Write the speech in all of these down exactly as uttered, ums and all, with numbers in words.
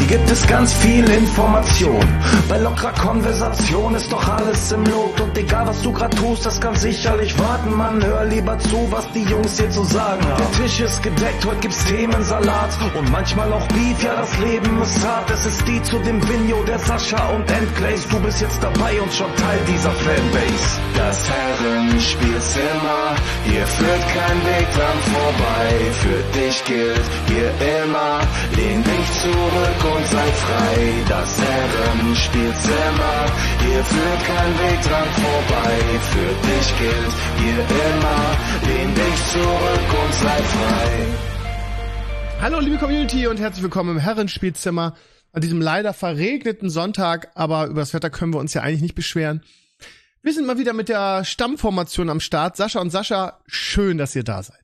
Hier gibt es ganz viel Information. Bei lockerer Konversation ist doch alles im Lot. Und egal was du grad tust, das kann sicherlich warten. Mann, hör lieber zu, was die Jungs hier zu sagen haben. Der Tisch ist gedeckt, heute gibt's Themensalat. Und manchmal auch Beef, ja das Leben ist hart. Es ist die zu dem Vinyo, der Sascha und Endglaze. Du bist jetzt dabei und schon Teil dieser Fanbase. Das Herrenspielzimmer, hier führt kein Weg dran vorbei. Für dich gilt hier immer, lehn dich zurück und sei frei. Das Herrenspielzimmer, hier führt kein Weg dran vorbei. Für dich gilt hier immer, lehn dich zurück und sei frei. Hallo liebe Community und herzlich willkommen im Herrenspielzimmer an diesem leider verregneten Sonntag, aber über das Wetter können wir uns ja eigentlich nicht beschweren. Wir sind mal wieder mit der Stammformation am Start. Sascha und Sascha, schön, dass ihr da seid.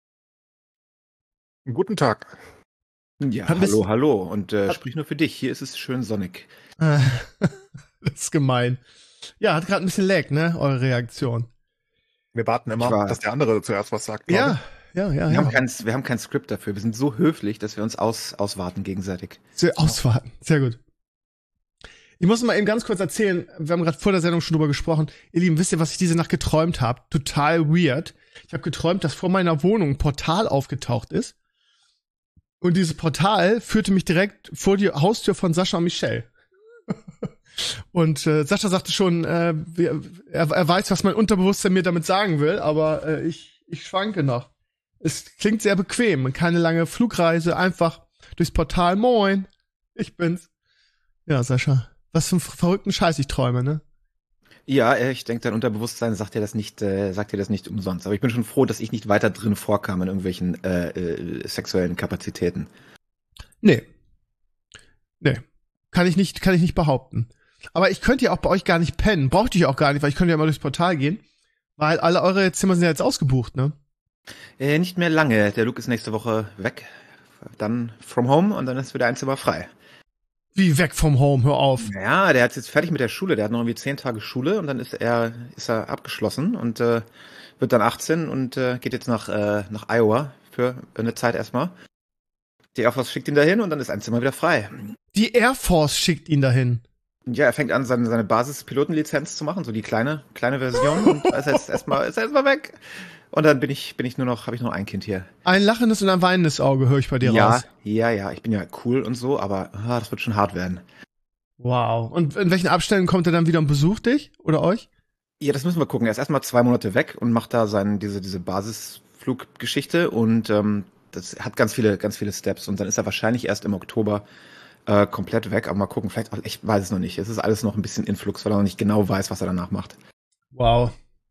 Guten Tag. Ja, hallo, hallo. Und äh, sprich nur für dich. Hier ist es schön sonnig. Das ist gemein. Ja, hat gerade ein bisschen Lag, ne, eure Reaktion. Wir warten immer, war, dass der andere zuerst was sagt. Ja, ja, ja. Wir, ja. Haben kein, wir haben kein Skript dafür. Wir sind so höflich, dass wir uns aus, auswarten gegenseitig. Sehr auswarten, sehr gut. Ich muss mal eben ganz kurz erzählen, wir haben gerade vor der Sendung schon drüber gesprochen. Ihr Lieben, wisst ihr, was ich diese Nacht geträumt habe? Total weird. Ich habe geträumt, dass vor meiner Wohnung ein Portal aufgetaucht ist. Und dieses Portal führte mich direkt vor die Haustür von Sascha und Michelle. Und äh, Sascha sagte schon, äh, er, er weiß, was mein Unterbewusstsein mir damit sagen will, aber äh, ich, ich schwanke noch. Es klingt sehr bequem. Keine lange Flugreise, einfach durchs Portal. Moin, ich bin's. Ja, Sascha, was für einen verrückten Scheiß ich träume, ne? Ja, ich denke, dein Unterbewusstsein sagt dir das nicht, äh, sagt dir das nicht umsonst. Aber ich bin schon froh, dass ich nicht weiter drin vorkam in irgendwelchen äh, äh, sexuellen Kapazitäten. Nee. Nee. Kann ich nicht, kann ich nicht behaupten. Aber ich könnte ja auch bei euch gar nicht pennen. Brauchte ich auch gar nicht, weil ich könnte ja mal durchs Portal gehen. Weil alle eure Zimmer sind ja jetzt ausgebucht, ne? Äh, nicht mehr lange. Der Luke ist nächste Woche weg. Dann from home und dann ist wieder ein Zimmer frei. Wie weg vom Home, hör auf. Ja, der hat jetzt fertig mit der Schule. Der hat noch irgendwie zehn Tage Schule und dann ist er ist er abgeschlossen und äh, wird dann achtzehn und äh, geht jetzt nach äh, nach Iowa für eine Zeit erstmal. Die Air Force schickt ihn dahin und dann ist ein Zimmer wieder frei. Die Air Force schickt ihn dahin. Ja, er fängt an, seine, seine Basis-Pilotenlizenz zu machen, so die kleine kleine Version und ist jetzt erstmal ist er erstmal weg. Und dann bin ich bin ich nur noch habe ich nur ein Kind hier. Ein lachendes und ein weinendes Auge höre ich bei dir ja, raus. Ja, ja, ich bin ja cool und so, aber ah, das wird schon hart werden. Wow. Und in welchen Abständen kommt er dann wieder und besucht dich oder euch? Ja, das müssen wir gucken. Er ist erstmal zwei Monate weg und macht da seine diese diese Basisfluggeschichte und ähm, das hat ganz viele ganz viele Steps und dann ist er wahrscheinlich erst im Oktober äh, komplett weg. Aber mal gucken, vielleicht auch, ich weiß es noch nicht. Es ist alles noch ein bisschen in Flux, weil er noch nicht genau weiß, was er danach macht. Wow.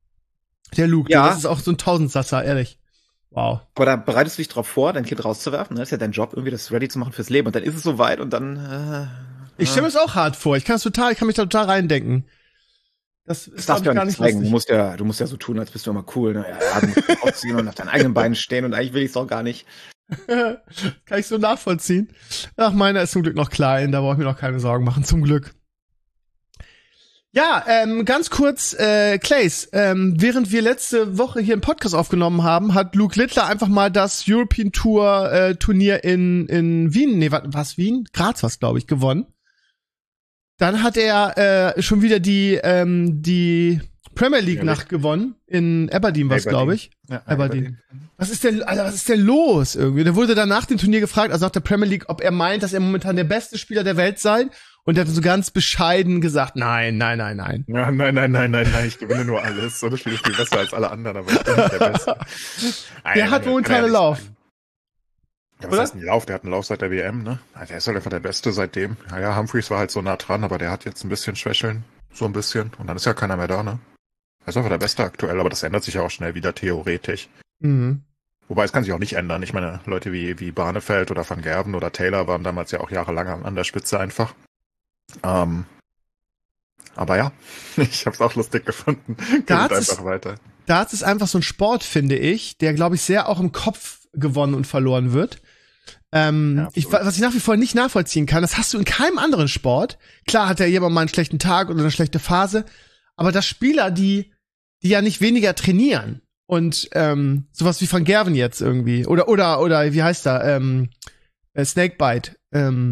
Der Luke, ja. Das ist auch so ein Tausendsasser, ehrlich. Wow. Aber da bereitest du dich drauf vor, dein Kind rauszuwerfen. Das ist ja dein Job, irgendwie das ready zu machen fürs Leben. Und dann ist es soweit und dann... Äh, ich stelle mir es auch hart vor. Ich kann es total, ich kann mich da total reindenken. Das ist das ich, gar nicht lustig. Du musst ja, du musst ja so tun, als bist du immer cool. Ne? Ja, du musst ausziehen und auf deinen eigenen Beinen stehen und eigentlich will ich es auch gar nicht. Kann ich so nachvollziehen. Ach, meiner ist zum Glück noch klein, da brauche ich mir noch keine Sorgen machen, zum Glück. Ja, ähm, ganz kurz, äh, Clays, ähm, während wir letzte Woche hier einen Podcast aufgenommen haben, hat Luke Littler einfach mal das European Tour äh, Turnier in in Wien, nee, was, was Wien? Graz was, glaube ich, gewonnen. Dann hat er äh, schon wieder die ähm, die Premier League ja, Nacht gewonnen in Aberdeen, was glaube ich. Ja, Aberdeen. Aberdeen. Was ist denn, Alter, was ist denn los irgendwie? Der wurde dann nach dem Turnier gefragt, also nach der Premier League, ob er meint, dass er momentan der beste Spieler der Welt sei. Und er hat so ganz bescheiden gesagt, nein, nein, nein, nein. Ja, nein, nein, nein, nein, nein, ich gewinne nur alles. So, das Spiel ist viel besser als alle anderen, aber ich bin nicht der Beste. Nein, der hat momentan einen Lauf. Ja, was heißt ein Lauf? Der hat einen Lauf seit der W M, ne? Der ist halt einfach der Beste seitdem. Naja, Humphreys war halt so nah dran, aber der hat jetzt ein bisschen Schwächeln. So ein bisschen. Und dann ist ja keiner mehr da, ne? Er ist einfach der Beste aktuell, aber das ändert sich ja auch schnell wieder theoretisch. Mhm. Wobei, es kann sich auch nicht ändern. Ich meine, Leute wie, wie Barneveld oder Van Gerven oder Taylor waren damals ja auch jahrelang an der Spitze einfach. Ähm, aber ja, ich hab's auch lustig gefunden. Darts einfach ist, weiter. Darts ist einfach so ein Sport, finde ich, der, glaube ich, sehr auch im Kopf gewonnen und verloren wird. Ähm, ja, ich, was ich nach wie vor nicht nachvollziehen kann, das hast du in keinem anderen Sport. Klar hat ja jemand mal einen schlechten Tag oder eine schlechte Phase, aber dass Spieler, die, die ja nicht weniger trainieren und ähm, sowas wie Van Gerven jetzt irgendwie oder oder oder wie heißt er, ähm, Snakebite, ähm,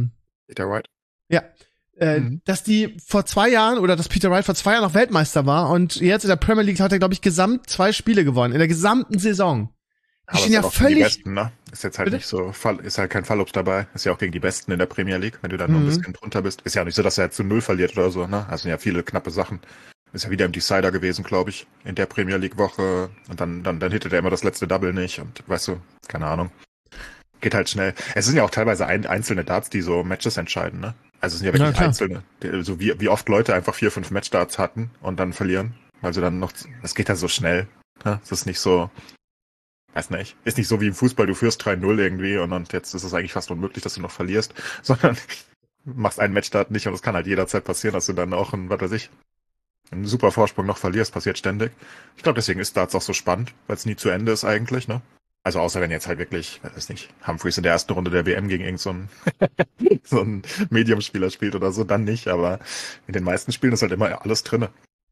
Peter Wright. Ja. Äh, Mhm. Dass die vor zwei Jahren oder dass Peter Wright vor zwei Jahren noch Weltmeister war und jetzt in der Premier League hat er, glaube ich, gesamt zwei Spiele gewonnen. In der gesamten Saison. Die Aber stehen ist ja auch gegen die völlig. Besten, ne? Ist jetzt halt Bitte? nicht so, Fall, ist halt kein Fallobst dabei. Ist ja auch gegen die Besten in der Premier League, wenn du dann nur ein Mhm. bisschen drunter bist. Ist ja nicht so, dass er zu null verliert oder so, ne? Also sind ja viele knappe Sachen. Ist ja wieder im Decider gewesen, glaube ich, in der Premier League Woche. Und dann, dann, dann hittet er immer das letzte Double nicht und weißt du, keine Ahnung. Geht halt schnell. Es sind ja auch teilweise ein, einzelne Darts, die so Matches entscheiden, ne? Also es sind ja wirklich Ja, klar. einzelne. Die- So wie, wie oft Leute einfach vier, fünf Matchdarts hatten und dann verlieren. Weil sie dann noch, es geht ja so schnell. Ne? Es ist nicht so, weiß nicht, ist nicht so wie im Fußball, du führst drei null irgendwie und, und jetzt ist es eigentlich fast unmöglich, dass du noch verlierst, sondern machst einen Matchstart nicht und es kann halt jederzeit passieren, dass du dann auch einen, was weiß ich, einen super Vorsprung noch verlierst, passiert ständig. Ich glaube, deswegen ist Darts auch so spannend, weil es nie zu Ende ist eigentlich, ne? Also außer wenn jetzt halt wirklich, weiß nicht, Humphreys in der ersten Runde der W M gegen irgend so einen, so einen Medium-Spieler spielt oder so, dann nicht, aber in den meisten Spielen ist halt immer alles drinne.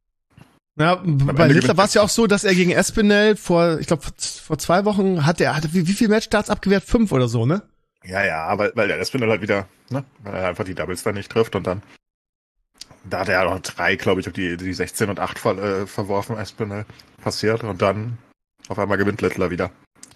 Ja, bei Ende Littler gewinnt war es ja auch so, dass er gegen Espinel vor, ich glaube, vor, vor zwei Wochen hat er, hatte wie, wie viel Matchstarts abgewehrt? Fünf oder so, ne? Ja, ja, weil, weil der Espinel halt wieder, ne, weil er einfach die Doubles dann nicht trifft und dann, da hat er ja noch drei, glaube ich, auf die, die sechzehn und acht ver, äh, verworfen, Espinel passiert und dann auf einmal gewinnt Littler wieder.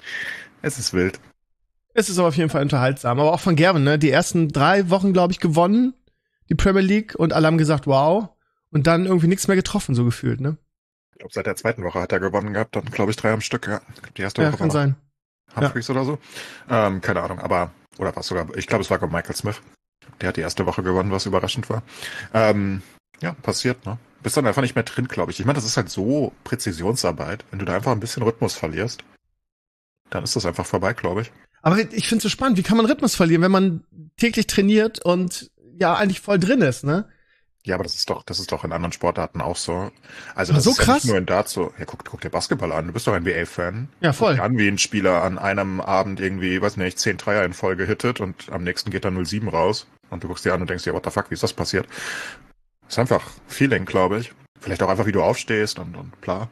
Es ist wild. Es ist aber auf jeden Fall unterhaltsam. Aber auch von Gerben, ne? Die ersten drei Wochen, glaube ich, gewonnen, die Premier League, und alle haben gesagt, wow. Und dann irgendwie nichts mehr getroffen, so gefühlt, ne? Ich glaube, seit der zweiten Woche hat er gewonnen gehabt, dann glaube ich drei am Stück, ja. Die erste Ja, Woche kann war sein. Humphreys oder so. Ähm, keine Ahnung, aber, oder was sogar, ich glaube, es war sogar Michael Smith. Der hat die erste Woche gewonnen, was überraschend war. Ähm, ja, passiert, ne? Bist dann einfach nicht mehr drin, glaube ich. Ich meine, das ist halt so Präzisionsarbeit. Wenn du da einfach ein bisschen Rhythmus verlierst, dann ist das einfach vorbei, glaube ich. Aber ich finde es so spannend, wie kann man Rhythmus verlieren, wenn man täglich trainiert und ja eigentlich voll drin ist, ne? Ja, aber das ist doch, das ist doch in anderen Sportarten auch so. Also Aber das so ist ja krass? nicht nur in Darts so. Ja, guck, guck dir Basketball an. Du bist doch N B A-Fan. Ja, voll. Guck dir an, wie ein Spieler an einem Abend irgendwie, weiß nicht, zehn Dreier in Folge hittet und am nächsten geht dann null sieben raus. Und du guckst dir an und denkst dir, what the fuck, wie ist das passiert? Das ist einfach Feeling, glaube ich. Vielleicht auch einfach, wie du aufstehst und, und bla.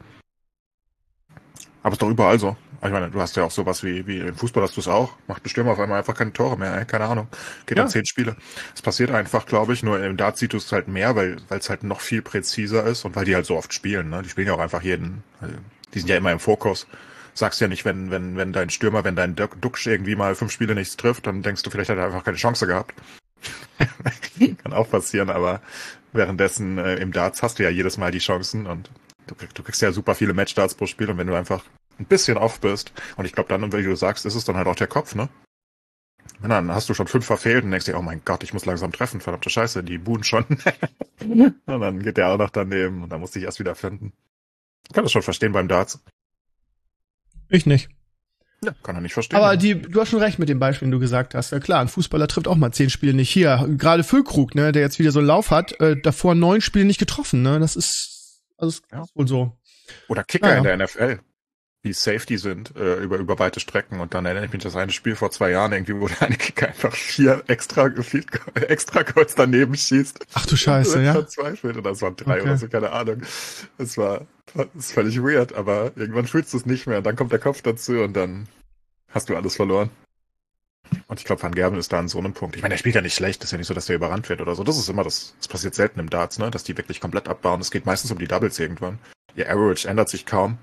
Aber es ist doch überall so. Ich meine, du hast ja auch sowas wie, wie im Fußball hast du es auch. Macht ein Stürmer auf einmal einfach keine Tore mehr, ey. Keine Ahnung. Geht Ja. dann zehn Spiele. Es passiert einfach, glaube ich, nur im Dart siehst du es halt mehr, weil weil es halt noch viel präziser ist und weil die halt so oft spielen, ne? Die spielen ja auch einfach jeden, also, die sind ja immer im Fokus. Sagst ja nicht, wenn, wenn, wenn dein Stürmer, wenn dein Duxch irgendwie mal fünf Spiele nichts trifft, dann denkst du, vielleicht hat er einfach keine Chance gehabt. Kann auch passieren, aber währenddessen äh, im Darts hast du ja jedes Mal die Chancen und du, du kriegst ja super viele Matchdarts pro Spiel und wenn du einfach ein bisschen off bist, und ich glaube dann, wie du sagst, ist es dann halt auch der Kopf, ne? Und dann hast du schon fünf verfehlt und denkst dir, oh mein Gott, ich muss langsam treffen, verdammte Scheiße, die buhen schon. Und dann geht der auch noch daneben und dann musste ich erst wieder finden. Ich kann das schon verstehen beim Darts. Ich nicht. Ja, kann er nicht verstehen. Aber ja. die, du hast schon recht mit dem Beispiel, den du gesagt hast. Ja klar, ein Fußballer trifft auch mal zehn Spiele nicht. Hier, gerade Füllkrug, ne, der jetzt wieder so einen Lauf hat, äh, davor neun Spiele nicht getroffen, ne? Das ist, also ist Ja. wohl so. Oder Kicker Ja, ja. in der N F L, die Safety sind äh, über über weite Strecken. Und dann erinnere ich mich das eine Spiel vor zwei Jahren irgendwie, wo der eine Kicker einfach vier extra Field Goal- extra Goals daneben schießt. Ach du Scheiße, Und ja. verzweifelt. Und das waren drei Okay. oder so, keine Ahnung. Das war das ist völlig weird, aber irgendwann fühlst du es nicht mehr. Und dann kommt der Kopf dazu und dann hast du alles verloren. Und ich glaube, Van Gerben ist da an so einem Punkt. Ich meine, er spielt ja nicht schlecht. Das ist ja nicht so, dass der überrannt wird oder so. Das ist immer das, das passiert selten im Darts, ne? Dass die wirklich komplett abbauen. Es geht meistens um die Doubles irgendwann. Ihr Average ändert sich kaum.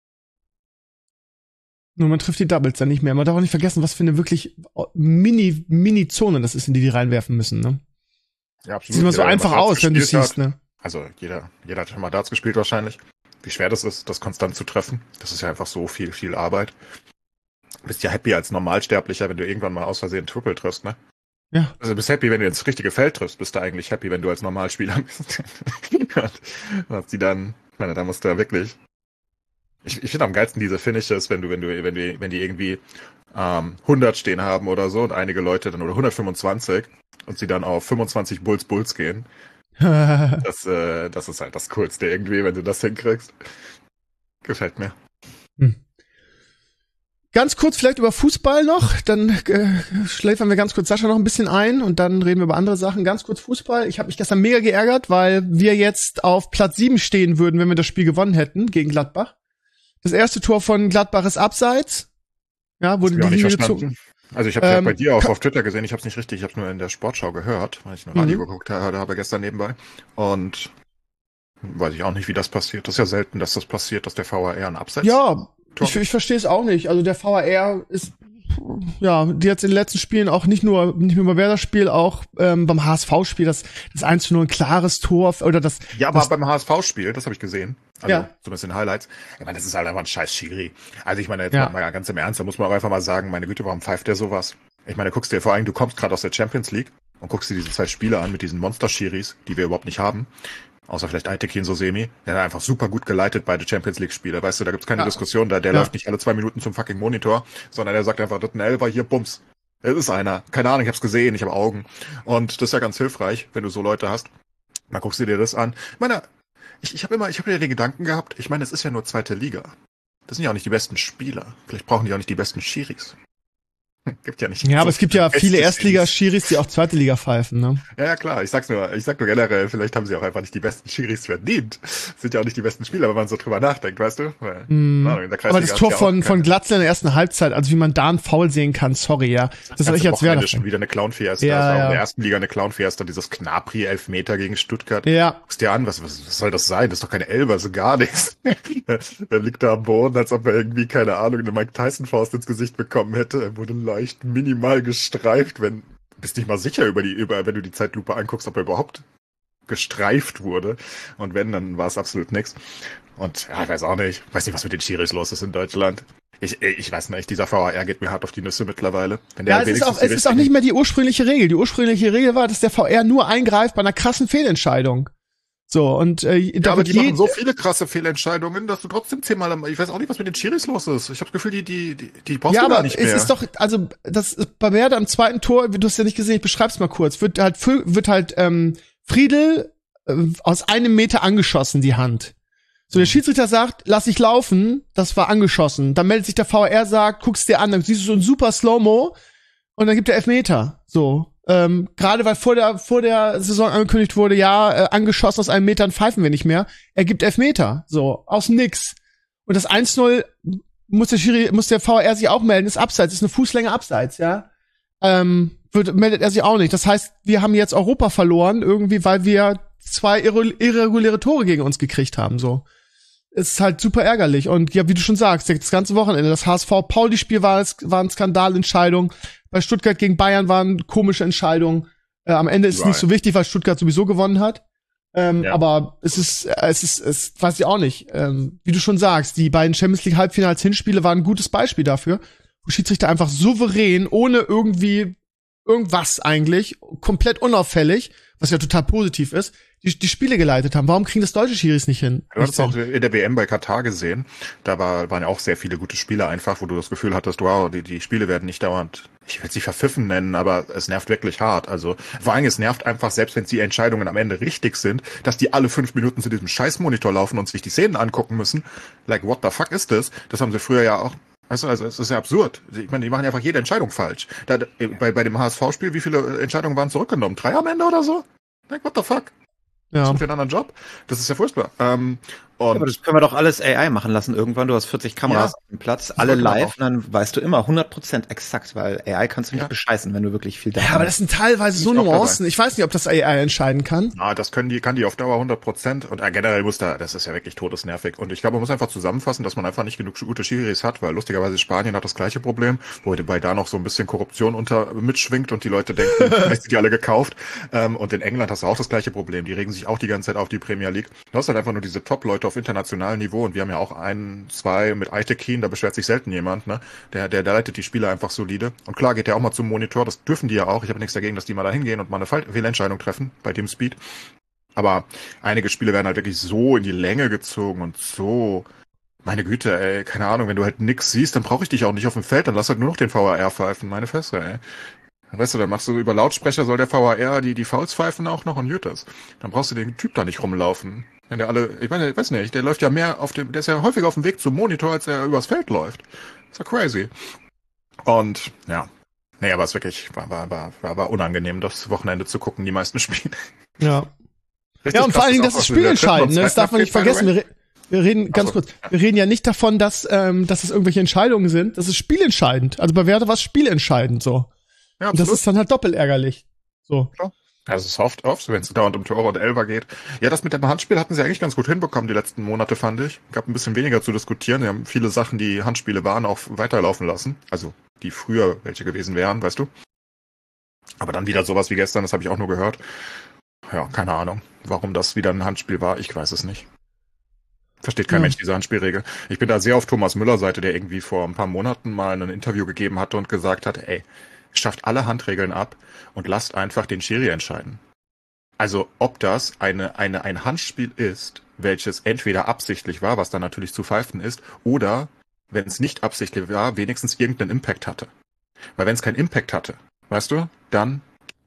Nur man trifft die Doubles dann nicht mehr. Man darf auch nicht vergessen, was für eine wirklich mini, mini Zone das ist, in die die reinwerfen müssen, ne? Ja, absolut. Sieht immer so Jeder, der einfach mal Darts aus, wenn du gespielt siehst, hat. ne? Also jeder, jeder hat schon mal Darts gespielt wahrscheinlich. Wie schwer das ist, das konstant zu treffen. Das ist ja einfach so viel, viel Arbeit. Du bist ja happy als Normalsterblicher, wenn du irgendwann mal aus Versehen Triple triffst, ne? Ja. Also du bist happy, wenn du ins richtige Feld triffst. Bist du eigentlich happy, wenn du als Normalspieler bist. Und was die dann, ich meine, da musst du ja wirklich. Ich, ich finde am geilsten diese Finishes, wenn du, wenn du, wenn du, wenn die irgendwie ähm, hundert stehen haben oder so und einige Leute dann oder hundertfünfundzwanzig und sie dann auf fünfundzwanzig Bulls Bulls gehen. Das, äh, das ist halt das Coolste irgendwie, wenn du das hinkriegst. Gefällt mir. Hm. Ganz kurz vielleicht über Fußball noch, dann äh, schläfern wir ganz kurz Sascha noch ein bisschen ein und dann reden wir über andere Sachen. Ganz kurz Fußball. Ich habe mich gestern mega geärgert, weil wir jetzt auf Platz sieben stehen würden, wenn wir das Spiel gewonnen hätten gegen Gladbach. Das erste Tor von Gladbach ist abseits. Ja, wurde Hab ich auch die nicht Linie verstanden. gezogen. Also ich habe ja Ähm, bei dir auch ka- auf Twitter gesehen, ich habe es nicht richtig, ich habe es nur in der Sportschau gehört, weil ich ein Radio Mhm. geguckt habe, habe gestern nebenbei. Und weiß ich auch nicht, wie das passiert. Das ist ja selten, dass das passiert, dass der V A R ein Abseits. Ja, Tor. ich, ich verstehe es auch nicht. Also der V A R ist, ja, die jetzt in den letzten Spielen auch nicht nur, nicht nur beim Werder-Spiel, auch ähm, beim H S V-Spiel, das, das eins zu null ein klares Tor, oder das, Ja, aber das, beim H S V-Spiel, das habe ich gesehen. Also Ja. zumindest in Highlights. Ich meine, das ist halt einfach ein scheiß Schiri. Also ich meine, jetzt Ja. mal ganz im Ernst, da muss man auch einfach mal sagen, meine Güte, warum pfeift der sowas? Ich meine, guckst dir vor allem, du kommst gerade aus der Champions League und guckst dir diese zwei Spiele an mit diesen Monster-Schiris, die wir überhaupt nicht haben. Außer vielleicht Aitekin so semi. Der hat einfach super gut geleitet beide Champions League-Spiele. Weißt du, da gibt's keine Ja. Diskussion. Da, der Ja. läuft nicht alle zwei Minuten zum fucking Monitor, sondern der sagt einfach, das ist ein Elfer, hier, bums. Es ist einer. Keine Ahnung, ich hab's gesehen, ich habe Augen. Und das ist ja ganz hilfreich, wenn du so Leute hast. Dann guckst du dir das an. Ich meine, ich, ich habe immer, ich habe ja den Gedanken gehabt, ich meine, es ist ja nur zweite Liga. Das sind ja auch nicht die besten Spieler. Vielleicht brauchen die auch nicht die besten Schiris. Gibt ja nicht. ja, aber so es gibt ja beste viele Schiris. Erstliga-Schiris, die auch zweite Liga pfeifen, ne? Ja, ja, klar. Ich sag's nur, ich sag nur generell, vielleicht haben sie auch einfach nicht die besten Schiris verdient. Sind ja auch nicht die besten Spieler, wenn man so drüber nachdenkt, weißt du? Weil, Mm. keine Ahnung, in der Aber Kreisliga das hat's Tor ja auch von, von keine- Glatzel in der ersten Halbzeit, also wie man da einen Foul sehen kann, sorry, ja. Das Ganze habe ich als Wochenende Werder. schon wieder eine Clown-Fiesta. Ja, das war auch ja. in der ersten Liga eine Clown-Fiesta, dieses Knapri-Elfmeter gegen Stuttgart. Ja, Guckst dir an, was, was, was soll das sein? Das ist doch keine Elbe, also gar nichts. Er liegt da am Boden, als ob er irgendwie, keine Ahnung, eine Mike Tyson-Faust ins Gesicht bekommen hätte. Er wurde leicht minimal gestreift, wenn, bist nicht mal sicher über die, über, wenn du die Zeitlupe anguckst, ob er überhaupt gestreift wurde. Und wenn, dann war es absolut nix. Und, ja, ich weiß auch nicht. Ich weiß nicht, was mit den Schiris los ist in Deutschland. Ich, ich weiß nicht, dieser V A R geht mir hart auf die Nüsse mittlerweile. Wenn der ja, es ist wenigstens auch, die es ist auch richtigen- nicht mehr die ursprüngliche Regel. Die ursprüngliche Regel war, dass der V R nur eingreift bei einer krassen Fehlentscheidung. So, und äh, Ja, da aber wird die je- machen so viele krasse Fehlentscheidungen, dass du trotzdem zehnmal am, ich weiß auch nicht, was mit den Schiris los ist. Ich habe das Gefühl, die, die, die, die brauchst ja, du gar aber nicht es mehr. ist doch, also das ist bei Werder am zweiten Tor, du hast ja nicht gesehen, ich beschreib's mal kurz, wird halt Fü- wird halt ähm, Friedel äh, aus einem Meter angeschossen, die Hand. So, der Schiedsrichter sagt, lass ich laufen, das war angeschossen. Dann meldet sich der V R, sagt, guck's dir an, dann siehst du so ein super Slow-Mo und dann gibt er Elfmeter. So, ähm, gerade weil vor der vor der Saison angekündigt wurde, ja, äh, angeschossen aus einem Metern pfeifen wir nicht mehr. Er gibt Elfmeter, so, aus dem Nix. Und das eins null muss der Schiri, muss der V R sich auch melden, ist abseits, ist eine Fußlänge abseits, ja. Ähm, wird, meldet er sich auch nicht. Das heißt, wir haben jetzt Europa verloren, irgendwie, weil wir zwei irre- irreguläre Tore gegen uns gekriegt haben, so. Es ist halt super ärgerlich. Und ja, wie du schon sagst, das ganze Wochenende, das H S V-Pauli-Spiel war, war eine Skandalentscheidung. Bei Stuttgart gegen Bayern waren komische Entscheidungen. Äh, am Ende ist es Right. nicht so wichtig, weil Stuttgart sowieso gewonnen hat. Ähm, Ja. Aber es ist, äh, es ist, es weiß ich auch nicht. Ähm, wie du schon sagst, die beiden Champions League Halbfinals Hinspiele waren ein gutes Beispiel dafür, wo Schiedsrichter einfach souverän, ohne irgendwie irgendwas eigentlich, komplett unauffällig, was ja total positiv ist, die, die Spiele geleitet haben. Warum kriegen das deutsche Schiris nicht hin? Du hast es auch in der W M bei Katar gesehen. Da war, waren ja auch sehr viele gute Spiele einfach, wo du das Gefühl hattest, wow, die, die Spiele werden nicht dauernd, ich will sie verpfiffen nennen, aber es nervt wirklich hart. Also vor allem, es nervt einfach, selbst wenn die Entscheidungen am Ende richtig sind, dass die alle fünf Minuten zu diesem Scheißmonitor laufen und sich die Szenen angucken müssen. Like, what the fuck ist das? Das haben sie früher ja auch. Weißt du, also es ist ja absurd. Ich meine, die machen ja einfach jede Entscheidung falsch. Da, bei, bei dem H S V-Spiel, wie viele Entscheidungen waren zurückgenommen? Drei am Ende oder so? Like, what the fuck? Ja. Für einen anderen Job? Das ist ja furchtbar. Ähm, und Aber das können wir doch alles A I machen lassen irgendwann. Du hast vierzig Kameras Ja. auf dem Platz, alle Sollten wir live, auch. und dann weißt du immer hundert Prozent exakt, weil A I kannst du nicht Ja. bescheißen, wenn du wirklich viel Daten Ja, aber das sind teilweise so Bin ich auch Nuancen. Ich weiß nicht, ob das A I entscheiden kann. Ah, das können die, kann die auf Dauer hundert Prozent. Und äh, generell muss da, das ist ja wirklich todesnervig. Und ich glaube, man muss einfach zusammenfassen, dass man einfach nicht genug gute Schiris hat, weil lustigerweise Spanien hat das gleiche Problem, wobei da noch so ein bisschen Korruption unter mitschwingt und die Leute denken, vielleicht sind die alle gekauft. Ähm, und in England hast du auch das gleiche Problem. Die regen sich auch die ganze Zeit auf die Premier League. Du hast halt einfach nur diese Top-Leute auf internationalem Niveau und wir haben ja auch ein, zwei mit Aitekin, da beschwert sich selten jemand, ne? Der, der, der leitet die Spieler einfach solide. Und klar geht der auch mal zum Monitor, das dürfen die ja auch. Ich habe nichts dagegen, dass die mal da hingehen und mal eine Fehl- Fehlentscheidung treffen bei dem Speed. Aber einige Spiele werden halt wirklich so in die Länge gezogen und so, meine Güte, ey, keine Ahnung, wenn du halt nix siehst, dann brauche ich dich auch nicht auf dem Feld, dann lass halt nur noch den V A R pfeifen, meine Fresse, ey. Weißt du, dann machst du über Lautsprecher, soll der V A R die, die Fouls pfeifen auch noch und gut das. Dann brauchst du den Typ da nicht rumlaufen. Wenn der alle, ich meine, ich weiß nicht, der läuft ja mehr auf dem, der ist ja häufiger auf dem Weg zum Monitor, als er übers Feld läuft. Ist ja crazy. Und, ja. Nee, aber es wirklich, war, war, war, war, war unangenehm, das Wochenende zu gucken, die meisten Spiele. Ja. Richtig Ja, und vor krass allen Dingen, ist das auch, ist was mit der spielentscheidend, dritten ne? und Das darf man nicht zweiten vergessen. abgeht, by the Wir, re- Wir reden, ganz so. kurz, wir reden ja nicht davon, dass, ähm, dass es irgendwelche Entscheidungen sind. Das ist spielentscheidend. Also bei Werder war es spielentscheidend, so. Ja, und das ist dann halt doppelt ärgerlich. So. Ja. Also es ist oft, oft, wenn es dauernd um Tore und Elfer geht. Ja, das mit dem Handspiel hatten sie eigentlich ganz gut hinbekommen die letzten Monate, fand ich. Gab ein bisschen weniger zu diskutieren. Sie haben viele Sachen, die Handspiele waren, auch weiterlaufen lassen. Also die früher welche gewesen wären, weißt du. Aber dann wieder sowas wie gestern, das habe ich auch nur gehört. Ja, keine Ahnung, warum das wieder ein Handspiel war. Ich weiß es nicht. Versteht kein ja. Mensch diese Handspielregel. Ich bin da sehr auf Thomas Müller Seite, der irgendwie vor ein paar Monaten mal ein Interview gegeben hatte und gesagt hat, ey, schafft alle Handregeln ab und lasst einfach den Schiri entscheiden. Also ob das eine, eine, ein Handspiel ist, welches entweder absichtlich war, was dann natürlich zu pfeifen ist, oder, wenn es nicht absichtlich war, wenigstens irgendeinen Impact hatte. Weil wenn es keinen Impact hatte, weißt du, dann,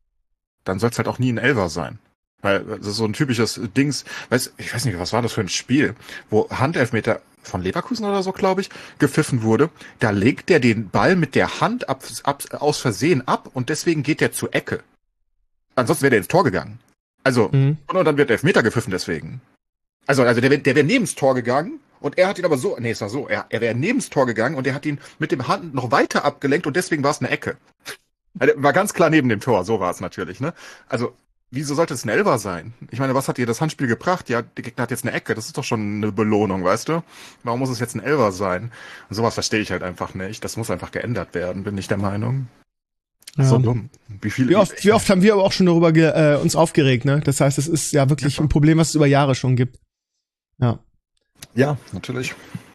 dann soll es halt auch nie ein Elfer sein. Weil das ist so ein typisches Dings, weiß, ich weiß nicht, was war das für ein Spiel, wo Handelfmeter von Leverkusen oder so, glaube ich, gepfiffen wurde. Da legt der den Ball mit der Hand ab, ab, aus Versehen ab und deswegen geht der zur Ecke. Ansonsten wäre der ins Tor gegangen. Also, mhm. und dann wird der Elfmeter gepfiffen deswegen. Also, also der, der wäre neben das Tor gegangen und er hat ihn aber so, nee, es war so, er, er wäre neben das Tor gegangen und er hat ihn mit dem Hand noch weiter abgelenkt und deswegen war es eine Ecke. Also, war ganz klar neben dem Tor, so war es natürlich, ne? Also, wieso sollte es ein Elfer sein? Ich meine, was hat dir das Handspiel gebracht? Ja, der Gegner hat jetzt eine Ecke. Das ist doch schon eine Belohnung, weißt du? Warum muss es jetzt ein Elfer sein? Und sowas verstehe ich halt einfach nicht. Das muss einfach geändert werden, bin ich der Meinung. Ja. So dumm. Wie, viel, wie, oft, wie oft haben wir aber auch schon darüber ge, äh, uns aufgeregt, ne? Das heißt, es ist ja wirklich ja. ein Problem, was es über Jahre schon gibt. Ja. Ja, natürlich.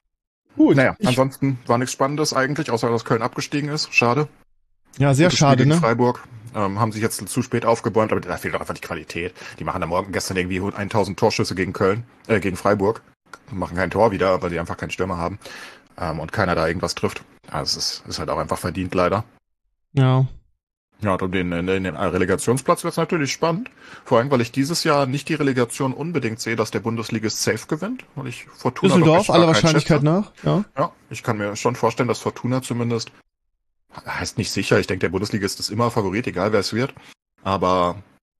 Gut. Naja, ansonsten war nichts Spannendes eigentlich, außer dass Köln abgestiegen ist. Schade. Ja, sehr Gutes schade, Spiel gegen ne? Freiburg. Ähm, haben sich jetzt zu spät aufgebäumt, aber da fehlt doch einfach die Qualität. Die machen da morgen gestern irgendwie tausend Torschüsse gegen Köln, äh, gegen Freiburg. Machen kein Tor wieder, weil die einfach keinen Stürmer haben. Ähm, und keiner da irgendwas trifft. Also es ist, ist halt auch einfach verdient, leider. Ja. Ja, und um den, in den Relegationsplatz wird es natürlich spannend. Vor allem, weil ich dieses Jahr nicht die Relegation unbedingt sehe, dass der Bundesligist safe gewinnt. Weil ich Fortuna Düsseldorf, aller Wahrscheinlichkeit nach. Ja. ja, ich kann mir schon vorstellen, dass Fortuna zumindest heißt nicht sicher. Ich denke, der Bundesligist ist immer Favorit, egal wer es wird. Aber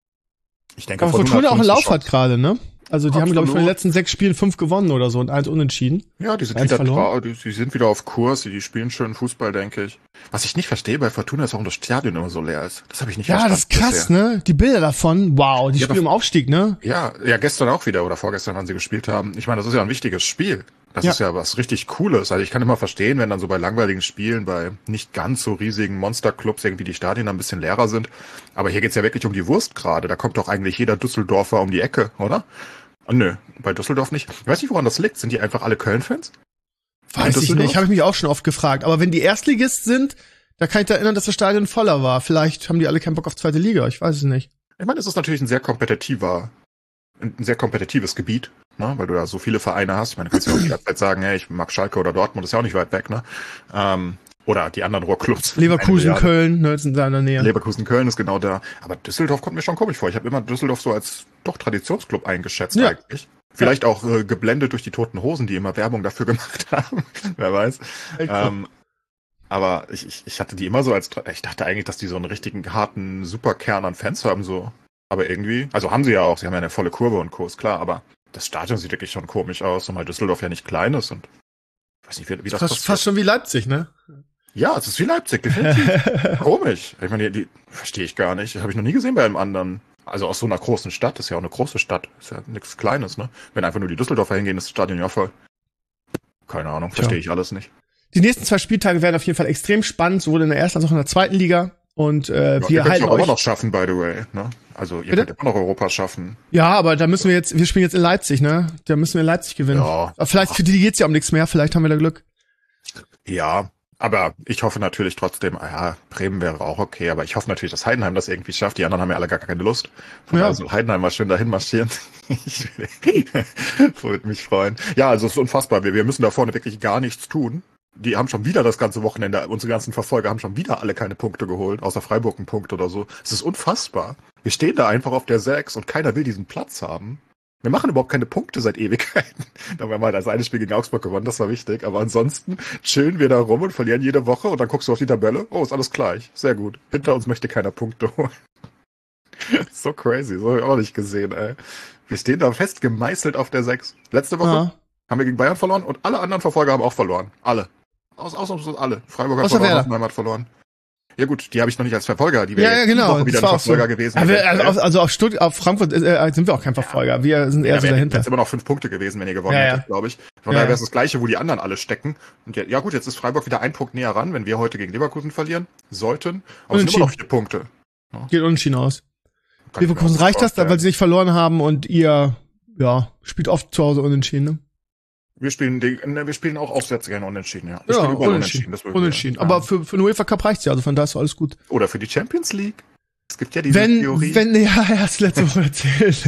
ich denke, aber Fortuna, Fortuna auch einen Lauf hat gerade, ne? Also die Absolut. haben, glaube ich, von den letzten sechs Spielen fünf gewonnen oder so und eins unentschieden. Ja, die sind, wieder, tra- die, die sind wieder auf Kurs, die spielen schönen Fußball, denke ich. Was ich nicht verstehe bei Fortuna ist, warum das Stadion immer so leer ist. Das habe ich nicht ja, verstanden. Ja, das ist krass, bisher. ne? Die Bilder davon, wow, die ja, spielen im Aufstieg, ne? Ja, ja, gestern auch wieder oder vorgestern, wann sie gespielt haben. Ich meine, das ist ja ein wichtiges Spiel. Das ja. ist ja was richtig Cooles. Also ich kann immer verstehen, wenn dann so bei langweiligen Spielen, bei nicht ganz so riesigen Monsterclubs irgendwie die Stadien ein bisschen leerer sind. Aber hier geht's ja wirklich um die Wurst gerade. Da kommt doch eigentlich jeder Düsseldorfer um die Ecke, oder? Oh, nö, bei Düsseldorf nicht. Ich weiß nicht, woran das liegt. Sind die einfach alle Köln-Fans? Weiß ich nicht, habe ich mich auch schon oft gefragt. Aber wenn die Erstligist sind, da kann ich da erinnern, dass das Stadion voller war. Vielleicht haben die alle keinen Bock auf zweite Liga, ich weiß es nicht. Ich meine, es ist natürlich ein sehr kompetitiver, ein sehr kompetitives Gebiet, ne? Weil du da so viele Vereine hast. Ich meine, du kannst ja auch die ganze Zeit sagen, hey, ich mag Schalke oder Dortmund, ist ja auch nicht weit weg, ne? Ähm, Oder die anderen Ruhrclubs. Leverkusen, Köln, ne, sind da in der Nähe. Leverkusen, Köln ist genau da. Aber Düsseldorf kommt mir schon komisch vor. Ich habe immer Düsseldorf so als doch Traditionsclub eingeschätzt ja. eigentlich. Vielleicht ja. auch äh, geblendet durch die Toten Hosen, die immer Werbung dafür gemacht haben. Wer weiß. Ähm, aber ich, ich, ich hatte die immer so als, ich dachte eigentlich, dass die so einen richtigen harten Superkern an Fans haben, so. Aber irgendwie, also haben sie ja auch, sie haben ja eine volle Kurve und Co., ist klar, aber das Stadion sieht wirklich schon komisch aus, zumal Düsseldorf ja nicht klein ist und ich weiß nicht, wie, wie das fast, fast schon wie Leipzig, ne? Ja, es ist wie Leipzig, definitiv. Komisch. Ich meine, die, die verstehe ich gar nicht. Das habe ich noch nie gesehen bei einem anderen. Also aus so einer großen Stadt, das ist ja auch eine große Stadt. Ist ja nichts Kleines, ne? Wenn einfach nur die Düsseldorfer hingehen, ist das Stadion ja voll. Keine Ahnung, verstehe ich alles nicht. Die nächsten zwei Spieltage werden auf jeden Fall extrem spannend, sowohl in der ersten als auch in der zweiten Liga. Und äh, ja, wir halten euch... Ihr könnt auch noch schaffen, by the way, ne? Also ihr Bitte? könnt immer noch Europa schaffen. Ja, aber da müssen wir jetzt, wir spielen jetzt in Leipzig, ne? Da müssen wir in Leipzig gewinnen. Ja. Aber vielleicht für die geht's ja um nichts mehr, vielleicht haben wir da Glück. Ja, aber ich hoffe natürlich trotzdem, ja, Bremen wäre auch okay, aber ich hoffe natürlich, dass Heidenheim das irgendwie schafft. Die anderen haben ja alle gar keine Lust. Von ja. Also Heidenheim mal schön dahin marschieren. Ich würde mich freuen. Ja, also es ist unfassbar. Wir, wir müssen da vorne wirklich gar nichts tun. Die haben schon wieder das ganze Wochenende, unsere ganzen Verfolger haben schon wieder alle keine Punkte geholt, außer Freiburg einen Punkt oder so. Es ist unfassbar. Wir stehen da einfach auf der sechs und keiner will diesen Platz haben. Wir machen überhaupt keine Punkte seit Ewigkeiten. Da haben wir mal das eine Spiel gegen Augsburg gewonnen, das war wichtig. Aber ansonsten chillen wir da rum und verlieren jede Woche und dann guckst du auf die Tabelle. Oh, ist alles gleich. Sehr gut. Hinter uns möchte keiner Punkte holen. So crazy, so habe ich auch nicht gesehen, ey. Wir stehen da fest gemeißelt auf der sechs. Letzte Woche, ja. Haben wir gegen Bayern verloren und alle anderen Verfolger haben auch verloren. Alle. Aus, ausnahmslos alle. Freiburg hat Außer verloren, Werder. Hoffenheim hat verloren. Ja gut, die habe ich noch nicht als Verfolger. Die Ja, wäre ja, jetzt die genau. Woche wieder Das war ein auch so. Verfolger gewesen. Aber wir, eventuell. also, also auf, Stutt auf Frankfurt äh, sind wir auch kein Verfolger. Wir sind eher Ja, so wäre dahinter. jetzt immer noch fünf Punkte gewesen, wenn ihr gewonnen Ja, ja. hättet, glaube ich. Von Ja, daher wäre ja. es das Gleiche, wo die anderen alle stecken. Und ja, ja gut, jetzt ist Freiburg wieder ein Punkt näher ran, wenn wir heute gegen Leverkusen verlieren sollten. Aber es sind immer noch vier Punkte. Geht unentschieden aus. Kann ich mir Leverkusen auch reicht das, vorstellen. weil sie nicht verloren haben und ihr, ja, spielt oft zu Hause unentschieden, ne? Wir spielen, die, ne, wir spielen auch auswärts gerne unentschieden, ja. Wir Ja, spielen überall unentschieden. das mögen wir. Unentschieden. Ja. Aber für, für den UEFA Cup reicht's ja, also von da ist alles gut. Oder für die Champions League. Es gibt ja diese Wenn, Theorie. wenn, ja, er hat's letzte Woche erzählt.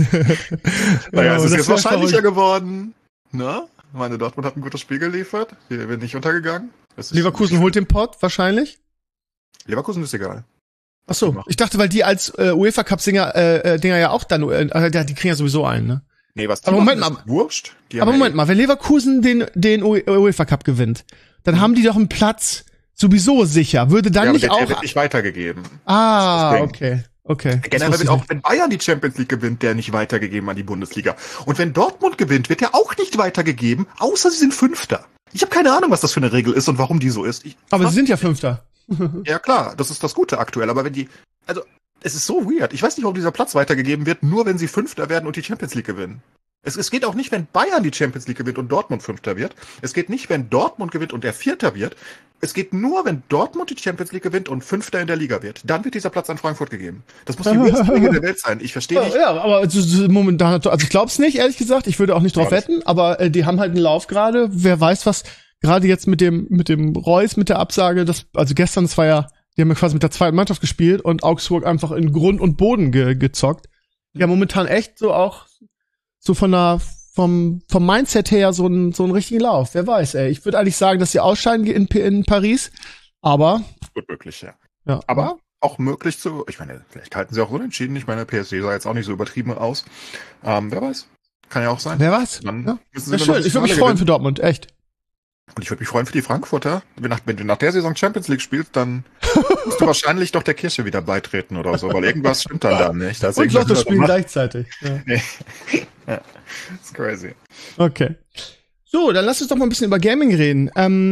naja, Ja, es das ist jetzt wär wahrscheinlicher verrückt. geworden. Ne? Ich meine, Dortmund hat ein gutes Spiel geliefert. Wir sind nicht untergegangen. Das ist Leverkusen holt den Pott, wahrscheinlich. Leverkusen ist egal. Ach so, ich dachte, weil die als äh, UEFA Cup Singer äh, äh, Dinger ja auch dann äh, äh, die kriegen ja sowieso einen, ne? Nee, was die Aber machen, Moment ist wurscht. Die Aber haben Moment ja mal, wenn Leverkusen den den U- UEFA Cup gewinnt, dann Mhm. haben die doch einen Platz sowieso sicher. Würde dann ja, aber nicht der, auch der wird nicht weitergegeben. Ah, das Ding. okay. Okay. Das Generell wusste wird ich auch, wenn Bayern die Champions League gewinnt, der nicht weitergegeben an die Bundesliga. Und wenn Dortmund gewinnt, wird der auch nicht weitergegeben, außer sie sind Fünfter. Ich habe keine Ahnung, was das für eine Regel ist und warum die so ist. Ich, Aber sie sind ja Fünfter. ja klar, das ist das Gute aktuell. Aber wenn die, also es ist so weird. Ich weiß nicht, warum dieser Platz weitergegeben wird, nur wenn sie Fünfter werden und die Champions League gewinnen. Es, es geht auch nicht, wenn Bayern die Champions League gewinnt und Dortmund Fünfter wird. Es geht nicht, wenn Dortmund gewinnt und der Vierter wird. Es geht nur, wenn Dortmund die Champions League gewinnt und Fünfter in der Liga wird. Dann wird dieser Platz an Frankfurt gegeben. Das muss die weirdeste Regel der Welt sein. Ich verstehe nicht. Ja, aber so, so, momentan, also ich glaub's nicht, ehrlich gesagt. Ich würde auch nicht drauf Ja, das- wetten, aber äh, die haben halt einen Lauf gerade. Wer weiß, was gerade jetzt mit dem mit dem Reus, mit der Absage, das, also gestern, das war ja, die haben ja quasi mit der zweiten Mannschaft gespielt und Augsburg einfach in Grund und Boden ge gezockt. Ja, momentan echt so auch so von der vom vom Mindset her so ein so einen richtigen Lauf. Wer weiß, ey. Ich würde eigentlich sagen, dass sie ausscheiden in, in Paris, aber Gut möglich, ja. ja. Aber auch möglich zu, ich meine, vielleicht halten sie auch unentschieden. Ich meine, P S G sah jetzt auch nicht so übertrieben aus. Ähm, wer weiß. Kann ja auch sein. Wer weiß? Dann Ja. müssen Ja, sie nur noch schön. das Ich würde mich Finale freuen gewinnen. für Dortmund, echt. Und ich würde mich freuen für die Frankfurter. Wenn nach, wenn du nach der Saison Champions League spielst, dann musst du wahrscheinlich doch der Kirche wieder beitreten oder so, weil irgendwas stimmt dann da nicht. Da ist Und irgendwas Lotto spielen gemacht. gleichzeitig. Ja. Nee. Ja, ist crazy. Okay. So, dann lass uns doch mal ein bisschen über Gaming reden.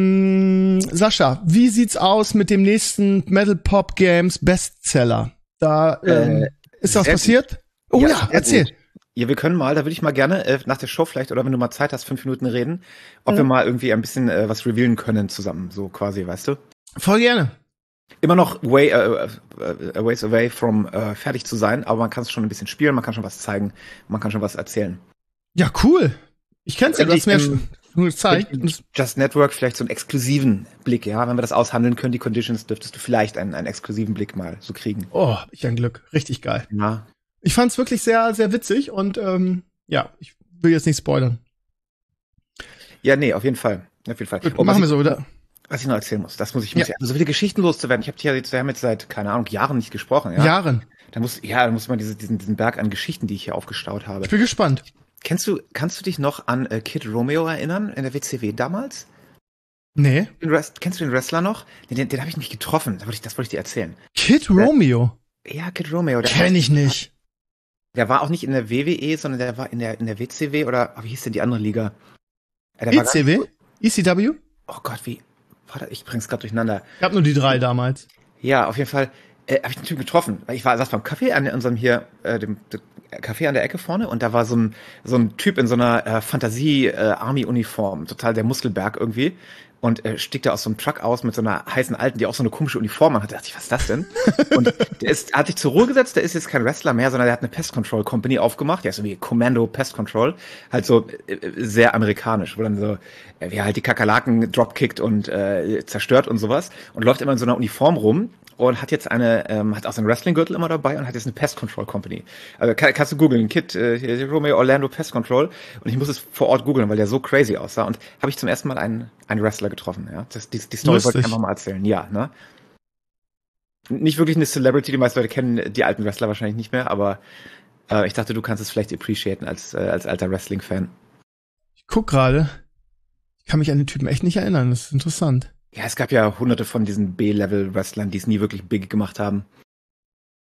Ähm, Sascha, wie sieht's aus mit dem nächsten Metal Pop Games Bestseller? Da ähm, Äh, ist was sehr passiert? Oh ja, Ja, sehr erzähl. gut. Ja, wir können mal, da würde ich mal gerne äh, nach der Show vielleicht, oder wenn du mal Zeit hast, fünf Minuten reden, ob Mhm. wir mal irgendwie ein bisschen äh, was revealen können zusammen, so quasi, weißt du? Voll gerne. Immer noch way, äh, äh, a ways away from äh, fertig zu sein, aber man kann es schon ein bisschen spielen, man kann schon was zeigen, man kann schon was erzählen. Ja, cool. Ich kenn's ja, du hast mir ja Ich, schon ähm, schon gezeigt. Mit Und- Just Network vielleicht so einen exklusiven Blick, ja, wenn wir das aushandeln können, die Conditions, dürftest du vielleicht einen, einen exklusiven Blick mal so kriegen. Oh, ich ein Glück. Richtig geil. Ja. Ich fand's wirklich sehr, sehr witzig und ähm, ja, ich will jetzt nicht spoilern. Ja, nee, auf jeden Fall. Auf jeden Fall. Gut, Und was machen wir ich- so, oder? Was ich noch erzählen muss, das muss ich, Ja. muss ich also so viele Geschichten loszuwerden. Ich habe ja jetzt, wir haben jetzt seit, keine Ahnung, Jahren nicht gesprochen, ja. Jahren. Da muss, ja, da muss man diese, diesen, diesen Berg an Geschichten, die ich hier aufgestaut habe. Ich bin gespannt. Kennst du, kannst du dich noch an äh, Kid Romeo erinnern, in der W C W damals? Nee. Den Rest, kennst du den Wrestler noch? Den, den, den habe ich nicht getroffen, das wollte ich, das wollte ich dir erzählen. Kid Romeo. Ja, Kid Romeo. Der, Kenn ich nicht. der war auch nicht in der W W E, sondern der war in der, in der W C W oder, oh, wie hieß denn die andere Liga? Ja, der war E C W? gar- E C W? Oh Gott, wie, warte, ich bring's gerade durcheinander. Ich hab nur die drei damals. Ja, auf jeden Fall äh, habe ich den Typen getroffen. Ich war saß beim Kaffee an unserem hier, äh, dem, dem Café an der Ecke vorne und da war so ein, so ein Typ in so einer äh, Fantasie-Army-Uniform, total der Muskelberg irgendwie. Und äh, stieg da aus so einem Truck aus mit so einer heißen Alten, die auch so eine komische Uniform hat. Da dachte ich, was ist das denn? Und der ist, hat sich zur Ruhe gesetzt, der ist jetzt kein Wrestler mehr, sondern der hat eine Pest Control Company aufgemacht. Der ist irgendwie Commando Pest Control. Halt so äh, sehr amerikanisch, wo dann so, äh, wie er halt die Kakerlaken dropkickt und äh, zerstört und sowas. Und läuft immer in so einer Uniform rum. Und hat jetzt eine, ähm, hat auch seinen Wrestling-Gürtel immer dabei und hat jetzt eine Pest Control Company. Also kann, kannst du googeln, Kid, äh, Romeo Orlando Pest Control. Und ich muss es vor Ort googeln, weil der so crazy aussah. Und habe ich zum ersten Mal einen, einen Wrestler getroffen. Ja, das, die, die Story wollte ich Lustig. einfach mal erzählen. Ja, ne? Nicht wirklich eine Celebrity, die meisten Leute kennen die alten Wrestler wahrscheinlich nicht mehr, aber äh, ich dachte, du kannst es vielleicht appreciaten als, äh, als alter Wrestling-Fan. Ich guck gerade. Ich kann mich an den Typen echt nicht erinnern. Das ist interessant. Ja, es gab ja hunderte von diesen B-Level-Wrestlern, die es nie wirklich big gemacht haben.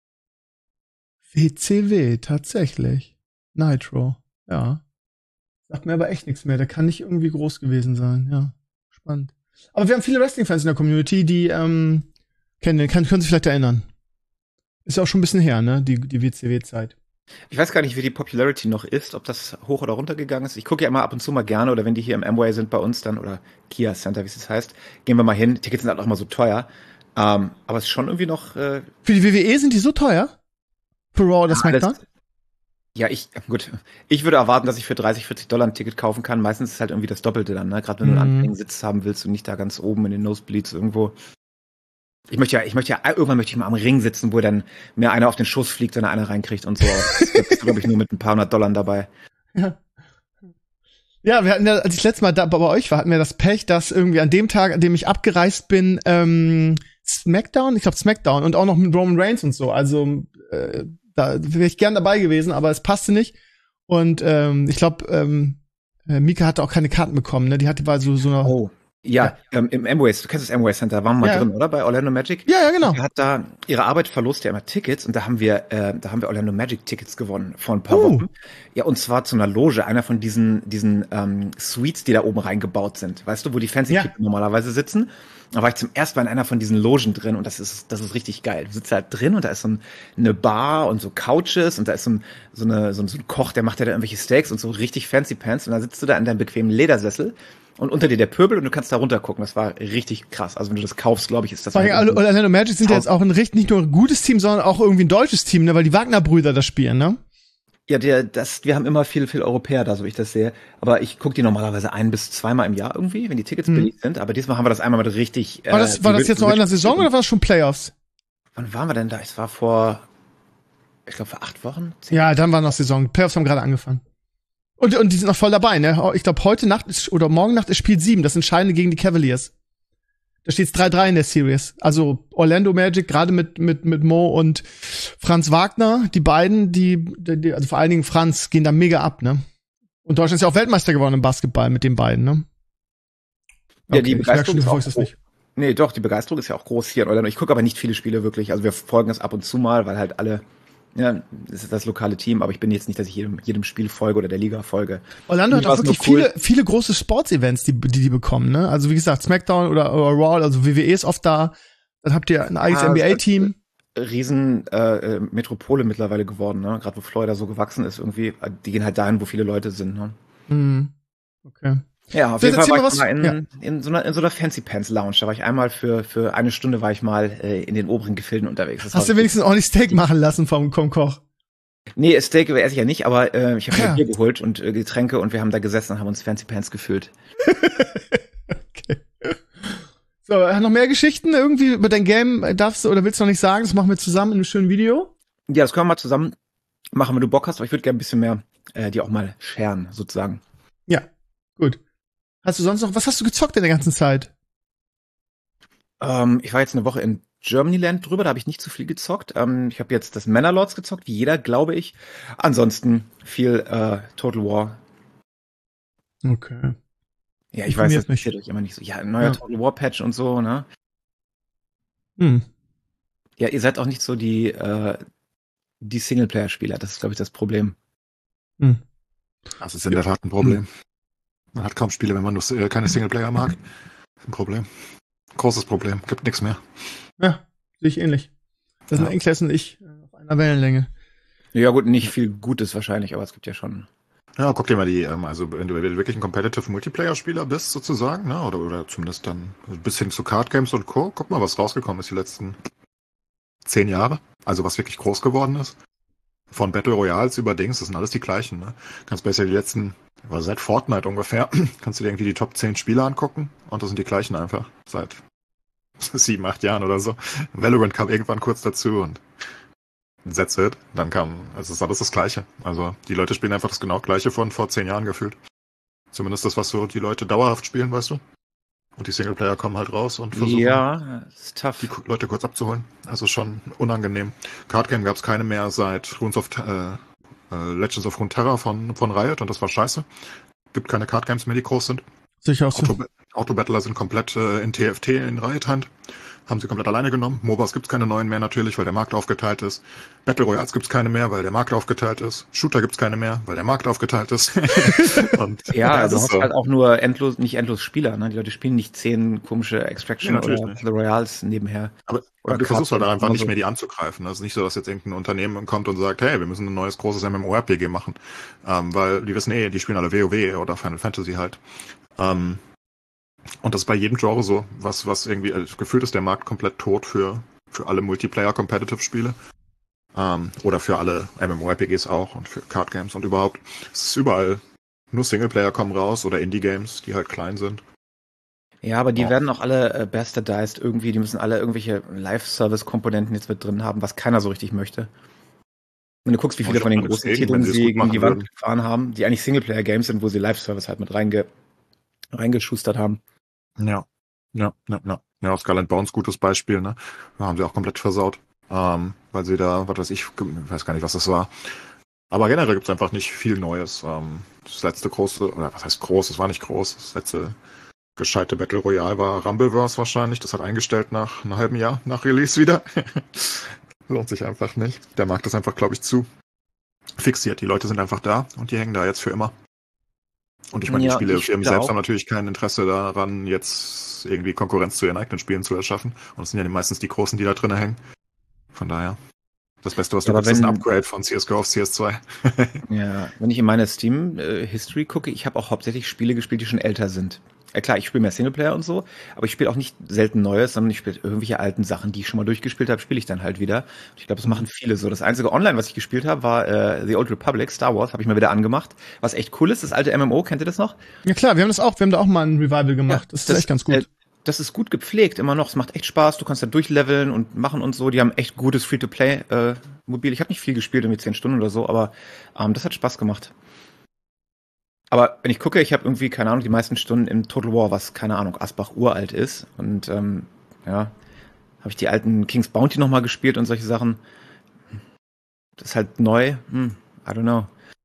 W C W, tatsächlich. Nitro. Ja. Sagt mir aber echt nichts mehr. Der kann nicht irgendwie groß gewesen sein. Ja, spannend. Aber wir haben viele Wrestling-Fans in der Community, die ähm, kennen, kann, können sich vielleicht erinnern. Ist ja auch schon ein bisschen her, ne? Die, die W C W-Zeit. Ich weiß gar nicht, wie die Popularity noch ist, ob das hoch oder runter gegangen ist. Ich gucke ja immer ab und zu mal gerne, oder wenn die hier im Amway sind bei uns dann, oder Kia Center, wie es das heißt, gehen wir mal hin. Tickets sind halt auch immer so teuer. Ähm, aber es ist schon irgendwie noch... Äh, Für die W W E sind die so teuer? Für Raw oder SmackDown? alles, ja, ich, gut. Ich würde erwarten, dass ich für dreißig, vierzig Dollar ein Ticket kaufen kann. Meistens ist es halt irgendwie das Doppelte dann, ne? Gerade wenn du einen Mhm. anfänglichen Sitz haben willst und nicht da ganz oben in den Nosebleeds irgendwo. Ich möchte ja, ich möchte ja, irgendwann möchte ich mal am Ring sitzen, wo dann mir einer auf den Schoß fliegt und einer reinkriegt und so. Das ist, glaube ich, nur mit ein paar hundert Dollar dabei. Ja. Ja, wir hatten ja, als ich letztes Mal da bei euch war, hatten wir das Pech, dass irgendwie an dem Tag, an dem ich abgereist bin, ähm, SmackDown, ich glaube SmackDown und auch noch mit Roman Reigns und so. Also äh, da wäre ich gern dabei gewesen, aber es passte nicht. Und ähm, ich glaube, ähm, äh, Mika hatte auch keine Karten bekommen, ne? Die hatte war so so eine. Oh. Ja, ähm, im Amway, du kennst das Amway Center, da waren wir mal Ja. drin, oder? Bei Orlando Magic? Ja, ja, genau. Die hat da, ihre Arbeit verlost ja immer Tickets und da haben wir, äh, da haben wir Orlando Magic Tickets gewonnen vor ein paar Oh. Wochen. Ja, und zwar zu einer Loge, einer von diesen, diesen, ähm, Suites, die da oben reingebaut sind. Weißt du, wo die Fancy Ja. People normalerweise sitzen? Da war ich zum ersten Mal in einer von diesen Logen drin und das ist, das ist richtig geil. Du sitzt halt drin und da ist so ein, eine Bar und so Couches und da ist so ein, so eine, so ein, so ein Koch, der macht ja da irgendwelche Steaks und so richtig fancy pants und dann sitzt du da in deinem bequemen Ledersessel und unter dir der Pöbel und du kannst da runter gucken. Das war richtig krass. Also wenn du das kaufst, glaube ich, ist das Vor allem, halt Orlando Magic sind ja jetzt auch ein richtig, nicht nur ein gutes Team, sondern auch irgendwie ein deutsches Team, ne? Weil die Wagner-Brüder das spielen, ne? ja, der, das, wir haben immer viel, viel Europäer da, so wie ich das sehe. Aber ich gucke die normalerweise ein bis zweimal im Jahr irgendwie, wenn die Tickets Mhm. billig sind. Aber diesmal haben wir das einmal mit richtig. War das, äh, war das so jetzt noch in der richtig- Saison oder war das schon Playoffs? Wann waren wir denn da? Es war vor, ich glaube, vor acht Wochen. Zehn? Ja, dann war noch Saison. Playoffs haben gerade angefangen. Und, und die sind noch voll dabei, ne? Ich glaube, heute Nacht ist, oder morgen Nacht ist Spiel sieben, das Entscheidende gegen die Cavaliers. Da steht's drei drei in der Series. Also Orlando Magic, gerade mit, mit, mit Mo und Franz Wagner, die beiden, die, die, also vor allen Dingen Franz, gehen da mega ab, ne? Und Deutschland ist ja auch Weltmeister geworden im Basketball mit den beiden, ne? Ja, die ich merk schon, Begeisterung du ist auch verfolgst das nicht. Nee, doch, die Begeisterung ist ja auch groß hier in Orlando. Ich gucke aber nicht viele Spiele wirklich. Also wir folgen das ab und zu mal, weil halt alle, ja, das ist das lokale Team, aber ich bin jetzt nicht, dass ich jedem, jedem Spiel folge oder der Liga folge. Orlando hat Mir auch war's wirklich nur cool. viele, viele große Sports-Events, die, die die bekommen, ne? Also wie gesagt, SmackDown oder, oder Raw, also W W E ist oft da. Dann habt ihr ein eigenes Ah, N B A-Team. Riesen äh, äh, Metropole mittlerweile geworden, ne? Gerade wo Florida so gewachsen ist irgendwie. Die gehen halt dahin, wo viele Leute sind, ne? Hm. Okay. Ja, auf Vielleicht jeden Fall war erzähl ich mal mal was- in, in, so einer, in so einer Fancy Pants Lounge. Da war ich einmal für, für eine Stunde war ich mal äh, in den oberen Gefilden unterwegs. Das Hast war du wenigstens ordentlich Steak machen lassen vom, vom Koch? Nee, Steak esse ich ja nicht, aber äh, ich habe Ja. mir Bier geholt und äh, Getränke und wir haben da gesessen und haben uns Fancy Pants gefühlt. Okay. So, noch mehr Geschichten irgendwie über dein Game darfst du oder willst du noch nicht sagen? Das machen wir zusammen in einem schönen Video. Ja, das können wir mal zusammen machen, wenn du Bock hast, aber ich würde gerne ein bisschen mehr äh, die auch mal scheren, sozusagen. Ja, gut. Hast du sonst noch, was hast du gezockt in der ganzen Zeit? Ähm, ich war jetzt eine Woche in Germanyland drüber, da habe ich nicht zu viel gezockt. Ähm, ich habe jetzt das Manor-Lords gezockt, wie jeder, glaube ich. Ansonsten viel äh, Total War. Okay. Ja, ich weiß, Informiert das interessiert euch immer nicht so. Ja, ein neuer Ja. Total War-Patch und so, ne? Hm. Ja, ihr seid auch nicht so die, äh, die Singleplayer-Spieler, das ist, glaube ich, das Problem. Hm. Das ist in der Tat ein Problem. Man hat kaum Spiele, wenn man nur, äh, keine Singleplayer mag. Ein Problem. Großes Problem. Gibt nichts mehr. Ja, sehe ich ähnlich. Das sind Ja. Enkles und ich äh, auf einer Wellenlänge. Ja gut, nicht viel Gutes wahrscheinlich, aber es gibt ja schon. Ja, guck dir mal die, ähm, also wenn du wirklich ein Competitive Multiplayer-Spieler bist, sozusagen, ne, oder, oder zumindest dann bis hin zu Card Games und Co., guck mal, was rausgekommen ist die letzten zehn Jahre. Also was wirklich groß geworden ist. Von Battle Royals über Dings, das sind alles die gleichen, ne. Kannst besser die letzten, also seit Fortnite ungefähr, kannst du dir irgendwie die Top zehn Spieler angucken und das sind die gleichen einfach. Seit sieben, acht Jahren oder so. Valorant kam irgendwann kurz dazu und that's it. Dann kam, es ist alles das Gleiche. Also die Leute spielen einfach das genau Gleiche von vor zehn Jahren gefühlt. Zumindest das, was so die Leute dauerhaft spielen, weißt du? Und die Singleplayer kommen halt raus und versuchen, Ja, das ist tough. die Leute kurz abzuholen. Also schon unangenehm. Card Game gab es keine mehr seit Runes of äh, äh, Legends of Runeterra von, von Riot und das war scheiße. Gibt keine Card Games mehr, die groß sind. Sicher auch so. Auto, Autobattler sind komplett äh, in T F T in Riot Hand. Haben sie komplett alleine genommen. MOBAs gibt's keine neuen mehr natürlich, weil der Markt aufgeteilt ist. Battle Royals gibt's keine mehr, weil der Markt aufgeteilt ist. Shooter gibt's keine mehr, weil der Markt aufgeteilt ist. Und ja, also du hast so. halt auch nur endlos, nicht endlos Spieler. Ne? Die Leute spielen nicht zehn komische Extraction ja, oder Battle Royals nebenher. Aber, aber du versuchst halt einfach nicht mehr die anzugreifen. Das ist nicht so, dass jetzt irgendein Unternehmen kommt und sagt, hey, wir müssen ein neues großes MMORPG machen. Ähm, weil die wissen eh, die spielen alle WoW oder Final Fantasy halt. Ähm, Und das ist bei jedem Genre so, was, was irgendwie, also gefühlt ist der Markt komplett tot für, für alle Multiplayer-Competitive-Spiele. Ähm, oder für alle MMORPGs auch und für Card-Games und überhaupt. Es ist überall, nur Singleplayer kommen raus oder Indie-Games, die halt klein sind. Ja, aber die oh. werden auch alle äh, bastardized irgendwie, die müssen alle irgendwelche Live-Service-Komponenten jetzt mit drin haben, was keiner so richtig möchte. Wenn du guckst, wie viele von den großen Titeln sie gegen die Wand gefahren haben, die eigentlich Singleplayer-Games sind, wo sie Live-Service halt mit reinge reingeschustert haben. Ja, ja, ja, ja. Ja, Skull and Bones, gutes Beispiel, ne? Da haben sie auch komplett versaut. Ähm, weil sie da, was weiß ich, weiß gar nicht, was das war. Aber generell gibt's einfach nicht viel Neues. Ähm, das letzte große, oder was heißt groß, es war nicht groß, das letzte gescheite Battle Royale war Rumbleverse wahrscheinlich. Das hat eingestellt nach einem halben Jahr nach Release wieder. Lohnt sich einfach nicht. Der Markt ist einfach, glaube ich, zu fixiert. Die Leute sind einfach da und die hängen da jetzt für immer. Und ich meine, ja, die Spielefirmen selbst auch. haben natürlich kein Interesse daran, jetzt irgendwie Konkurrenz zu ihren eigenen Spielen zu erschaffen. Und es sind ja meistens die Großen, die da drin hängen. Von daher, das Beste, was du willst, ist ein Upgrade von C S G O auf C S zwei. Ja, wenn ich in meine Steam-History gucke, ich habe auch hauptsächlich Spiele gespielt, die schon älter sind. Ja klar, ich spiele mehr Singleplayer und so, aber ich spiele auch nicht selten Neues, sondern ich spiele irgendwelche alten Sachen, die ich schon mal durchgespielt habe, spiele ich dann halt wieder. Und ich glaube, das machen viele so. Das einzige Online, was ich gespielt habe, war äh, The Old Republic, Star Wars, habe ich mal wieder angemacht. Was echt cool ist, das alte M M O, kennt ihr das noch? Ja klar, wir haben das auch, wir haben da auch mal ein Revival gemacht. Ja, das ist das, echt ganz gut. Äh, das ist gut gepflegt, immer noch. Es macht echt Spaß, du kannst da durchleveln und machen und so. Die haben echt gutes Free-to-Play-Mobil. Äh, ich habe nicht viel gespielt, irgendwie zehn Stunden oder so, aber ähm, das hat Spaß gemacht. Aber wenn ich gucke, ich habe irgendwie, keine Ahnung, die meisten Stunden im Total War, was, keine Ahnung, Asbach uralt ist. Und ähm, ja, habe ich die alten King's Bounty nochmal gespielt und solche Sachen. Das ist halt neu. Hm, I don't know.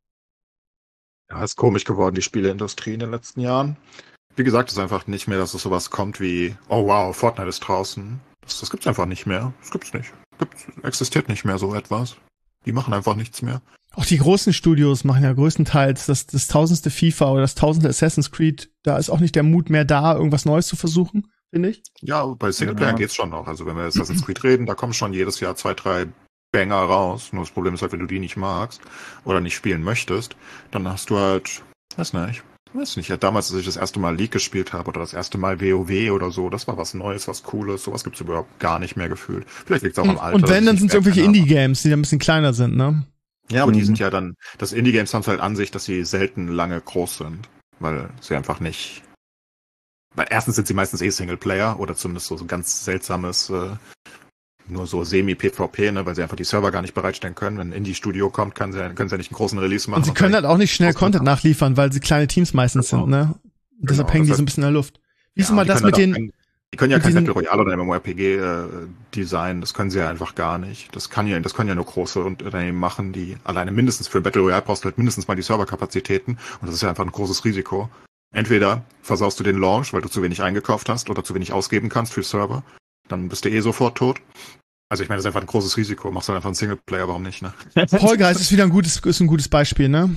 Ja, ist komisch geworden, die Spieleindustrie in den letzten Jahren. Wie gesagt, es ist einfach nicht mehr, dass es sowas kommt wie, oh wow, Fortnite ist draußen. Das, das gibt's einfach nicht mehr. Das gibt's nicht. Gibt's, existiert nicht mehr so etwas. Die machen einfach nichts mehr. Auch die großen Studios machen ja größtenteils das, das tausendste FIFA oder das tausendste Assassin's Creed. Da ist auch nicht der Mut mehr da, irgendwas Neues zu versuchen, finde ich. Ja, bei Singleplayer ja. geht's schon noch. Also wenn wir Assassin's Creed reden, da kommen schon jedes Jahr zwei, drei Banger raus. Nur das Problem ist halt, wenn du die nicht magst oder nicht spielen möchtest, dann hast du halt, weiß nicht, weiß nicht. Ja, damals, als ich das erste Mal League gespielt habe oder das erste Mal WoW oder so, das war was Neues, was Cooles. Sowas gibt's überhaupt gar nicht mehr gefühlt. Vielleicht liegt's auch am Alter. Und wenn, dann sind es irgendwelche Indie-Games, die ein bisschen kleiner sind, ne? Ja, aber mhm. die sind ja dann, das Indie-Games haben es halt an sich, dass sie selten lange groß sind, weil sie einfach nicht, weil erstens sind sie meistens eh Singleplayer oder zumindest so, so ein ganz seltsames, äh, nur so Semi-PvP, ne, weil sie einfach die Server gar nicht bereitstellen können. Wenn ein Indie-Studio kommt, können sie, können sie ja nicht einen großen Release machen. Und sie können halt auch nicht schnell Content nachliefern, weil sie kleine Teams meistens genau. sind, ne? Und genau, deshalb hängen die so ein bisschen in der Luft. Wie ist ja, mal das mit den... Kein, die können ja kein Battle Royale oder MMORPG äh, designen, das können sie ja einfach gar nicht. Das kann ja, das können ja nur große Unternehmen machen, die alleine mindestens für Battle Royale brauchst du halt mindestens mal die Serverkapazitäten und das ist ja einfach ein großes Risiko. Entweder versaust du den Launch, weil du zu wenig eingekauft hast oder zu wenig ausgeben kannst für Server, dann bist du eh sofort tot. Also ich meine, das ist einfach ein großes Risiko. Machst du einfach einen Singleplayer, warum nicht, ne? Fall Guys ist wieder ein gutes, ist ein gutes Beispiel, ne?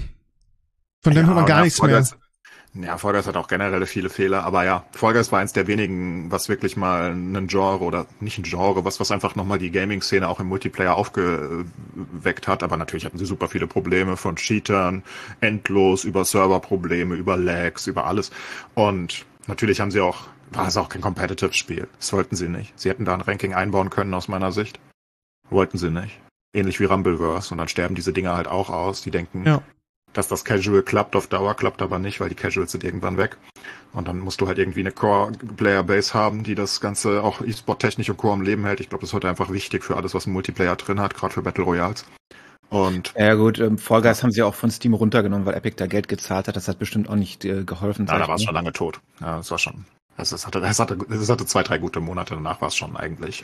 Von dem ja, hört man gar nichts mehr. Ja, Fall Guys hat auch generell viele Fehler, aber ja, Fall Guys war eins der wenigen, was wirklich mal ein Genre oder nicht ein Genre, was was einfach nochmal die Gaming-Szene auch im Multiplayer aufgeweckt hat, aber natürlich hatten sie super viele Probleme von Cheatern, endlos, über Serverprobleme, über Lags, über alles und natürlich haben sie auch, war es auch kein Competitive-Spiel, das wollten sie nicht. Sie hätten da ein Ranking einbauen können aus meiner Sicht, wollten sie nicht. Ähnlich wie Rumbleverse und dann sterben diese Dinger halt auch aus, die denken... Ja. Dass das Casual klappt auf Dauer, klappt aber nicht, weil die Casuals sind irgendwann weg. Und dann musst du halt irgendwie eine Core-Player-Base haben, die das Ganze auch E-Sport-technisch und Core am Leben hält. Ich glaube, das ist heute einfach wichtig für alles, was ein Multiplayer drin hat, gerade für Battle Royals. Und ja gut, ähm, Fall Guys haben sie auch von Steam runtergenommen, weil Epic da Geld gezahlt hat. Das hat bestimmt auch nicht äh, geholfen. Ja, da war es schon lange tot. Ja, das war schon. Es, es, hatte, es, hatte, es hatte zwei, drei gute Monate, danach war es schon eigentlich.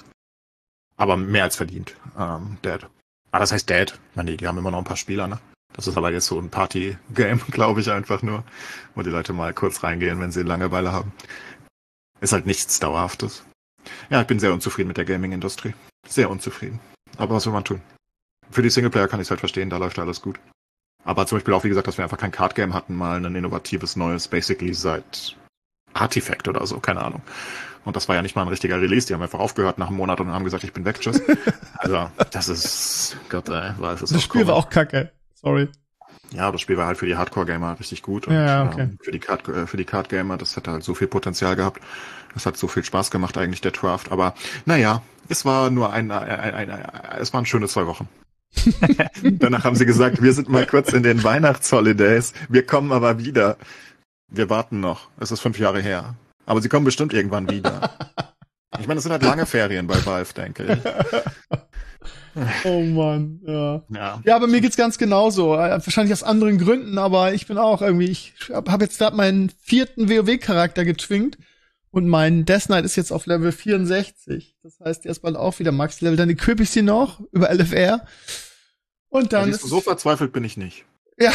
Aber mehr als verdient. Ähm, dead. Ah, das heißt dead. Ich meine, die haben immer noch ein paar Spieler, ne? Das ist aber jetzt so ein Party-Game, glaube ich, einfach nur, wo die Leute mal kurz reingehen, wenn sie Langeweile haben. Ist halt nichts Dauerhaftes. Ja, ich bin sehr unzufrieden mit der Gaming-Industrie. Sehr unzufrieden. Aber was will man tun? Für die Singleplayer kann ich es halt verstehen, da läuft alles gut. Aber zum Beispiel auch, wie gesagt, dass wir einfach kein Card-Game hatten, mal ein innovatives neues, basically seit Artifact oder so, keine Ahnung. Und das war ja nicht mal ein richtiger Release, die haben einfach aufgehört nach einem Monat und haben gesagt, ich bin weg, tschüss. Also, das ist, Gott, ey, war es Das Spiel komisch. War auch kacke, sorry. Ja, das Spiel war halt für die Hardcore-Gamer richtig gut. Und ja, okay. ähm, für die Card, äh, für die Card-Gamer, das hat halt so viel Potenzial gehabt. Das hat so viel Spaß gemacht eigentlich, der Draft. Aber, naja, es war nur ein, ein, ein, ein, ein es waren schöne zwei Wochen. Danach haben sie gesagt, wir sind mal kurz in den Weihnachtsholidays, wir kommen aber wieder. Wir warten noch. Es ist fünf Jahre her. Aber sie kommen bestimmt irgendwann wieder. Ich meine, es sind halt lange Ferien bei Valve, denke ich. Oh Mann, ja. Ja, ja, aber mir geht's ganz genauso. Wahrscheinlich aus anderen Gründen, aber ich bin auch irgendwie, ich habe jetzt gerade meinen vierten WoW-Charakter getwinkt und mein Death Knight ist jetzt auf Level vierundsechzig. Das heißt, erst bald auch wieder Max-Level. Dann equip ich sie noch über L F R. Und dann ist so verzweifelt bin ich nicht. Ja.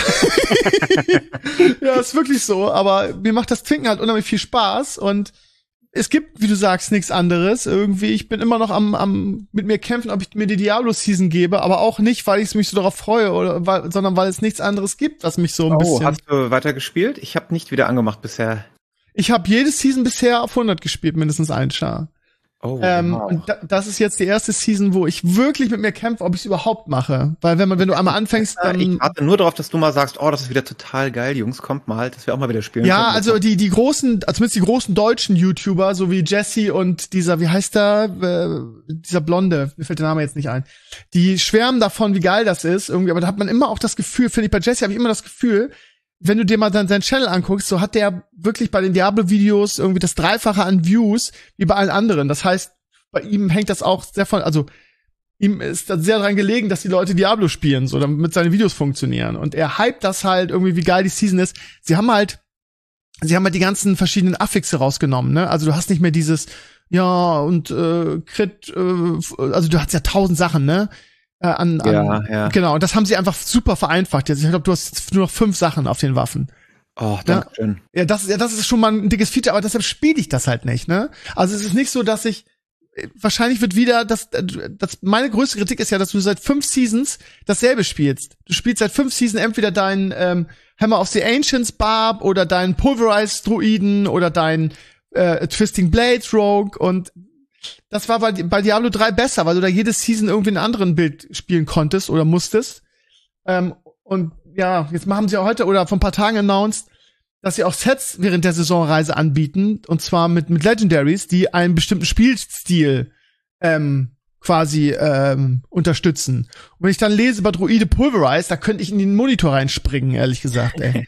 Ja, ist wirklich so, aber mir macht das Twinken halt unheimlich viel Spaß und es gibt, wie du sagst, nichts anderes. Irgendwie, ich bin immer noch am, am mit mir kämpfen, ob ich mir die Diablo-Season gebe, aber auch nicht, weil ich mich so darauf freue, oder weil, sondern weil es nichts anderes gibt, was mich so ein oh, bisschen... Oh, hast du weiter gespielt? Ich habe nicht wieder angemacht bisher. Ich habe jede Season bisher auf hundert gespielt, mindestens ein Char. Oh, ähm, wow. Und da, das ist jetzt die erste Season, wo ich wirklich mit mir kämpfe, ob ich es überhaupt mache. Weil wenn man, wenn du einmal anfängst, dann... Ich warte nur darauf, dass du mal sagst, oh, das ist wieder total geil, Jungs, kommt mal, dass wir auch mal wieder spielen Ja, können. also die die großen, also zumindest die großen deutschen YouTuber, so wie Jesse und dieser, wie heißt der, äh, dieser Blonde, mir fällt der Name jetzt nicht ein, die schwärmen davon, wie geil das ist, irgendwie, aber da hat man immer auch das Gefühl, finde ich, bei Jesse habe ich immer das Gefühl, wenn du dir mal dann seinen Channel anguckst, so hat der wirklich bei den Diablo-Videos irgendwie das Dreifache an Views wie bei allen anderen. Das heißt, bei ihm hängt das auch sehr von, also ihm ist das sehr dran gelegen, dass die Leute Diablo spielen, so damit seine Videos funktionieren. Und er hypt das halt irgendwie, wie geil die Season ist. Sie haben halt, sie haben halt die ganzen verschiedenen Affixe rausgenommen, ne? Also du hast nicht mehr dieses, ja, und äh, Crit, äh, also du hast ja tausend Sachen, ne? Äh, an, an, ja, ja. Genau, und das haben sie einfach super vereinfacht. Jetzt, ich glaube, du hast jetzt nur noch fünf Sachen auf den Waffen. Oh, danke ja? schön. Ja, das, ja, das ist schon mal ein dickes Feature, aber deshalb spiele ich das halt nicht, ne? Also es ist nicht so, dass ich wahrscheinlich wird wieder, das, das, meine größte Kritik ist ja, dass du seit fünf Seasons dasselbe spielst. Du spielst seit fünf Seasons entweder deinen ähm, Hammer of the Ancients Barb oder deinen Pulverized Druiden oder deinen äh, Twisting Blades Rogue und das war bei, bei Diablo drei besser, weil du da jede Season irgendwie einen anderen Bild spielen konntest oder musstest. Ähm, und ja, jetzt haben sie ja heute oder vor ein paar Tagen announced, dass sie auch Sets während der Saisonreise anbieten, und zwar mit, mit Legendaries, die einen bestimmten Spielstil ähm, quasi ähm, unterstützen. Und wenn ich dann lese über Druide Pulverize, da könnte ich in den Monitor reinspringen, ehrlich gesagt, ey.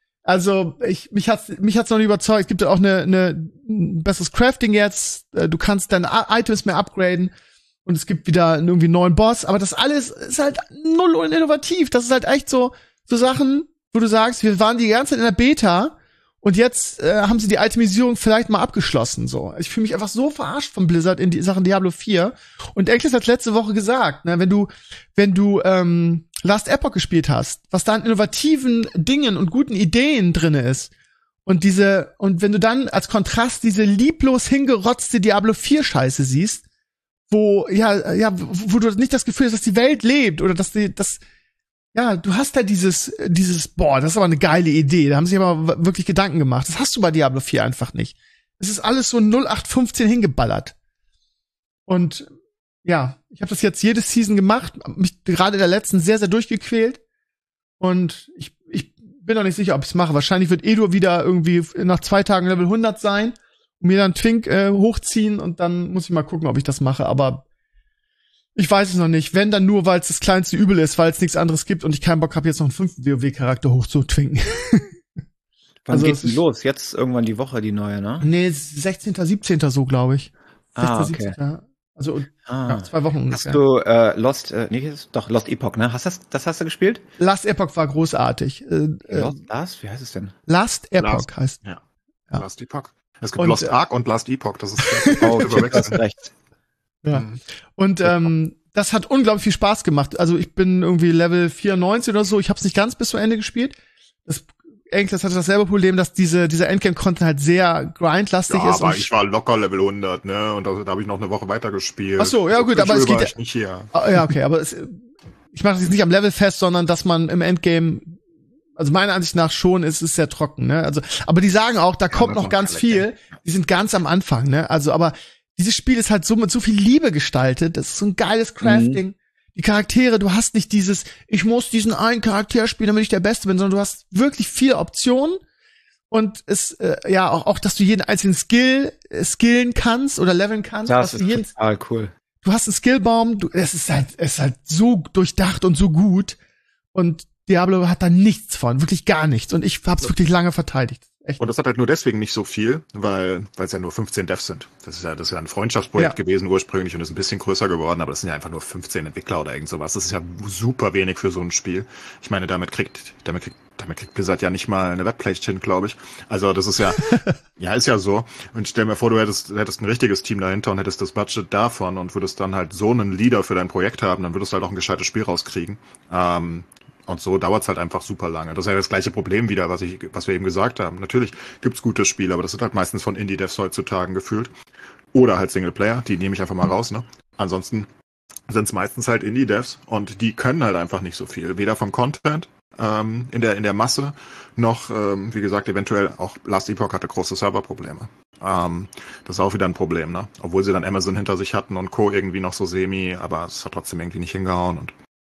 Also, ich, mich hat's, mich hat's noch nicht überzeugt. Es gibt ja auch eine, eine, ein besseres Crafting jetzt. Du kannst deine Items mehr upgraden. Und es gibt wieder irgendwie einen neuen Boss. Aber das alles ist halt null innovativ. Das ist halt echt so, so Sachen, wo du sagst, wir waren die ganze Zeit in der Beta. Und jetzt äh, haben sie die Itemisierung vielleicht mal abgeschlossen. So, ich fühle mich einfach so verarscht von Blizzard in die Sachen Diablo vier. Und Enkles hat letzte Woche gesagt, ne, wenn du, wenn du ähm, Last Epoch gespielt hast, was da an innovativen Dingen und guten Ideen drinne ist, und diese, und wenn du dann als Kontrast diese lieblos hingerotzte Diablo vier Scheiße siehst, wo ja, ja, wo, wo du nicht das Gefühl hast, dass die Welt lebt oder dass die, das ja, du hast da dieses, dieses, boah, das ist aber eine geile Idee. Da haben sie aber wirklich Gedanken gemacht. Das hast du bei Diablo vier einfach nicht. Es ist alles so null acht fünfzehn hingeballert. Und ja, ich habe das jetzt jede Season gemacht, mich gerade in der letzten sehr, sehr durchgequält. Und ich, ich bin noch nicht sicher, ob ich es mache. Wahrscheinlich wird Edo wieder irgendwie nach zwei Tagen Level hundert sein und mir dann Twink äh, hochziehen und dann muss ich mal gucken, ob ich das mache. Aber ich weiß es noch nicht. Wenn, dann nur, weil es das kleinste Übel ist, weil es nichts anderes gibt und ich keinen Bock habe, jetzt noch einen fünften WoW-Charakter hochzutwinken. Wann also, geht's denn los? Jetzt irgendwann die Woche, die neue, ne? Nee, sechzehnten, siebzehnten so, glaube ich. Ah, okay. siebzehnten Also ah. ja, zwei Wochen ungefähr. Hast du äh, Lost, äh, nee, doch, Lost Epoch, ne? Hast das, das hast du gespielt? Last Epoch war großartig. Äh, Lost, Last? Wie heißt es denn? Last Epoch Last, heißt. Ja. ja. Last Epoch. Es gibt und, Lost Ark und Last Epoch, das ist oh, okay, du hast recht. Ja. Mhm. Und ähm, das hat unglaublich viel Spaß gemacht. Also ich bin irgendwie Level vierundneunzig oder so. Ich habe es nicht ganz bis zu Ende gespielt. Das Endclass hatte dasselbe Problem, dass diese, dieser Endgame-Content halt sehr grindlastig ja, ist. aber ich war locker Level hundert, ne, und da, da habe ich noch eine Woche weitergespielt. Ach so, ja gut, aber es geht ja, nicht hier. Ja, okay, aber es, ich mache das jetzt nicht am Level fest, sondern dass man im Endgame, also meiner Ansicht nach schon, ist es sehr trocken, ne? Also, aber die sagen auch, da kommt noch ganz viel. Die sind ganz am Anfang, ne? Also, aber dieses Spiel ist halt so mit so viel Liebe gestaltet. Das ist so ein geiles Crafting. Mhm. Die Charaktere, du hast nicht dieses, ich muss diesen einen Charakter spielen, damit ich der Beste bin, sondern du hast wirklich viele Optionen. Und es, äh, ja, auch, auch, dass du jeden einzelnen Skill äh, skillen kannst oder leveln kannst. Das ist jeden, total cool. Du hast einen Skillbaum, du, es ist halt, es ist halt so durchdacht und so gut. Und Diablo hat da nichts von, wirklich gar nichts. Und ich hab's wirklich lange verteidigt. Echt. Und das hat halt nur deswegen nicht so viel, weil weil es ja nur fünfzehn Devs sind. Das ist ja das ist ja ein Freundschaftsprojekt ja. gewesen ursprünglich und ist ein bisschen größer geworden, aber das sind ja einfach nur fünfzehn Entwickler oder irgend sowas. Das ist ja super wenig für so ein Spiel. Ich meine, damit kriegt damit kriegt damit kriegt Blizzard ja nicht mal eine Webpage hin, glaube ich. Also das ist ja ja ist ja so. Und stell mir vor, du hättest hättest ein richtiges Team dahinter und hättest das Budget davon und würdest dann halt so einen Leader für dein Projekt haben, dann würdest du halt auch ein gescheites Spiel rauskriegen. Ähm, Und so dauert's halt einfach super lange. Das ist ja das gleiche Problem wieder, was ich, was wir eben gesagt haben. Natürlich gibt's gute Spiele, aber das sind halt meistens von Indie-Devs heutzutage gefühlt. Oder halt Singleplayer, die nehme ich einfach mal raus, ne? Ansonsten sind's meistens halt Indie-Devs und die können halt einfach nicht so viel. Weder vom Content, ähm, in der, in der Masse, noch, ähm, wie gesagt, eventuell auch Last Epoch hatte große Serverprobleme. Ähm, das ist auch wieder ein Problem, ne? Obwohl sie dann Amazon hinter sich hatten und Co. irgendwie noch so semi, aber es hat trotzdem irgendwie nicht hingehauen und,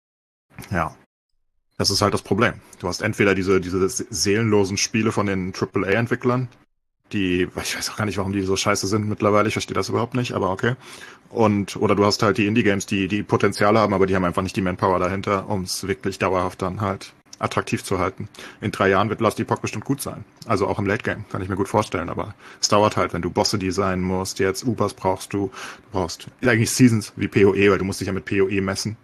ja. Das ist halt das Problem. Du hast entweder diese diese seelenlosen Spiele von den Triple A-Entwicklern, die, ich weiß auch gar nicht, warum die so scheiße sind mittlerweile, ich verstehe das überhaupt nicht, aber okay. Und oder du hast halt die Indie-Games, die die Potenziale haben, aber die haben einfach nicht die Manpower dahinter, um es wirklich dauerhaft dann halt attraktiv zu halten. In drei Jahren wird Last Epoch bestimmt gut sein. Also auch im Late-Game, kann ich mir gut vorstellen, aber es dauert halt, wenn du Bosse designen musst, jetzt Ubers brauchst du, du brauchst eigentlich Seasons wie P O E, weil du musst dich ja mit P O E messen.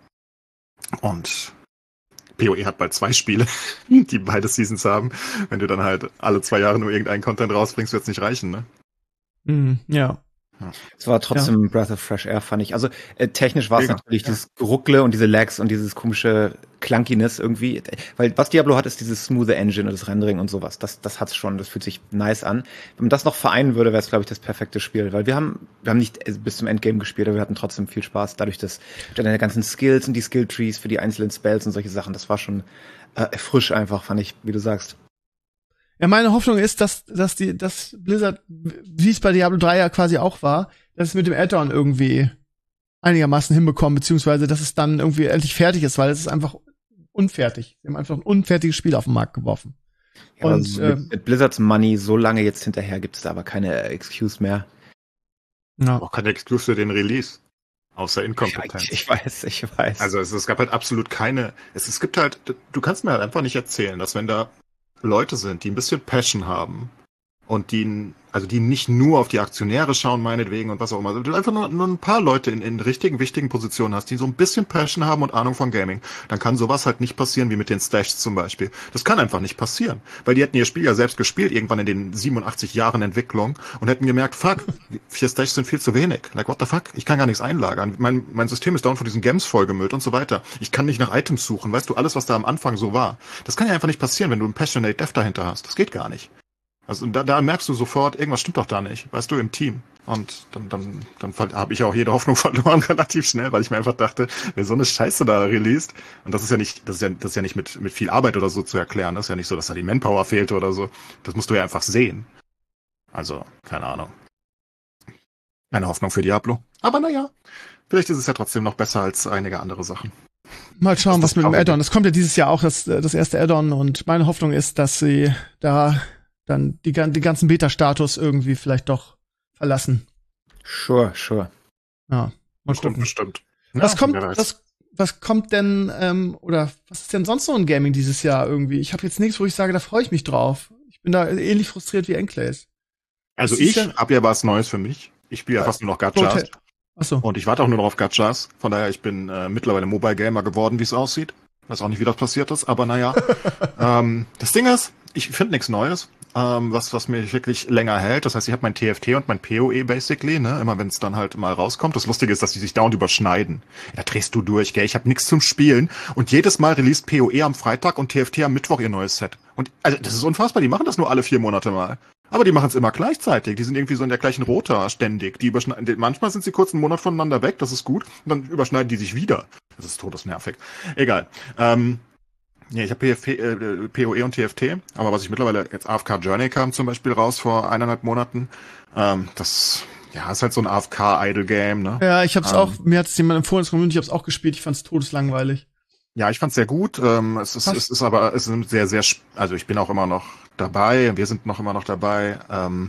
Und P O E hat bald zwei Spiele, die beide Seasons haben. Wenn du dann halt alle zwei Jahre nur irgendeinen Content rausbringst, wird's nicht reichen, ne? Mm, ja. Es war trotzdem ja. Breath of Fresh Air, fand ich. Also äh, technisch war es natürlich ja. dieses Geruckle und diese Lags und dieses komische Clunkiness irgendwie. Weil was Diablo hat, ist dieses smooth Engine und das Rendering und sowas. Das, das hat's schon, das fühlt sich nice an. Wenn man das noch vereinen würde, wäre es, glaube ich, das perfekte Spiel. Weil wir haben wir haben nicht bis zum Endgame gespielt, aber wir hatten trotzdem viel Spaß. Dadurch, dass deine ganzen Skills und die Skill-Trees für die einzelnen Spells und solche Sachen, das war schon äh, frisch einfach, fand ich, wie du sagst. Ja, meine Hoffnung ist, dass, dass die, dass Blizzard, wie es bei Diablo drei ja quasi auch war, dass es mit dem Add-on irgendwie einigermaßen hinbekommen, beziehungsweise, dass es dann irgendwie endlich fertig ist, weil es ist einfach unfertig. Sie haben einfach ein unfertiges Spiel auf den Markt geworfen. Ja, und also mit, äh, mit Blizzards Money so lange jetzt hinterher gibt es da aber keine Excuse mehr. Ja. Auch keine Excuse für den Release. Außer Inkompetenz. Ja, ich, ich weiß, ich weiß. Also es, es gab halt absolut keine, es, es gibt halt, du kannst mir halt einfach nicht erzählen, dass wenn da Leute sind, die ein bisschen Passion haben und die, also die nicht nur auf die Aktionäre schauen, meinetwegen und was auch immer, du einfach nur, nur ein paar Leute in, in richtigen, wichtigen Positionen hast, die so ein bisschen Passion haben und Ahnung von Gaming, dann kann sowas halt nicht passieren, wie mit den Stashs zum Beispiel. Das kann einfach nicht passieren, weil die hätten ihr Spiel ja selbst gespielt, irgendwann in den siebenundachtzig Jahren Entwicklung und hätten gemerkt, fuck, vier Stashs sind viel zu wenig. Like, what the fuck? Ich kann gar nichts einlagern. Mein, mein System ist dauernd von diesen Gems vollgemüllt und so weiter. Ich kann nicht nach Items suchen. Weißt du, alles, was da am Anfang so war. Das kann ja einfach nicht passieren, wenn du einen Passionate Dev dahinter hast. Das geht gar nicht. Also da, da merkst du sofort, irgendwas stimmt doch da nicht, weißt du, im Team. Und dann, dann, dann habe ich auch jede Hoffnung verloren relativ schnell, weil ich mir einfach dachte, wer so eine Scheiße da released, und das ist ja nicht, das ist ja, das ist ja nicht mit, mit viel Arbeit oder so zu erklären, das ist ja nicht so, dass da die Manpower fehlte oder so. Das musst du ja einfach sehen. Also, keine Ahnung. Eine Hoffnung für Diablo. Aber naja, vielleicht ist es ja trotzdem noch besser als einige andere Sachen. Mal schauen, was mit dem Add-on. Es kommt ja dieses Jahr auch das, das erste Add-on und meine Hoffnung ist, dass sie da dann die, die ganzen Beta-Status irgendwie vielleicht doch verlassen. Sure, sure. Ja, mal gucken. Bestimmt. Was ja, kommt, was, was kommt denn, ähm, oder was ist denn sonst noch in Gaming dieses Jahr irgendwie? Ich habe jetzt nichts, wo ich sage, da freue ich mich drauf. Ich bin da ähnlich frustriert wie Enclays. Also ich ja, habe ja was Neues für mich. Ich spiele ja fast nur noch Gachas. Achso. Und ich warte auch nur noch auf Gachas. Von daher, ich bin äh, mittlerweile Mobile Gamer geworden, wie es aussieht. Weiß auch nicht, wie das passiert ist, aber naja. ähm, das Ding ist, ich finde nichts Neues. ähm, was was mich wirklich länger hält. Das heißt, ich habe mein T F T und mein P O E basically, ne, immer wenn es dann halt mal rauskommt. Das Lustige ist, dass die sich dauernd überschneiden. Da drehst du durch, gell? Ich habe nichts zum Spielen und jedes Mal released P O E am Freitag und T F T am Mittwoch ihr neues Set. Und also das ist unfassbar, die machen das nur alle vier Monate mal. Aber die machen es immer gleichzeitig. Die sind irgendwie so in der gleichen Rota ständig. Die überschneiden, manchmal sind sie kurz einen Monat voneinander weg, das ist gut. Und dann überschneiden die sich wieder. Das ist todesnervig. Egal. Ähm, ja, ich habe äh, P O E und T F T. Aber was ich mittlerweile, jetzt A F K Journey kam zum Beispiel raus vor eineinhalb Monaten. Ähm, das, ja, ist halt so ein A F K-Idle-Game, ne? Ja, ich hab's ähm, auch, mir hat es jemand empfohlen, ich hab's auch gespielt, ich fand's todeslangweilig. Ja, ich fand's sehr gut. Ähm, es ist, es ist aber, es ist sehr, sehr, also ich bin auch immer noch dabei. Wir sind noch immer noch dabei. Ähm,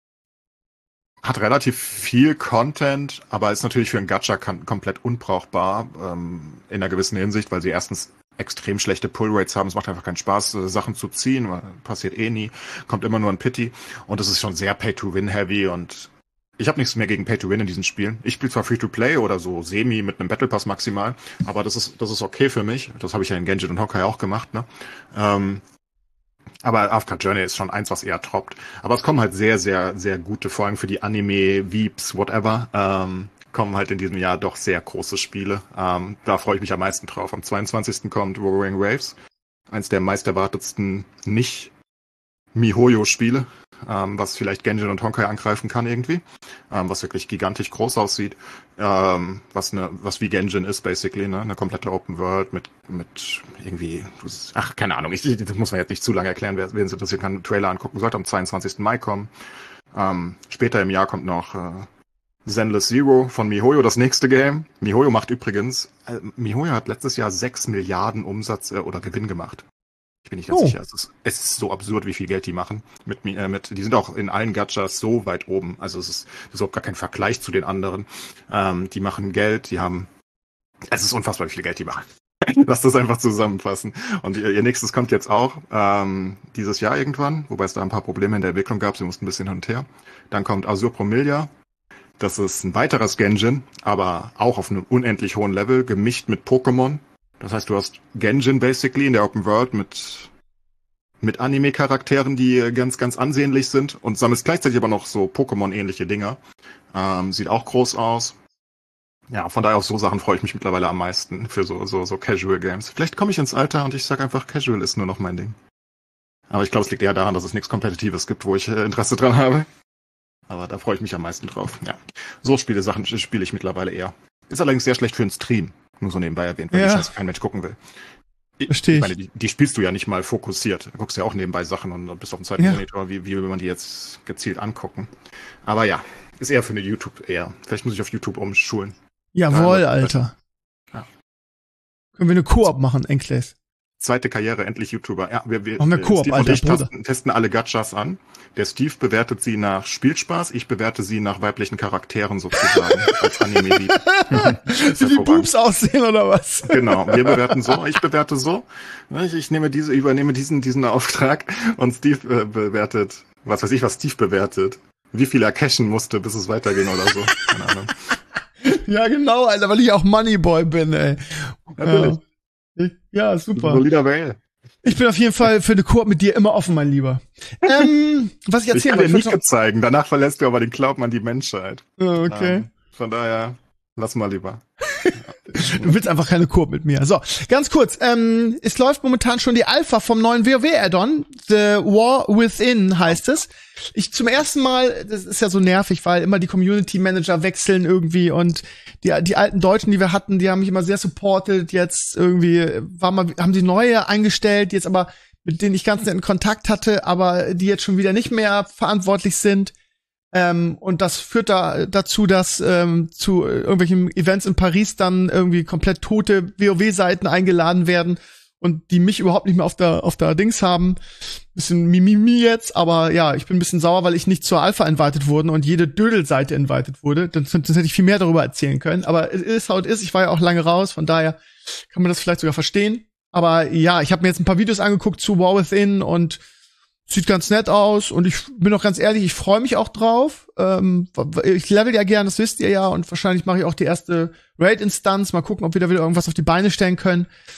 hat relativ viel Content, aber ist natürlich für einen Gacha komplett unbrauchbar ähm, in einer gewissen Hinsicht, weil sie erstens extrem schlechte Pull-Rates haben. Es macht einfach keinen Spaß, Sachen zu ziehen. Passiert eh nie. Kommt immer nur ein Pity. Und es ist schon sehr Pay-to-Win-heavy und ich habe nichts mehr gegen Pay-to-Win in diesen Spielen. Ich spiele zwar Free-to-Play oder so semi mit einem Battle Pass maximal, aber das ist das ist okay für mich. Das habe ich ja in Genshin und Honkai auch gemacht, ne? Ähm, aber A F K Journey ist schon eins, was eher troppt. Aber es kommen halt sehr, sehr, sehr gute, vor allem für die Anime, Weeps, whatever, ähm, kommen halt in diesem Jahr doch sehr große Spiele. Ähm, da freue ich mich am meisten drauf. Am zweiundzwanzigsten kommt Roaring Waves, eins der meist erwartetsten nicht MiHoYo-Spiele, ähm, was vielleicht Genshin und Honkai angreifen kann irgendwie, ähm, was wirklich gigantisch groß aussieht, ähm, was ne, was wie Genshin ist basically, ne, eine komplette Open World mit mit irgendwie, ach keine Ahnung, ich, das muss man jetzt nicht zu lange erklären, wer wen es interessiert kann, einen Trailer angucken sollte, am zweiundzwanzigsten Mai kommen. Ähm, später im Jahr kommt noch äh, Zenless Zero von MiHoYo, das nächste Game. MiHoYo macht übrigens, äh, MiHoYo hat letztes Jahr sechs Milliarden Umsatz äh, oder Gewinn gemacht. Ich bin nicht ganz Oh. sicher. Es ist, es ist so absurd, wie viel Geld die machen. Mit, äh, mit, die sind auch in allen Gachas so weit oben. Also es ist, das ist auch gar kein Vergleich zu den anderen. Ähm, die machen Geld, die haben, es ist unfassbar, wie viel Geld die machen. Lass das einfach zusammenfassen. Und ihr, ihr nächstes kommt jetzt auch ähm, dieses Jahr irgendwann, wobei es da ein paar Probleme in der Entwicklung gab. Sie mussten ein bisschen hin und her. Dann kommt Azure Promilia. Das ist ein weiteres Genshin, aber auch auf einem unendlich hohen Level, gemischt mit Pokémon. Das heißt, du hast Genshin basically in der Open World mit mit Anime-Charakteren, die ganz, ganz ansehnlich sind und sammelst gleichzeitig aber noch so Pokémon-ähnliche Dinger. Ähm, sieht auch groß aus. Ja, von daher auf so Sachen freue ich mich mittlerweile am meisten für so so so Casual Games. Vielleicht komme ich ins Alter und ich sag einfach, Casual ist nur noch mein Ding. Aber ich glaube, es liegt eher daran, dass es nichts Kompetitives gibt, wo ich äh, Interesse dran habe. Aber da freue ich mich am meisten drauf. Ja, so Spiele Sachen spiele ich mittlerweile eher. Ist allerdings sehr schlecht für einen Stream. Nur so nebenbei erwähnt, weil Ja. die Scheiße kein Mensch gucken will. Verstehe Ich ich. meine, die, die spielst du ja nicht mal fokussiert. Du guckst ja auch nebenbei Sachen und bist auf dem zweiten Ja. Monitor. Wie, wie will man die jetzt gezielt angucken? Aber ja, ist eher für eine YouTube eher. Vielleicht muss ich auf YouTube umschulen. Jawohl, Ja, Alter. Ja. Können wir eine Koop machen, Enkles? Zweite Karriere, endlich YouTuber. Ja, wir, wir, Machen wir äh, Koop, Steve Alter, und ich Bruder. testen, testen alle Gachas an. Der Steve bewertet sie nach Spielspaß, ich bewerte sie nach weiblichen Charakteren sozusagen, als Anime-Lieb. Wie die Boobs aussehen oder was? Genau, wir bewerten so, ich bewerte so. Ich, ich nehme diese, übernehme diesen, diesen Auftrag und Steve äh, bewertet, was weiß ich, was Steve bewertet. Wie viel er cashen musste, bis es weiterging oder so. Keine Ahnung. Ja, genau, Alter, weil ich auch Moneyboy bin, ey. Natürlich. Ja, ja super. Solider Whale. Ich bin auf jeden Fall für eine Koop mit dir immer offen, mein Lieber. Ähm, was ich Ich erzählen kann dir wollte. nicht zeigen, danach verlässt du aber den Glauben an die Menschheit. Oh, okay. Ähm, von daher, lass mal lieber. Du willst einfach keine Koop mit mir. So, ganz kurz. Ähm, es läuft momentan schon die Alpha vom neuen WoW-Add-on. The War Within heißt es. Ich zum ersten Mal, das ist ja so nervig, weil immer die Community-Manager wechseln irgendwie und die, die alten Deutschen, die wir hatten, die haben mich immer sehr supported. Jetzt irgendwie war mal, haben die neue eingestellt, die jetzt aber, mit denen ich ganz netten Kontakt hatte, aber die jetzt schon wieder nicht mehr verantwortlich sind. Ähm, und das führt da dazu, dass ähm, zu äh, irgendwelchen Events in Paris dann irgendwie komplett tote WoW-Seiten eingeladen werden und die mich überhaupt nicht mehr auf der auf der Dings haben. Bisschen Mimimi jetzt, aber ja, ich bin ein bisschen sauer, weil ich nicht zur Alpha invited wurde und jede Dödel-Seite invited wurde. Dann, dann hätte ich viel mehr darüber erzählen können. Aber es ist, how it is. Ich war ja auch lange raus, von daher kann man das vielleicht sogar verstehen. Aber ja, ich habe mir jetzt ein paar Videos angeguckt zu War Within und sieht ganz nett aus und ich bin auch ganz ehrlich, ich freue mich auch drauf. Ähm, ich level ja gern, das wisst ihr ja, und wahrscheinlich mache ich auch die erste Raid-Instanz. Mal gucken, ob wir da wieder irgendwas auf die Beine stellen können.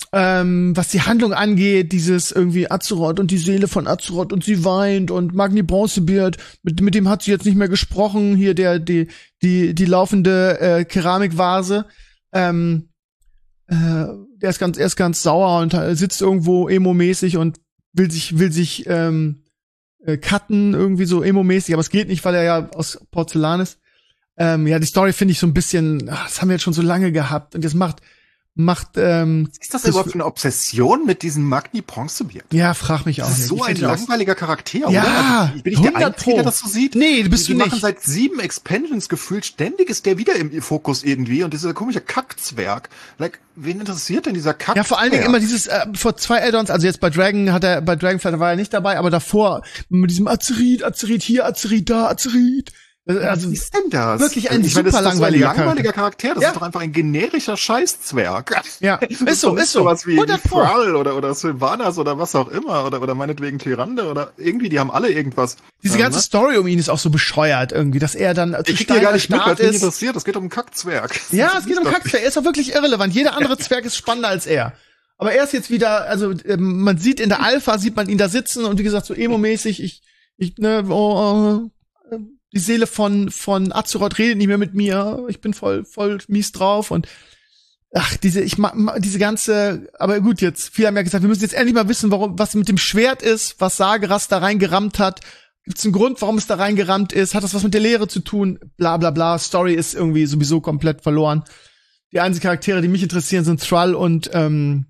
ähm, was die Handlung angeht, dieses irgendwie Azeroth und die Seele von Azeroth und sie weint und Magni Bronzebeard, mit, mit dem hat sie jetzt nicht mehr gesprochen, hier der, die, die, die laufende äh, Keramikvase, ähm, äh, der ist ganz, er ist ganz sauer und äh, sitzt irgendwo emo-mäßig und will sich, will sich, ähm, äh, cutten, irgendwie so emo-mäßig, aber es geht nicht, weil er ja aus Porzellan ist. Ähm, ja, die Story finde ich so ein bisschen, ach, das haben wir jetzt schon so lange gehabt und das macht, macht, ähm, Was ist das überhaupt für eine Obsession mit diesem Magni Bronzebeard? ja, frag mich auch Das ist nicht. so Ich ein find das- langweiliger Charakter, Ja, oder? Also, bin ich der hundert Einzige, Pro. der das so sieht? Nee, du bist die du machen nicht. seit sieben Expansions gefühlt, ständig ist der wieder im Fokus irgendwie und dieser komische Kackzwerg. Like, wen interessiert denn dieser Kackzwerg? Ja, vor allen Dingen immer dieses, äh, vor zwei Add-ons, also jetzt bei Dragon hat er, bei Dragonflight war er nicht dabei, aber davor mit diesem Azerit, Azerit hier, Azerit da, Azerit. Also, was ist denn das? wirklich ein Ich meine, super das ist doch so ein langweiliger langweiliger Charakter. Das Ja. ist doch einfach ein generischer Scheißzwerg. ja, Das ist so, doch nicht ist so. Sowas wie, wie hundert Pro. Thrall oder, oder Sylvanas oder was auch immer. Oder, oder meinetwegen Tyrande oder irgendwie, die haben alle irgendwas. Diese Ähm, ganze ne? Story um ihn ist auch so bescheuert irgendwie, dass er dann zu Ich krieg hier gar nicht mit, Stein was mich ist. interessiert. Es geht um einen Kackzwerg. Ja, es geht um Kackzwerg. Er ist doch wirklich irrelevant. Jeder andere Zwerg ist spannender als er. Aber er ist jetzt wieder, also ähm, man sieht in der Alpha, sieht man ihn da sitzen und wie gesagt, so emo-mäßig, ich, ich, ne, oh, äh, die Seele von, von Azeroth redet nicht mehr mit mir, ich bin voll, voll mies drauf und ach, diese, ich mag diese ganze, aber gut, jetzt, viele haben ja gesagt, wir müssen jetzt endlich mal wissen, warum, was mit dem Schwert ist, was Sageras da reingerammt hat. Gibt's einen Grund, warum es da reingerammt ist? Hat das was mit der Lehre zu tun? Bla, bla, bla. Story ist irgendwie sowieso komplett verloren. Die einzigen Charaktere, die mich interessieren, sind Thrall und, ähm,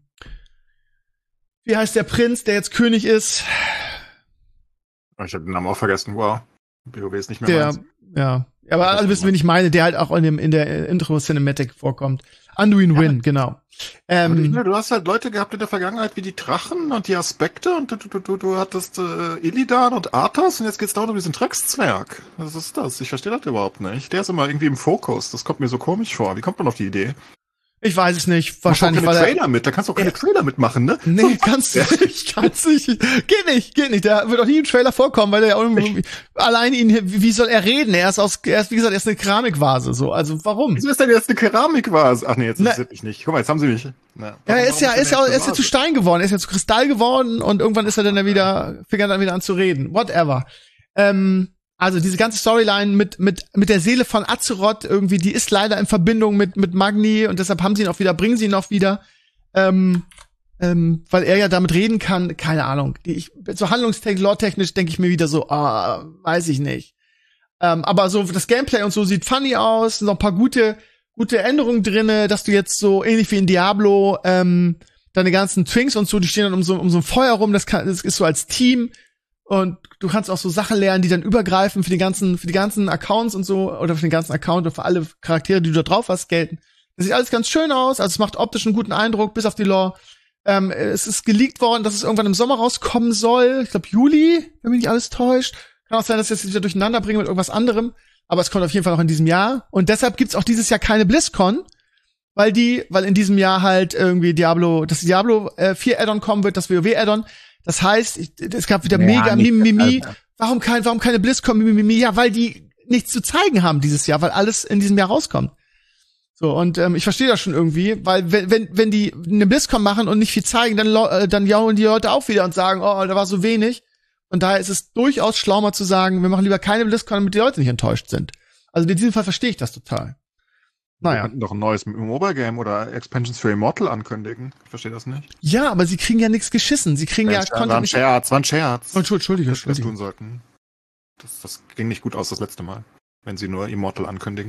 wie heißt der Prinz, der jetzt König ist? Ich habe den Namen auch vergessen. Wow. WoW ist nicht mehr Der, meins. ja. Aber alle wissen, wen ich meine, der halt auch in dem, in der Intro-Cinematic vorkommt. Anduin Wynn, genau. Aber Ähm, du hast halt Leute gehabt in der Vergangenheit wie die Drachen und die Aspekte und du, du, du, du hattest äh, Illidan und Arthas und jetzt geht's dauernd um diesen Dreckszwerg. Was ist das? Ich verstehe das überhaupt nicht. Der ist immer irgendwie im Fokus. Das kommt mir so komisch vor. Wie kommt man auf die Idee? ich weiß es nicht. Wahrscheinlich Wahrscheinlich, keine weil er, Trailer mit. Da kannst du auch keine Trailer mitmachen, ne? nee, kannst du nicht, kannst du nicht. Geht nicht, geht nicht. Der wird auch nie im Trailer vorkommen, weil der ja irgendwie, allein ihn, wie soll er reden? Er ist aus, er ist, wie gesagt, er ist eine Keramikwase, so. Also, warum? Wieso ist denn jetzt eine Keramikwase? Ach nee, jetzt Na- ist es nicht. Guck mal, jetzt haben sie mich. Na, Ja, warum- er ist ja, warum ist ja, denn er ist ja jetzt zu eine Stein geworden, er ist ja zu Kristall geworden und irgendwann ist er dann ja wieder, fängt er dann wieder an zu reden. Whatever. Ähm, also diese ganze Storyline mit, mit, mit der Seele von Azeroth irgendwie, die ist leider in Verbindung mit, mit Magni und deshalb haben sie ihn auch wieder, bringen sie ihn auch wieder, ähm, ähm, weil er ja damit reden kann, keine Ahnung. Ich, so handlungstechnisch, lore-technisch denke ich mir wieder so, ah, weiß ich nicht. Ähm, aber so, das Gameplay und so sieht funny aus, noch ein paar gute, gute Änderungen drinne, dass du jetzt so ähnlich wie in Diablo ähm, deine ganzen Twinks und so, die stehen dann um so um so ein Feuer rum, das, kann, das ist so als Team und du kannst auch so Sachen lernen, die dann übergreifen für die ganzen für die ganzen Accounts und so oder für den ganzen Account oder für alle Charaktere, die du da drauf hast, gelten. Das sieht alles ganz schön aus, also es macht optisch einen guten Eindruck, bis auf die Lore. Ähm, es ist geleakt worden, dass es irgendwann im Sommer rauskommen soll. Ich glaube Juli, wenn mich nicht alles täuscht. Kann auch sein, dass ich das wieder durcheinander bringe mit irgendwas anderem. Aber es kommt auf jeden Fall noch in diesem Jahr. Und deshalb gibt's auch dieses Jahr keine BlizzCon, weil die, weil in diesem Jahr halt irgendwie Diablo, das Diablo äh, vier Add-on kommen wird, das WoW Add-on. Das heißt, ich, es gab wieder Ja, mega nicht- Mimimi. Alter. Warum kein, warum keine BlizzCon Mimimi? Ja, weil die nichts zu zeigen haben dieses Jahr, weil alles in diesem Jahr rauskommt. So, und ähm, ich verstehe das schon irgendwie, weil wenn, wenn, wenn die eine BlizzCon machen und nicht viel zeigen, dann, lau- äh, dann jaulen die Leute auch wieder und sagen, oh, da war so wenig. Und daher ist es durchaus schlau mal zu sagen, wir machen lieber keine BlizzCon, damit die Leute nicht enttäuscht sind. Also in diesem Fall verstehe ich das total. Wir Naja. könnten doch ein neues Mobile Game oder Expansions für Immortal ankündigen. Ich verstehe das nicht. Ja, aber sie kriegen ja nichts geschissen. Sie kriegen ja war Content ein nicht. Scherz, war ein Scherz. Oh, Entschuldige, Das wir Entschuldige. tun sollten. Das, das ging nicht gut aus das letzte Mal, wenn sie nur Immortal ankündigen.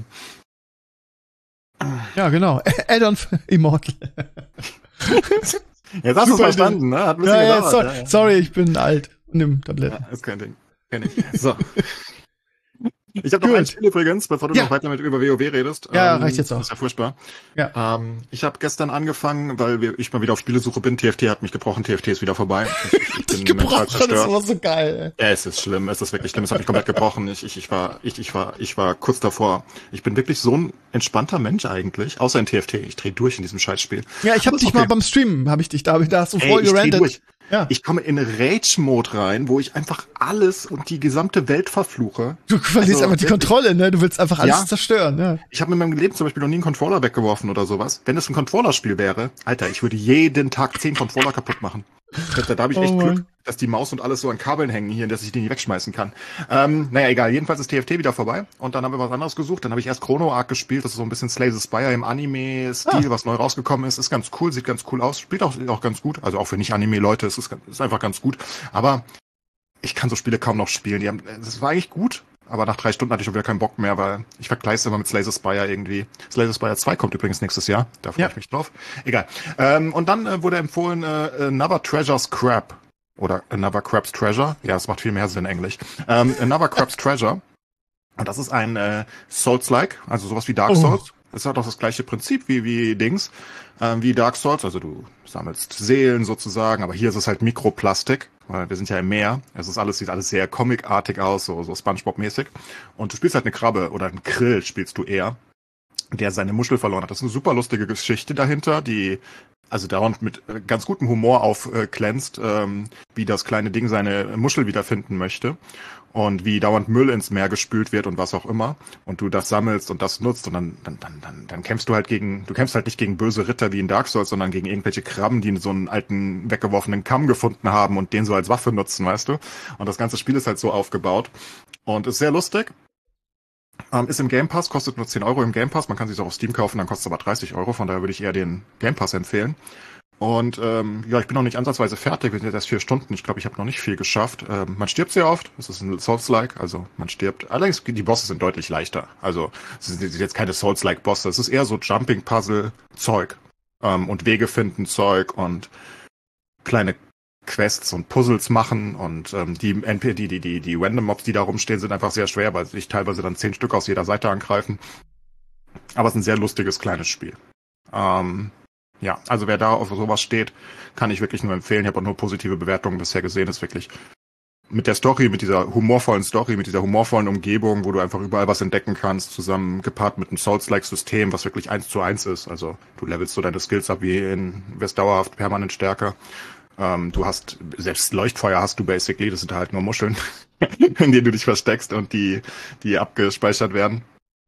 Ja, genau. Add-on für Immortal. Jetzt hast du es Super verstanden, ne? Hat ein bisschen Ja, ja, gedauert. sorry, ja, ja. sorry, ich bin alt und nimm Tabletten. Ja, ist kein Ding. Kenn ich. So. Ich habe noch Gut. ein Spiel übrigens, bevor du Ja. noch weiter mit über WoW redest. Ja, reicht jetzt auch. Das ist ja furchtbar. Ja. Ähm, ich habe gestern angefangen, weil wir, ich mal wieder auf Spielesuche bin. T F T hat mich gebrochen. T F T ist wieder vorbei. Ich, ich bin mental Gebrochen, das zerstört. war so geil. Ja, es ist schlimm, es ist wirklich schlimm, es hat mich komplett gebrochen. Ich, ich, ich war, ich, ich war, ich war kurz davor. Ich bin wirklich so ein entspannter Mensch eigentlich, außer in T F T. Ich dreh durch in diesem Scheißspiel. Ja, ich habe Aber dich ist mal okay. beim Streamen, habe ich dich da, da hast du Ey, voll ich dreh gerantet. durch. Ja. Ich komme in Rage-Mode rein, wo ich einfach alles und die gesamte Welt verfluche. Du verlierst Also, einfach die Kontrolle, ne? Du willst einfach alles Ja. zerstören, ja. Ich habe in meinem Leben zum Beispiel noch nie einen Controller weggeworfen oder sowas. Wenn es ein Controllerspiel wäre, Alter, ich würde jeden Tag zehn Controller kaputt machen. Da, da habe ich echt Oh, Glück, Mann. dass die Maus und alles so an Kabeln hängen hier, dass ich die nicht wegschmeißen kann. Ähm, naja, egal. Jedenfalls ist T F T wieder vorbei. Und dann haben wir was anderes gesucht. Dann habe ich erst Chrono Arc gespielt. Das ist so ein bisschen Slay the Spire im Anime-Stil, Ah. was neu rausgekommen ist. Ist ganz cool, sieht ganz cool aus. Spielt auch, auch ganz gut. Also auch für Nicht-Anime-Leute ist es ist einfach ganz gut. Aber ich kann so Spiele kaum noch spielen. Die haben, das war eigentlich gut. Aber nach drei Stunden hatte ich schon wieder keinen Bock mehr, weil ich vergleiche es immer mit Slay the Spire irgendwie. Slay the Spire zwei kommt übrigens nächstes Jahr. Da freue Ja. ich mich drauf. Egal. Ähm, und dann äh, wurde empfohlen äh, Another Treasure's Crab. Oder Another Crab's Treasure. Ja, das macht viel mehr Sinn in Englisch. Ähm, Another Crab's Treasure. Und das ist ein äh, Souls-like, also sowas wie Dark Oh. Souls. Das hat auch das gleiche Prinzip wie wie Dings, ähm, wie Dark Souls. Also du sammelst Seelen sozusagen, aber hier ist es halt Mikroplastik, weil wir sind ja im Meer. Es ist alles, sieht alles sehr comicartig aus, so, so SpongeBob-mäßig. Und du spielst halt eine Krabbe oder einen Krill spielst du eher, der seine Muschel verloren hat. Das ist eine super lustige Geschichte dahinter, die also dauernd mit äh, ganz gutem Humor aufglänzt, ähm, wie das kleine Ding seine Muschel wiederfinden möchte und wie dauernd Müll ins Meer gespült wird und was auch immer und du das sammelst und das nutzt und dann dann dann dann, dann kämpfst du halt gegen, du kämpfst halt nicht gegen böse Ritter wie in Dark Souls, sondern gegen irgendwelche Krabben, die so einen alten weggeworfenen Kamm gefunden haben und den so als Waffe nutzen, weißt du? Und das ganze Spiel ist halt so aufgebaut und ist sehr lustig. Ähm, ist im Game Pass, kostet nur zehn Euro im Game Pass. Man kann sich auch auf Steam kaufen, dann kostet es aber dreißig Euro. Von daher würde ich eher den Game Pass empfehlen. Und ähm, ja, ich bin noch nicht ansatzweise fertig. Wir sind jetzt erst vier Stunden. Ich glaube, ich habe noch nicht viel geschafft. Ähm, man stirbt sehr oft. Es ist ein Souls-like, also man stirbt. Allerdings, die Bosse sind deutlich leichter. Also es sind jetzt keine Souls-like Bosse. Es ist eher so Jumping-Puzzle-Zeug. Ähm, und Wege finden Zeug und kleine Quests und Puzzles machen und ähm, die N P die die die die Random Mobs, die da rumstehen, sind einfach sehr schwer, weil sich teilweise dann zehn Stück aus jeder Seite angreifen. Aber es ist ein sehr lustiges kleines Spiel. Ähm, ja, also wer da auf sowas steht, kann ich wirklich nur empfehlen. Ich habe auch nur positive Bewertungen bisher gesehen. Ist wirklich mit der Story, mit dieser humorvollen Story, mit dieser humorvollen Umgebung, wo du einfach überall was entdecken kannst, zusammen gepaart mit einem Souls-like-System, was wirklich eins zu eins ist. Also du levelst so deine Skills ab wie in, wirst dauerhaft permanent stärker. Ähm, du hast, selbst Leuchtfeuer hast du basically, das sind halt nur Muscheln, in denen du dich versteckst und die, die abgespeichert werden.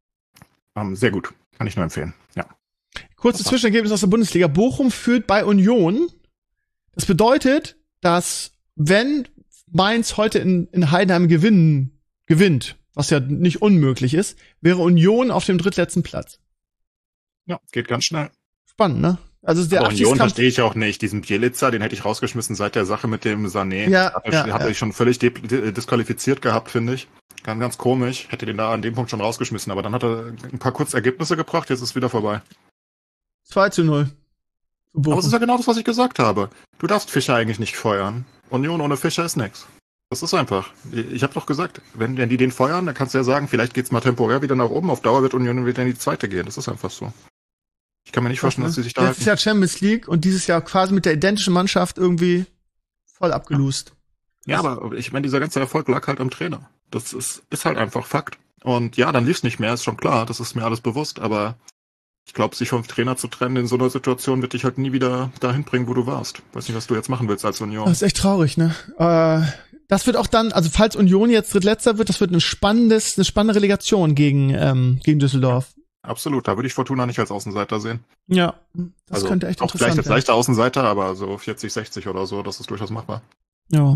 Ähm, sehr gut, kann ich nur empfehlen, ja. Kurzes Zwischenergebnis aus der Bundesliga. Bochum führt bei Union. Das bedeutet, dass wenn Mainz heute in, in Heidenheim gewinnen, gewinnt, was ja nicht unmöglich ist, wäre Union auf dem drittletzten Platz. Ja, geht ganz schnell. Spannend, ne? Also der Aber Union Abstiegskampf. verstehe ich auch nicht. Diesen Bielitzer, den hätte ich rausgeschmissen seit der Sache mit dem Sané. Ja, Hat er ja, hat ja. er schon völlig de- de- disqualifiziert gehabt, finde ich. Ganz, ganz komisch. Hätte den da an dem Punkt schon rausgeschmissen. Aber dann hat er ein paar kurze Ergebnisse gebracht. Jetzt ist es wieder vorbei. zwei zu null. Für Bochum. Aber es ist ja genau das, was ich gesagt habe. Du darfst Fischer eigentlich nicht feuern. Union ohne Fischer ist nix. Das ist einfach. Ich habe doch gesagt, wenn, wenn die den feuern, dann kannst du ja sagen, vielleicht geht's mal temporär wieder nach oben. Auf Dauer wird Union wieder in die zweite gehen. Das ist einfach so. Ich kann mir nicht vorstellen, dass sie sich da Letztes Jahr Champions League und dieses Jahr quasi mit der identischen Mannschaft irgendwie voll abgelust. Ja, aber ich meine, dieser ganze Erfolg lag halt am Trainer. Das ist, ist halt einfach Fakt. Und ja, dann lief's nicht mehr, ist schon klar, das ist mir alles bewusst, aber ich glaube, sich vom Trainer zu trennen in so einer Situation wird dich halt nie wieder dahin bringen, wo du warst. Weiß nicht, was du jetzt machen willst als Union. Das ist echt traurig, ne? Äh, das wird auch dann, also falls Union jetzt drittletzter wird, das wird ein spannendes, eine spannende Relegation gegen, ähm, gegen Düsseldorf. Absolut, da würde ich Fortuna nicht als Außenseiter sehen. Ja, das also könnte echt auch vielleicht interessant als werden. leichter Außenseiter, aber so vierzig, sechzig oder so, das ist durchaus machbar. Ja.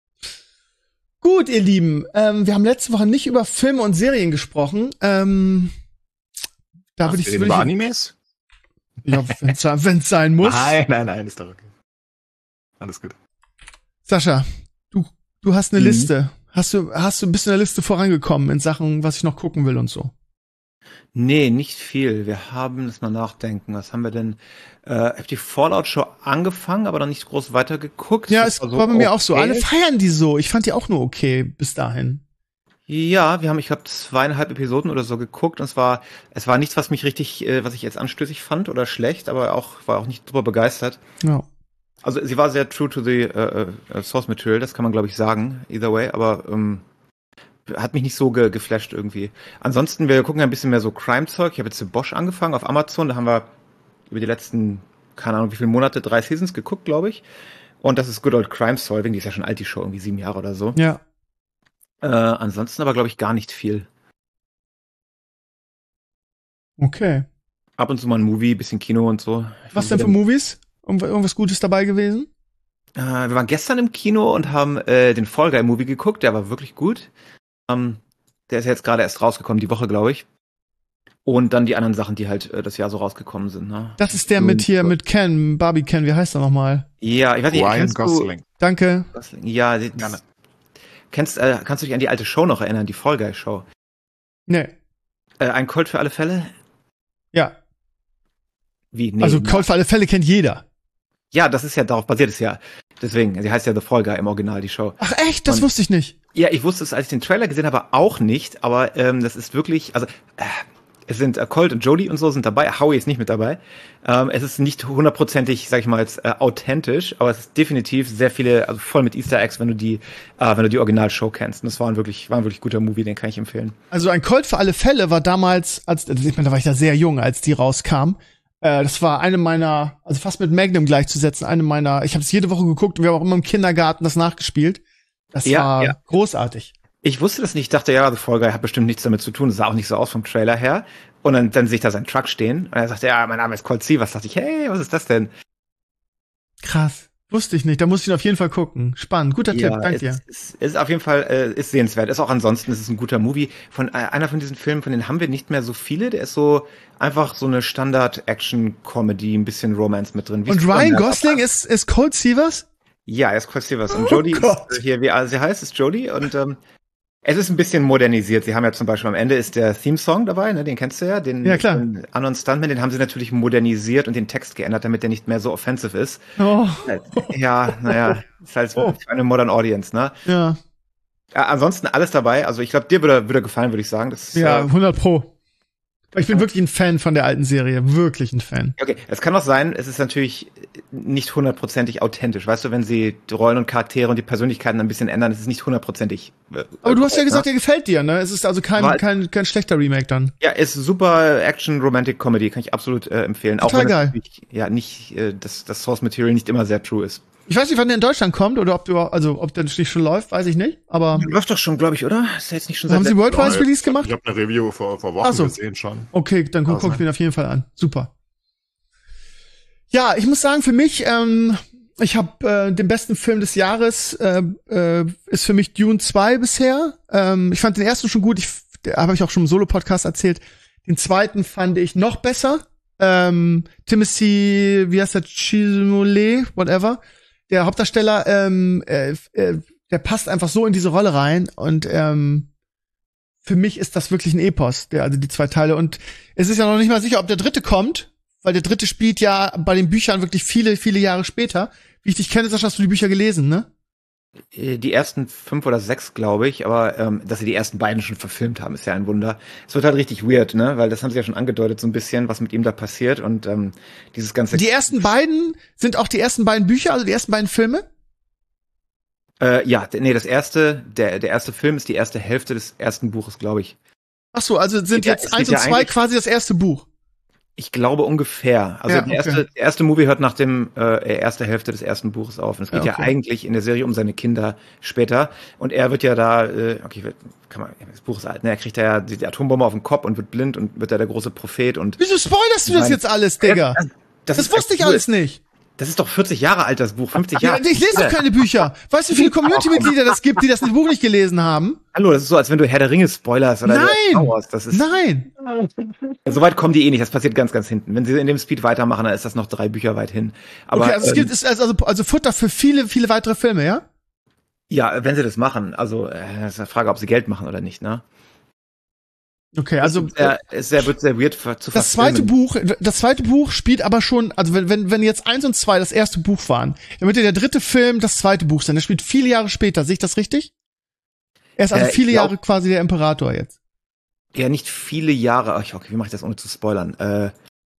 Gut, ihr Lieben, ähm, wir haben letzte Woche nicht über Filme und Serien gesprochen. Ähm, da Ach, würde ich, wir reden würd über ich Animes? ja, wenn's, wenn's sein muss. Nein, nein, nein, ist doch okay. Alles gut. Sascha, du, du hast eine Mhm. Liste. Hast du, hast du ein bisschen eine Liste vorangekommen in Sachen, was ich noch gucken will und so? Nee, nicht viel. Wir haben, lass mal nachdenken, was haben wir denn? Äh, hab die Fallout-Show angefangen, aber dann nicht groß weitergeguckt. Ja, Das es war war bei mir okay. auch so. Alle feiern die so. Ich fand die auch nur okay bis dahin. Ja, wir haben, ich glaube, zweieinhalb Episoden oder so geguckt und es war, es war nichts, was mich richtig, äh, was ich jetzt anstößig fand oder schlecht, aber auch, war auch nicht super begeistert. Ja. Also sie war sehr true to the äh, äh, Source Material, das kann man glaube ich sagen, either way, aber ähm, hat mich nicht so ge geflasht irgendwie. Ansonsten, wir gucken ja ein bisschen mehr so Crime-Zeug. Ich habe jetzt The Bosch angefangen auf Amazon, da haben wir über die letzten, keine Ahnung wie viele Monate, drei Seasons geguckt, glaube ich. Und das ist Good Old Crime Solving, die ist ja schon alt, die Show, irgendwie sieben Jahre oder so. Ja. Äh, ansonsten aber, glaube ich, gar nicht viel. Okay. Ab und zu mal ein Movie, bisschen Kino und so. Was denn für Movies? Irgendw- Irgendwas Gutes dabei gewesen? Äh, wir waren gestern im Kino und haben äh, den Fall Guy Movie geguckt, der war wirklich gut. Ähm, der ist jetzt gerade erst rausgekommen, die Woche, glaube ich. Und dann die anderen Sachen, die halt äh, das Jahr so rausgekommen sind. Ne? Das ist der mit hier, mit Ken, Barbie Ken, wie heißt er nochmal? Ja, ich weiß nicht, Ryan kennst du- Gosling. Danke. Gosling. Ja, die, Gerne. kennst, äh, kannst du dich an die alte Show noch erinnern, die Fall Guy Show? Nee. Äh, ein Colt für alle Fälle? Ja. Wie? Nee, Also na- Cold für alle Fälle kennt jeder. Ja, das ist ja, darauf basiert es ja. Deswegen, sie heißt ja The Fall Guy im Original, die Show. Ach echt? Das Und- wusste ich nicht. Ja, ich wusste es, als ich den Trailer gesehen habe, auch nicht, aber ähm, das ist wirklich, also äh, es sind äh, Colt und Jodie und so sind dabei, Howie ist nicht mit dabei. Ähm, es ist nicht hundertprozentig, sag ich mal, jetzt, äh, authentisch, aber es ist definitiv sehr viele, also voll mit Easter Eggs, wenn du die, äh, wenn du die Original-Show kennst. Und das war ein wirklich, war ein wirklich guter Movie, den kann ich empfehlen. Also ein Cold für alle Fälle war damals, als ich meine, da war ich da sehr jung, als die rauskam. Äh, das war eine meiner, also fast mit Magnum gleichzusetzen, eine meiner, ich habe es jede Woche geguckt und wir haben auch immer im Kindergarten das nachgespielt. Das Ja, war ja. großartig. Ich wusste das nicht, ich dachte, ja, The Fall Guy hat bestimmt nichts damit zu tun, das sah auch nicht so aus vom Trailer her. Und dann, dann sehe ich da seinen Truck stehen und er sagte, ja, mein Name ist Colt Sievers. Dachte ich, hey, was ist das denn? Krass. Wusste ich nicht. Da muss ich ihn auf jeden Fall gucken. Spannend. Guter Tipp. Danke es, dir. es ist auf jeden Fall äh, ist sehenswert. Ist auch ansonsten, es ist ein guter Movie. Von äh, einer von diesen Filmen, von denen haben wir nicht mehr so viele. Der ist so einfach so eine Standard-Action-Comedy, ein bisschen Romance mit drin. Wie Und es Ryan früher war. Gosling ist, ist Cold Sievers? Ja, er ist Colt Sievers. Und Oh Jodie Gott. ist äh, hier, wie sie heißt, ist Jodie. Und ähm, es ist ein bisschen modernisiert. Sie haben ja zum Beispiel am Ende ist der Theme-Song dabei, ne? Den kennst du ja. Den, Ja, klar. Den Unknown Stuntman, den haben sie natürlich modernisiert und den Text geändert, damit der nicht mehr so offensive ist. Oh, Ja, naja, ist halt Oh. für eine Modern Audience, ne? ja. Ja, ansonsten alles dabei. Also ich glaube, dir würde, würde gefallen, würde ich sagen. Das ist, Ja, äh, hundert Pro. Ich bin wirklich ein Fan von der alten Serie. Wirklich ein Fan. okay, es kann auch sein, es ist natürlich nicht hundertprozentig authentisch. Weißt du, wenn sie die Rollen und Charaktere und die Persönlichkeiten ein bisschen ändern, ist es nicht hundertprozentig. Äh, Aber du hast ja äh, gesagt, der gefällt dir, ne? Es ist also kein, War- kein, kein schlechter Remake dann. Ja, ist super Action, Romantic Comedy, kann ich absolut äh, empfehlen. Total auch wenn es geil. natürlich, ja, nicht, äh, das, das Source Material nicht immer sehr true ist. Ich weiß nicht, wann der in Deutschland kommt oder ob du, also ob der nicht schon läuft, weiß ich nicht. Aber Läuft doch schon, glaube ich, oder? Ist ja jetzt nicht schon haben sie seit Worldwide Ja, Release gemacht? Ich habe eine Review vor, vor Wochen Ach so. gesehen schon. Okay, dann guck, Also, guck ich mir auf jeden Fall an. Super. Ja, ich muss sagen, für mich, ähm, ich habe äh, den besten Film des Jahres äh, äh, ist für mich Dune zwei bisher. Ähm, ich fand den ersten schon gut. Ich habe ich auch schon im Solo-Podcast erzählt. Den zweiten fand ich noch besser. Ähm, Timothy, wie heißt der, Chalamet, whatever. Der Hauptdarsteller, ähm, äh, äh, der passt einfach so in diese Rolle rein und ähm, für mich ist das wirklich ein Epos, der, also die zwei Teile. Und es ist ja noch nicht mal sicher, ob der dritte kommt, weil der dritte spielt ja bei den Büchern wirklich viele, viele Jahre später. Wie ich dich kenne, Sascha, hast du die Bücher gelesen, ne? Die ersten fünf oder sechs, glaube ich, aber ähm, dass sie die ersten beiden schon verfilmt haben, ist ja ein Wunder. Es wird halt richtig weird, ne? Weil das haben sie ja schon angedeutet, so ein bisschen, was mit ihm da passiert und ähm, dieses ganze. Die ersten beiden sind auch die ersten beiden Bücher, also die ersten beiden Filme? Äh, ja, d- nee, das erste, der der erste Film ist die erste Hälfte des ersten Buches, glaube ich. Ach so, also sind Ja, jetzt es eins geht und ja zwei eigentlich- quasi das erste Buch. Ich glaube ungefähr. Also Ja, der, erste, okay. der erste Movie hört nach dem äh, erste Hälfte des ersten Buches auf. Und es geht Ja, ja, okay. eigentlich in der Serie um seine Kinder später. Und er wird ja da, äh, okay, kann man, das Buch ist alt, ne? Er kriegt ja die, die Atombombe auf den Kopf und wird blind und wird da der große Prophet und Wieso spoilerst du das Nein. jetzt alles, Digga? das, Das ist wusste ich cool. alles nicht. Das ist doch vierzig Jahre alt, das Buch, fünfzig Ja, Jahre. ich lese doch keine Bücher. Weißt du, wie viele Community-Mitglieder das gibt, die das Buch nicht gelesen haben? Hallo, das ist so, als wenn du Herr der Ringe spoilerst oder Nein! Star Wars. Das ist, Nein. Soweit kommen die eh nicht, das passiert ganz, ganz hinten. Wenn sie in dem Speed weitermachen, dann ist das noch drei Bücher weit hin. Aber Okay, also es ähm, gibt es ist also, also Futter für viele, viele weitere Filme, ja? ja, wenn sie das machen, also äh, ist eine Frage, ob sie Geld machen oder nicht, ne? Okay, also sehr, ist sehr, wird sehr weird ver- zu das zweite verfilmen. Buch, das zweite Buch spielt aber schon, also wenn, wenn, wenn jetzt eins und zwei das erste Buch waren, dann wird ja der dritte Film das zweite Buch sein. Der spielt viele Jahre später. Sehe ich das richtig? Er ist also Äh, ich viele glaub- Jahre quasi der Imperator jetzt. Ja, nicht viele Jahre. Ach, okay, wie mache ich das ohne zu spoilern? Äh,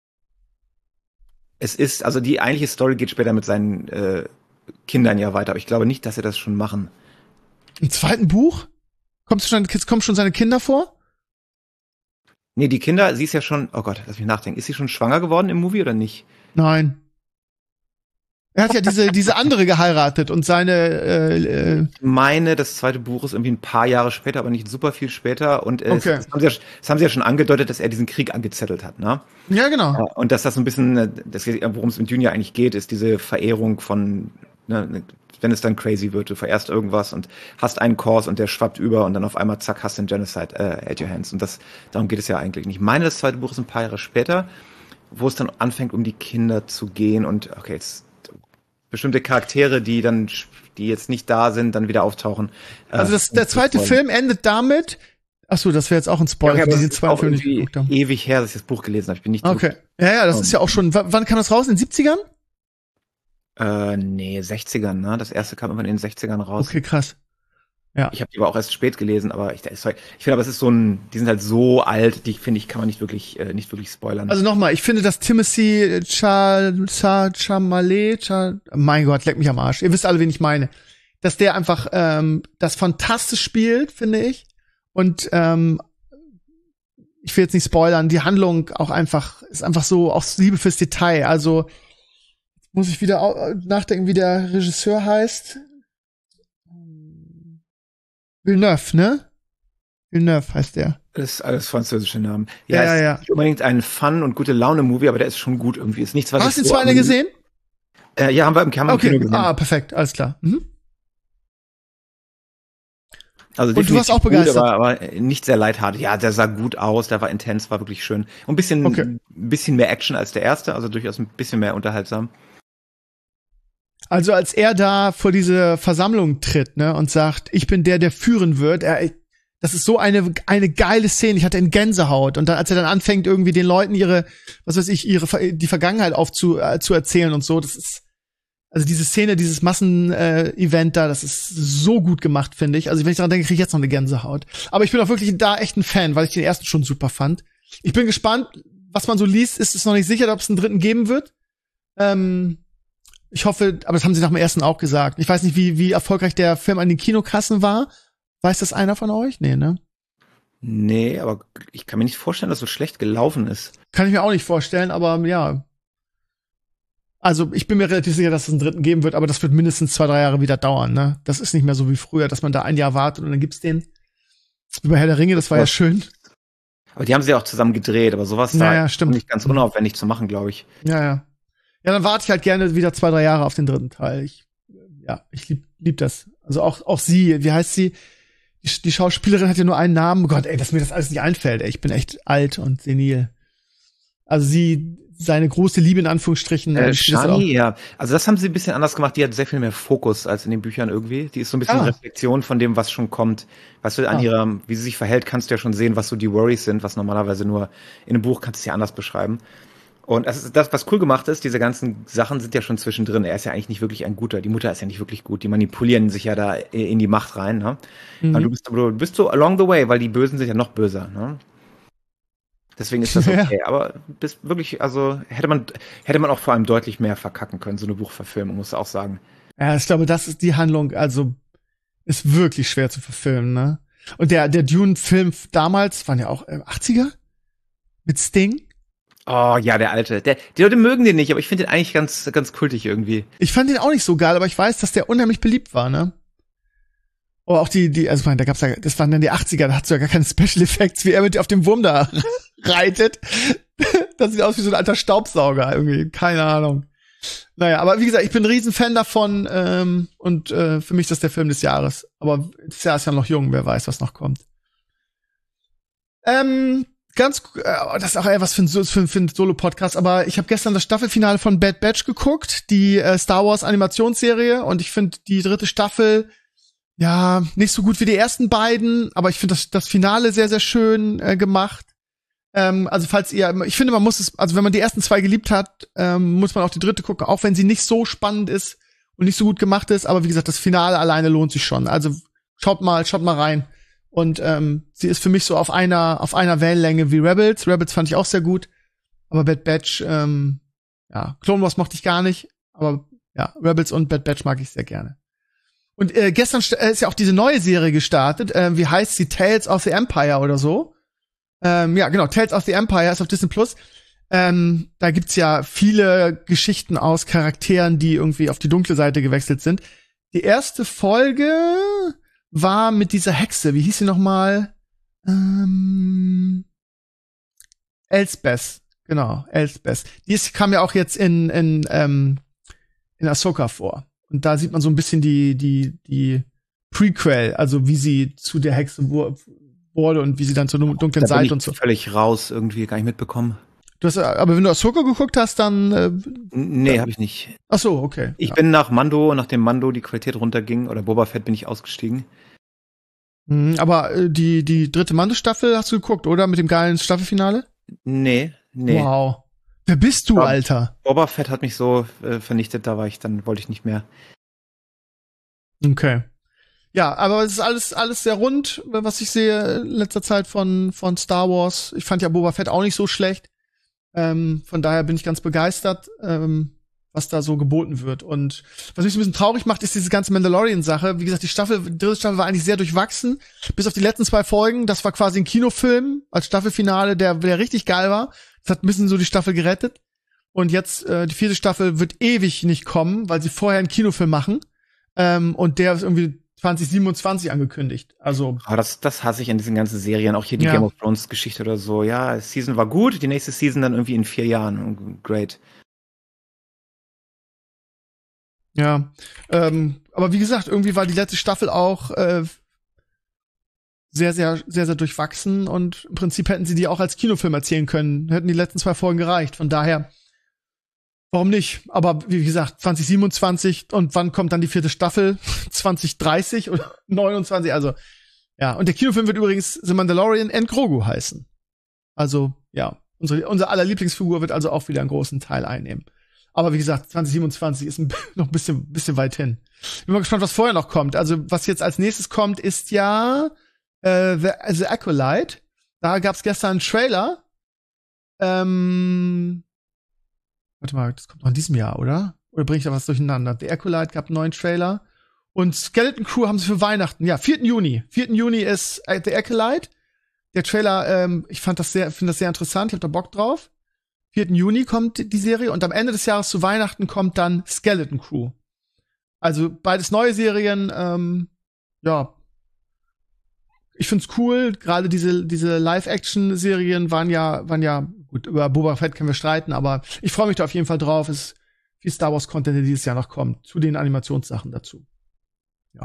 es ist, also die eigentliche Story geht später mit seinen äh, Kindern ja weiter, aber ich glaube nicht, dass sie das schon machen. Im zweiten Buch? Kommt schon, kommen schon seine Kinder vor? Nee, die Kinder, sie ist ja schon, oh Gott, lass mich nachdenken, ist sie schon schwanger geworden im Movie oder nicht? Nein. Er hat ja diese, diese andere geheiratet und seine, äh, äh, Ich meine, das zweite Buch ist irgendwie ein paar Jahre später, aber nicht super viel später. Und äh, Okay. das, haben sie ja, das haben sie ja schon angedeutet, dass er diesen Krieg angezettelt hat, ne? ja, genau. Ja, und dass das so ein bisschen, äh, das, worum es in Dune ja eigentlich geht, ist diese Verehrung von, ne, wenn es dann crazy wird, du verehrst irgendwas und hast einen Kurs und der schwappt über und dann auf einmal, zack, hast du den Genocide äh, at your hands. Und das, darum geht es ja eigentlich nicht. Ich meine, das zweite Buch ist ein paar Jahre später, wo es dann anfängt, um die Kinder zu gehen und, okay, jetzt bestimmte Charaktere, die dann, die jetzt nicht da sind, dann wieder auftauchen. Also das, der zweite Spoiler. Film endet damit. Ach so, das wäre jetzt auch ein Spoiler, Ja, für okay, die aber den es ist zweiten auch Film nicht irgendwie geguckt haben. ewig her, dass ich das Buch gelesen habe. Ich bin nicht Okay. Ja, ja, das ist ja auch schon. W wann kam das raus? In den siebzigern? Äh, nee, sechzigern, ne? Das erste kam immer in den sechzigern raus. Okay, krass. Ich habe die aber auch erst spät gelesen, aber ich, ich finde aber, es ist so ein, die sind halt so alt, die finde ich, kann man nicht wirklich, äh, nicht wirklich spoilern. Also nochmal, ich finde, dass Timothy Chalamet, Chal mein Gott, leck mich am Arsch. Ihr wisst alle, wen ich meine. Dass der einfach ähm, das fantastisch spielt, finde ich. Und ähm, ich will jetzt nicht spoilern, die Handlung auch einfach, ist einfach so, auch Liebe fürs Detail. Also muss ich wieder au- nachdenken, wie der Regisseur heißt. Villeneuve, ne? Villeneuve heißt der. Das ist alles französische Namen. Ja, ja, ist ja. nicht unbedingt ein Fun- und gute Laune-Movie, aber der ist schon gut irgendwie. Ist nichts, was Hast du ich den so zweiten am- gesehen? Äh, ja, haben wir im Kammer Okay, Kino gesehen. ah, perfekt, alles klar. Mhm. Also Und du warst definitiv auch gut, begeistert? aber, aber nicht sehr lighthearted. Ja, der sah gut aus, der war intens, war wirklich schön. Und ein bisschen, Okay. ein bisschen mehr Action als der erste, also durchaus ein bisschen mehr unterhaltsam. Also als er da vor diese Versammlung tritt, ne, und sagt, ich bin der, der führen wird, er, das ist so eine, eine geile Szene, ich hatte in Gänsehaut. Und dann, als er dann anfängt, irgendwie den Leuten ihre, was weiß ich, ihre, Ver- die Vergangenheit aufzu, äh, zu erzählen und so, das ist, also diese Szene, dieses Massen-Event da, das ist so gut gemacht, finde ich. Also wenn ich daran denke, kriege ich jetzt noch eine Gänsehaut. Aber ich bin auch wirklich da echt ein Fan, weil ich den ersten schon super fand. Ich bin gespannt, was man so liest, ist es noch nicht sicher, ob es einen dritten geben wird. Ähm, Ich hoffe, aber das haben sie nach dem ersten auch gesagt. Ich weiß nicht, wie, wie erfolgreich der Film an den Kinokassen war. Weiß das einer von euch? Nee, ne? Nee, aber ich kann mir nicht vorstellen, dass so schlecht gelaufen ist. Kann ich mir auch nicht vorstellen, aber ja. Also, ich bin mir relativ sicher, dass es einen dritten geben wird, aber das wird mindestens zwei, drei Jahre wieder dauern, ne? Das ist nicht mehr so wie früher, dass man da ein Jahr wartet und dann gibt's den. Wie bei Herr der Ringe, das war ja schön. Aber die haben sie ja auch zusammen gedreht, aber sowas Naja, da stimmt. nicht ganz unaufwendig zu machen, glaube ich. Ja, ja. Ja, dann warte ich halt gerne wieder zwei, drei Jahre auf den dritten Teil. Ich, ja, ich lieb, lieb das. Also auch, auch sie, wie heißt sie? Die, die Schauspielerin hat ja nur einen Namen. Oh Gott, ey, dass mir das alles nicht einfällt, ey. Ich bin echt alt und senil. Also sie, seine große Liebe in Anführungsstrichen. Äh, spielt das auch- Shani, ja. Also das haben sie ein bisschen anders gemacht. Die hat sehr viel mehr Fokus als in den Büchern irgendwie. Die ist so ein bisschen Ah. Reflexion von dem, was schon kommt. Weißt du, an Ah. ihrer, wie sie sich verhält, kannst du ja schon sehen, was so die Worries sind, was normalerweise nur in einem Buch kannst du es ja anders beschreiben. Und das ist das, was cool gemacht ist, diese ganzen Sachen sind ja schon zwischendrin. Er ist ja eigentlich nicht wirklich ein Guter. Die Mutter ist ja nicht wirklich gut. Die manipulieren sich ja da in die Macht rein. Ne? Mhm. Aber du bist, du bist so along the way, weil die Bösen sind ja noch böser. Ne? Deswegen ist das Ja. okay. Aber bist wirklich, also hätte man, hätte man auch vor allem deutlich mehr verkacken können, so eine Buchverfilmung, muss ich auch sagen. Ja, ich glaube, das ist die Handlung, also ist wirklich schwer zu verfilmen, ne? Und der, der Dune-Film damals, waren ja auch äh, achtziger? Mit Sting? Oh ja, der alte. Der, die Leute mögen den nicht, aber ich finde den eigentlich ganz, ganz kultig irgendwie. Ich fand den auch nicht so geil, aber ich weiß, dass der unheimlich beliebt war, ne? Oder auch die, die, also ich meine, da gab's ja, das waren dann die achtziger, da hat's ja gar keine Special Effects, wie er mit auf dem Wurm da reitet. Das sieht aus wie so ein alter Staubsauger irgendwie, keine Ahnung. Naja, aber wie gesagt, ich bin ein Riesenfan davon ähm, und äh, für mich ist das der Film des Jahres. Aber das Jahr ist ja noch jung, wer weiß, was noch kommt. Ähm, ganz, äh, das ist auch eher was für ein, für, ein- für ein Solo-Podcast, aber ich habe gestern das Staffelfinale von Bad Batch geguckt, die äh, Star Wars Animationsserie, und ich finde die dritte Staffel ja nicht so gut wie die ersten beiden, aber ich finde das, das Finale sehr, sehr schön äh, gemacht. Ähm, also falls ihr, ich finde, man muss es, also wenn man die ersten zwei geliebt hat, ähm, muss man auch die dritte gucken, auch wenn sie nicht so spannend ist und nicht so gut gemacht ist, aber wie gesagt, das Finale alleine lohnt sich schon. Also schaut mal, schaut mal rein. Und ähm, sie ist für mich so auf einer auf einer Wellenlänge wie Rebels. Rebels fand ich auch sehr gut, aber Bad Batch, ähm, ja, Clone Wars mochte ich gar nicht, aber ja, Rebels und Bad Batch mag ich sehr gerne. Und äh, gestern st- äh, ist ja auch diese neue Serie gestartet, äh, wie heißt sie, Tales of the Empire oder so. Ähm, ja, genau, Tales of the Empire ist auf Disney Plus. Ähm, da gibt's ja viele Geschichten aus Charakteren, die irgendwie auf die dunkle Seite gewechselt sind. Die erste Folge war mit dieser Hexe, wie hieß sie nochmal? Ähm, Elsbeth, genau, Elsbeth. Die ist, kam ja auch jetzt in, in, ähm, in Ahsoka vor. Und da sieht man so ein bisschen die, die, die Prequel, also wie sie zu der Hexe wo, wurde und wie sie dann zur dunklen da Seite bin ich und so. Völlig raus, irgendwie gar nicht mitbekommen. Du hast, aber wenn du Ahsoka geguckt hast, dann äh, Nee, habe ich nicht. ach so, okay. Ich ja. bin nach Mando, nachdem Mando die Qualität runterging, oder Boba Fett, bin ich ausgestiegen. Mhm, aber äh, die, die dritte Mando-Staffel hast du geguckt, oder? Mit dem geilen Staffelfinale? Nee, nee. Wow. Wer bist du, Aber- Alter? Boba Fett hat mich so äh, vernichtet, da war ich, dann wollte ich nicht mehr. Okay. Ja, aber es ist alles, alles sehr rund, was ich sehe in letzter Zeit von, von Star Wars. Ich fand ja Boba Fett auch nicht so schlecht. Ähm, von daher bin ich ganz begeistert, ähm, was da so geboten wird. Und was mich so ein bisschen traurig macht, ist diese ganze Mandalorian-Sache. Wie gesagt, die Staffel, die dritte Staffel war eigentlich sehr durchwachsen. Bis auf die letzten zwei Folgen. Das war quasi ein Kinofilm als Staffelfinale, der, der richtig geil war. Das hat ein bisschen so die Staffel gerettet. Und jetzt, äh, die vierte Staffel wird ewig nicht kommen, weil sie vorher einen Kinofilm machen. Ähm, und der ist irgendwie zwanzig siebenundzwanzig angekündigt. Also, Aber das, das hasse ich in diesen ganzen Serien, auch hier die Ja. Game of Thrones Geschichte oder so. Ja, Season war gut, die nächste Season dann irgendwie in vier Jahren. Great. ja. Ähm, aber wie gesagt, irgendwie war die letzte Staffel auch äh, sehr, sehr, sehr, sehr durchwachsen und im Prinzip hätten sie die auch als Kinofilm erzählen können. Hätten die letzten zwei Folgen gereicht. Von daher, warum nicht? Aber wie gesagt, zwanzig siebenundzwanzig und wann kommt dann die vierte Staffel? zwanzig dreißig oder neunundzwanzig? Also, ja. Und der Kinofilm wird übrigens The Mandalorian and Grogu heißen. Also, ja. Unsere, unser aller Lieblingsfigur wird also auch wieder einen großen Teil einnehmen. Aber wie gesagt, zwanzig siebenundzwanzig ist ein, noch ein bisschen, bisschen weit hin. Bin mal gespannt, was vorher noch kommt. Also, was jetzt als nächstes kommt, ist ja äh, The, The Acolyte. Da gab's gestern einen Trailer. Ähm, warte mal, das kommt noch in diesem Jahr, oder? Oder bringe ich da was durcheinander? The Acolyte gab einen neuen Trailer. Und Skeleton Crew haben sie für Weihnachten. Ja, vierten Juni. vierten Juni ist äh, The Acolyte. Der Trailer, ähm, ich fand das sehr, finde das sehr interessant. Ich habe da Bock drauf. vierten Juni kommt die Serie und am Ende des Jahres zu Weihnachten kommt dann Skeleton Crew. Also beides neue Serien. Ähm, ja, ich find's cool. Gerade diese diese Live-Action-Serien waren ja waren ja gut. Über Boba Fett können wir streiten, aber ich freue mich da auf jeden Fall drauf. Es ist viel Star Wars Content, der dieses Jahr noch kommt, zu den Animationssachen dazu. Ja.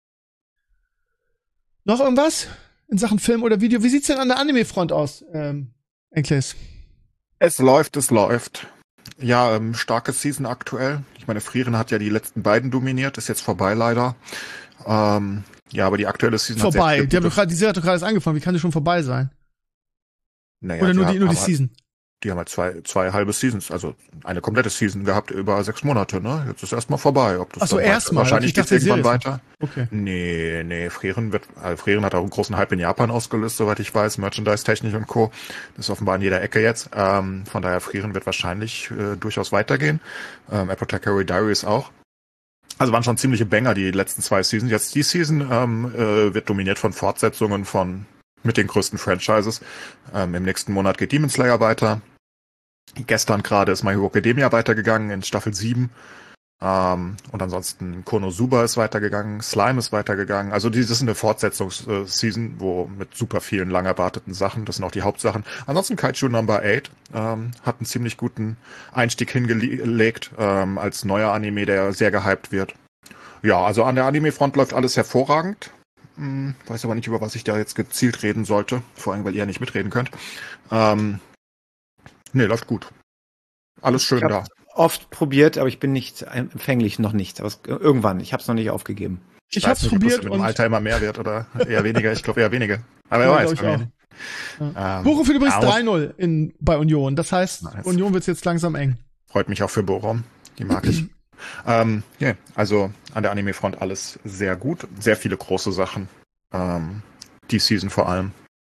Noch irgendwas in Sachen Film oder Video? Wie sieht's denn an der Anime-Front aus, ähm, Enkles? Es läuft, es läuft. Ja, ähm, starke Season aktuell. Ich meine, Frieren hat ja die letzten beiden dominiert, ist jetzt vorbei leider. Ähm, ja, aber die aktuelle Season Vorbei. hat Die, haben doch grad, die Serie hat doch gerade erst angefangen. Wie kann die schon vorbei sein? naja, Oder nur die, haben nur die halt- Season? Die haben halt zwei, zwei halbe Seasons, also eine komplette Season gehabt über sechs Monate, ne? Jetzt ist erstmal vorbei. Ob das Ach so, dann weiter- erstmal. Wahrscheinlich Ich dachte, geht's die irgendwann Serie weiter. Okay. Nee, nee, Frieren wird, äh, Frieren hat auch einen großen Hype in Japan ausgelöst, soweit ich weiß, Merchandise-Technik und Co. Das ist offenbar in jeder Ecke jetzt. Ähm, von daher, Frieren wird wahrscheinlich äh, durchaus weitergehen. Ähm, Apothecary Diaries auch. Also waren schon ziemliche Banger, die letzten zwei Seasons. Jetzt die Season ähm, äh, wird dominiert von Fortsetzungen von mit den größten Franchises. Ähm, Im nächsten Monat geht Demon Slayer weiter. Gestern gerade ist My Hero Academia weitergegangen in Staffel sieben. Ähm, und ansonsten Konosuba ist weitergegangen, Slime ist weitergegangen. Also das ist eine Fortsetzungsseason, wo mit super vielen lang erwarteten Sachen, das sind auch die Hauptsachen. Ansonsten Kaiju Number acht ähm, hat einen ziemlich guten Einstieg hingelegt ähm, als neuer Anime, der sehr gehypt wird. Ja, also an der Anime-Front läuft alles hervorragend. Hm, weiß aber nicht, über was ich da jetzt gezielt reden sollte, vor allem, weil ihr nicht mitreden könnt. Ähm, nee, läuft gut. Alles schön Ich hab da. Oft probiert, aber ich bin nicht empfänglich, noch nicht. Aber es, irgendwann, ich habe es noch nicht aufgegeben. Ich weiß hab's nicht, ob das probiert mit dem und Alter immer mehr wird oder eher weniger. Ich glaube eher weniger. Aber wer Ja, weiß. glaub ich bei auch. mir. Ähm, Bochum führt übrigens ja, muss- drei null in, bei Union. Das heißt, Nice. Union wird's jetzt langsam eng. Freut mich auch für Bochum. Die mag ich. ähm, yeah, also an der Anime-Front alles sehr gut. Sehr viele große Sachen. Ähm, die Season vor allem.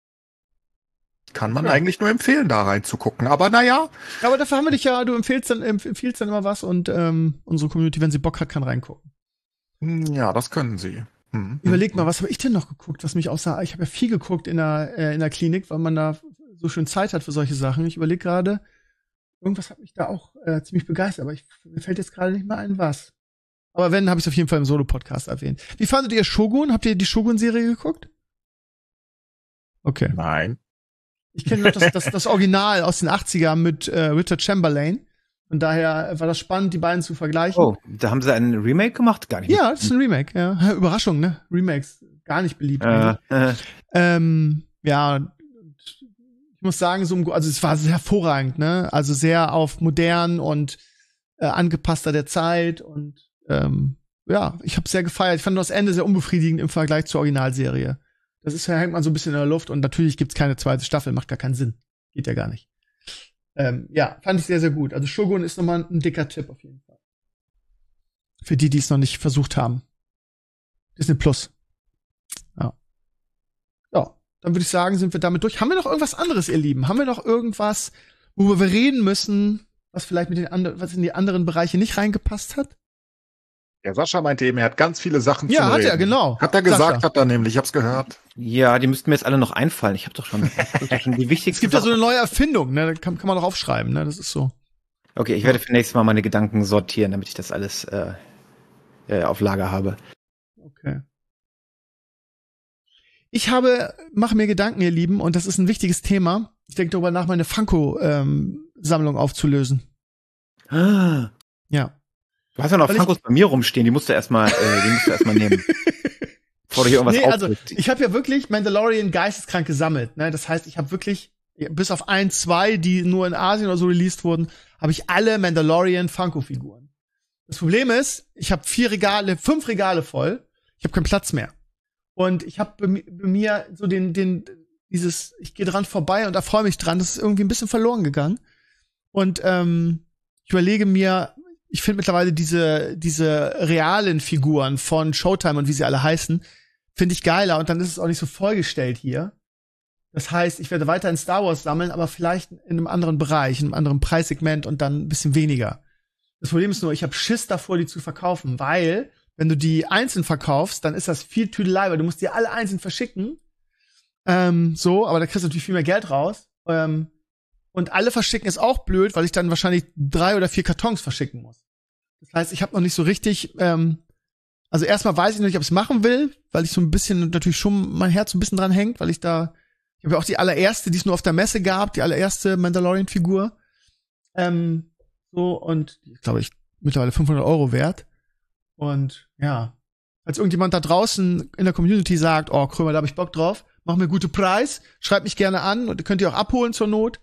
Kann man Ja. eigentlich nur empfehlen, da reinzugucken. Aber naja. Ja, aber dafür haben wir dich ja, du empfiehlst dann, empfiehlst dann immer was und ähm, unsere Community, wenn sie Bock hat, kann reingucken. Ja, das können sie. Hm. Überleg mal, was habe ich denn noch geguckt, was mich außer, ich habe ja viel geguckt in der, äh, in der Klinik, weil man da so schön Zeit hat für solche Sachen. Ich überlege gerade, irgendwas hat mich da auch äh, ziemlich begeistert, aber ich, mir fällt jetzt gerade nicht mal ein, was. Aber wenn, habe ich es auf jeden Fall im Solo-Podcast erwähnt. Wie fandet ihr Shogun? Habt ihr die Shogun-Serie geguckt? Okay. Nein. Ich kenne noch das, das, das Original aus den achtziger mit äh, Richard Chamberlain. Von daher war das spannend, die beiden zu vergleichen. Oh, da haben sie ein Remake gemacht? Gar nicht. Ja, das ist ein Remake, ja. Überraschung, ne? Remakes, gar nicht beliebt. Äh, äh. Ähm, ja, ich muss sagen, so, also es war sehr hervorragend, ne? Also sehr auf modern und äh, angepasster der Zeit und ähm, ja, ich habe sehr gefeiert. Ich fand das Ende sehr unbefriedigend im Vergleich zur Originalserie. Das ist, hängt man so ein bisschen in der Luft und natürlich gibt's keine zweite Staffel, macht gar keinen Sinn. Geht ja gar nicht. Ähm, ja, fand ich sehr, sehr gut. Also Shogun ist nochmal ein dicker Tipp auf jeden Fall. Für die, die es noch nicht versucht haben. Disney Plus. Ja. Ja, dann würde ich sagen, sind wir damit durch. Haben wir noch irgendwas anderes, ihr Lieben? Haben wir noch irgendwas, worüber wir reden müssen, was vielleicht mit den anderen, was in die anderen Bereiche nicht reingepasst hat? Ja, Sascha meinte eben, er hat ganz viele Sachen Ja, zum hat Reden. er, genau. Hat er gesagt, Sascha. hat er nämlich, ich hab's gehört. Ja, die müssten mir jetzt alle noch einfallen. Ich habe doch schon, ich hab doch schon die Es wichtigsten. gibt ja so Sachen. eine neue Erfindung, ne? Da kann, kann man doch aufschreiben, ne? Das ist so. Okay, ich werde für nächstes Mal meine Gedanken sortieren, damit ich das alles äh, äh, auf Lager habe. Okay. Ich habe, mache mir Gedanken, ihr Lieben, und das ist ein wichtiges Thema. Ich denke darüber nach, meine Funko-Sammlung aufzulösen. Ah. Ja. Du hast ja noch Weil ich- Funkos bei mir rumstehen, die musst du erstmal, äh, die musst du erstmal nehmen. Bevor du hier irgendwas Nee, also aufregst. ich habe ja wirklich Mandalorian geisteskrank gesammelt. Ne? Das heißt, ich habe wirklich, bis auf ein, zwei, die nur in Asien oder so released wurden, habe ich alle Mandalorian Funko-Figuren. Das Problem ist, ich habe vier Regale, fünf Regale voll. Ich habe keinen Platz mehr. Und ich habe bei, mi- bei mir so den, den, dieses, ich gehe dran vorbei und erfreue mich dran. Das ist irgendwie ein bisschen verloren gegangen. Und ähm, ich überlege mir, ich finde mittlerweile diese, diese realen Figuren von Showtime und wie sie alle heißen, finde ich geiler. Und dann ist es auch nicht so vollgestellt hier. Das heißt, ich werde weiterhin Star Wars sammeln, aber vielleicht in einem anderen Bereich, in einem anderen Preissegment und dann ein bisschen weniger. Das Problem ist nur, ich habe Schiss davor, die zu verkaufen, weil wenn du die einzeln verkaufst, dann ist das viel Tüdelei, weil du musst die alle einzeln verschicken. Ähm, so, aber da kriegst du natürlich viel mehr Geld raus. Ähm, und alle verschicken ist auch blöd, weil ich dann wahrscheinlich drei oder vier Kartons verschicken muss. Das heißt, ich habe noch nicht so richtig, ähm, also erstmal weiß ich noch nicht, ob ich es machen will, weil ich so ein bisschen, natürlich schon mein Herz ein bisschen dran hängt, weil ich da, ich habe ja auch die allererste, die es nur auf der Messe gab, die allererste Mandalorian-Figur. Ähm, so, und die ist, glaube ich, mittlerweile fünfhundert Euro wert. Und ja, als irgendjemand da draußen in der Community sagt, oh, Krömer, da hab ich Bock drauf, mach mir gute Preis, schreibt mich gerne an und könnt ihr auch abholen zur Not.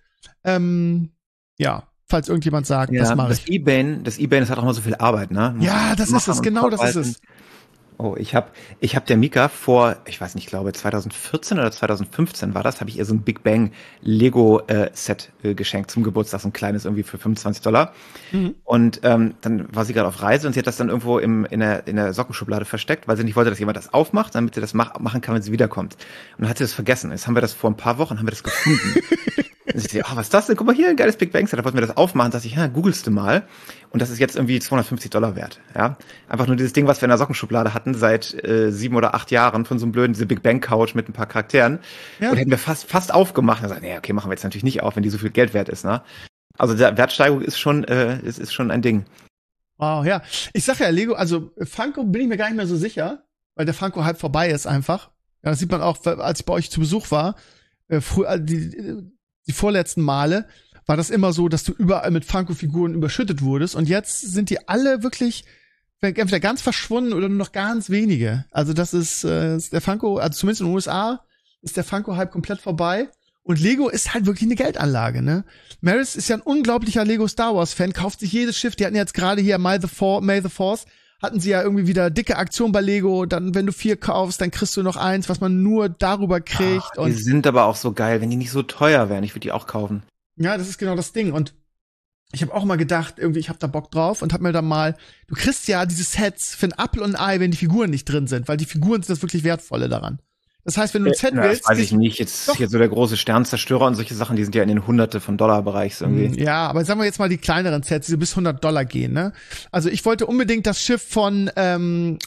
Ähm, ja, falls irgendjemand sagt, Ja, das mache das ich. eBay, das eBay, das hat auch immer so viel Arbeit, ne? Muss Ja, das ist machen es, und genau das ist verwalten. es. Oh, ich hab, ich hab der Mika vor, ich weiß nicht, ich glaube zwanzig vierzehn oder zwanzig fünfzehn war das, habe ich ihr so ein Big Bang Lego äh, Set äh, geschenkt zum Geburtstag, so ein kleines irgendwie für fünfundzwanzig Dollar. Mhm. Und ähm, dann war sie gerade auf Reise und sie hat das dann irgendwo im, in, der, in der Sockenschublade versteckt, weil sie nicht wollte, dass jemand das aufmacht, damit sie das mach, machen kann, wenn sie wiederkommt. Und dann hat sie das vergessen. Jetzt haben wir das vor ein paar Wochen, haben wir das gefunden. Und ich dachte, oh, was ist das denn? Guck mal hier, ein geiles Big Bang Set. Da wollten wir das aufmachen, dachte ich, ja, googelst du mal. Und das ist jetzt irgendwie zweihundertfünfzig Dollar wert. Ja, einfach nur dieses Ding, was wir in der Sockenschublade hatten seit äh, sieben oder acht Jahren von so einem blöden, diese Big Bang Couch mit ein paar Charakteren. Ja. Und hätten wir fast fast aufgemacht. Und dann nee, okay, machen wir jetzt natürlich nicht auf, wenn die so viel Geld wert ist, ne? Also der Wertsteigerung ist schon, äh, ist, ist schon ein Ding. Wow, ja. Ich sag ja, Lego, also Funko bin ich mir gar nicht mehr so sicher, weil der Funko-Hype vorbei ist einfach. Ja, das sieht man auch, als ich bei euch zu Besuch war, äh, früher, die, die vorletzten Male, war das immer so, dass du überall mit Funko-Figuren überschüttet wurdest. Und jetzt sind die alle wirklich entweder ganz verschwunden oder nur noch ganz wenige. Also das ist, äh, ist der Funko, also zumindest in den U S A ist der Funko-Hype komplett vorbei. Und Lego ist halt wirklich eine Geldanlage, ne? Maris ist ja ein unglaublicher Lego Star Wars Fan, kauft sich jedes Schiff. Die hatten jetzt gerade hier May the, For- May the Force, hatten sie ja irgendwie wieder dicke Aktion bei Lego. Dann, wenn du vier kaufst, dann kriegst du noch eins, was man nur darüber kriegt. Ach, die und sind aber auch so geil, wenn die nicht so teuer wären. Ich würde die auch kaufen. ja, das ist genau das Ding. Und ich habe auch mal gedacht, irgendwie, ich habe da Bock drauf und hab mir dann mal, du kriegst ja diese Sets für ein Apfel und ein Ei, wenn die Figuren nicht drin sind, weil die Figuren sind das wirklich Wertvolle daran. Das heißt, wenn du ein Set Na, willst, das weiß ich kriegst- nicht. Jetzt Doch. hier so der große Sternzerstörer und solche Sachen, die sind ja in den Hunderte von Dollar-Bereich irgendwie. Ja, aber sagen wir jetzt mal die kleineren Sets, die so bis hundert Dollar gehen, ne? Also ich wollte unbedingt das Schiff von, ähm,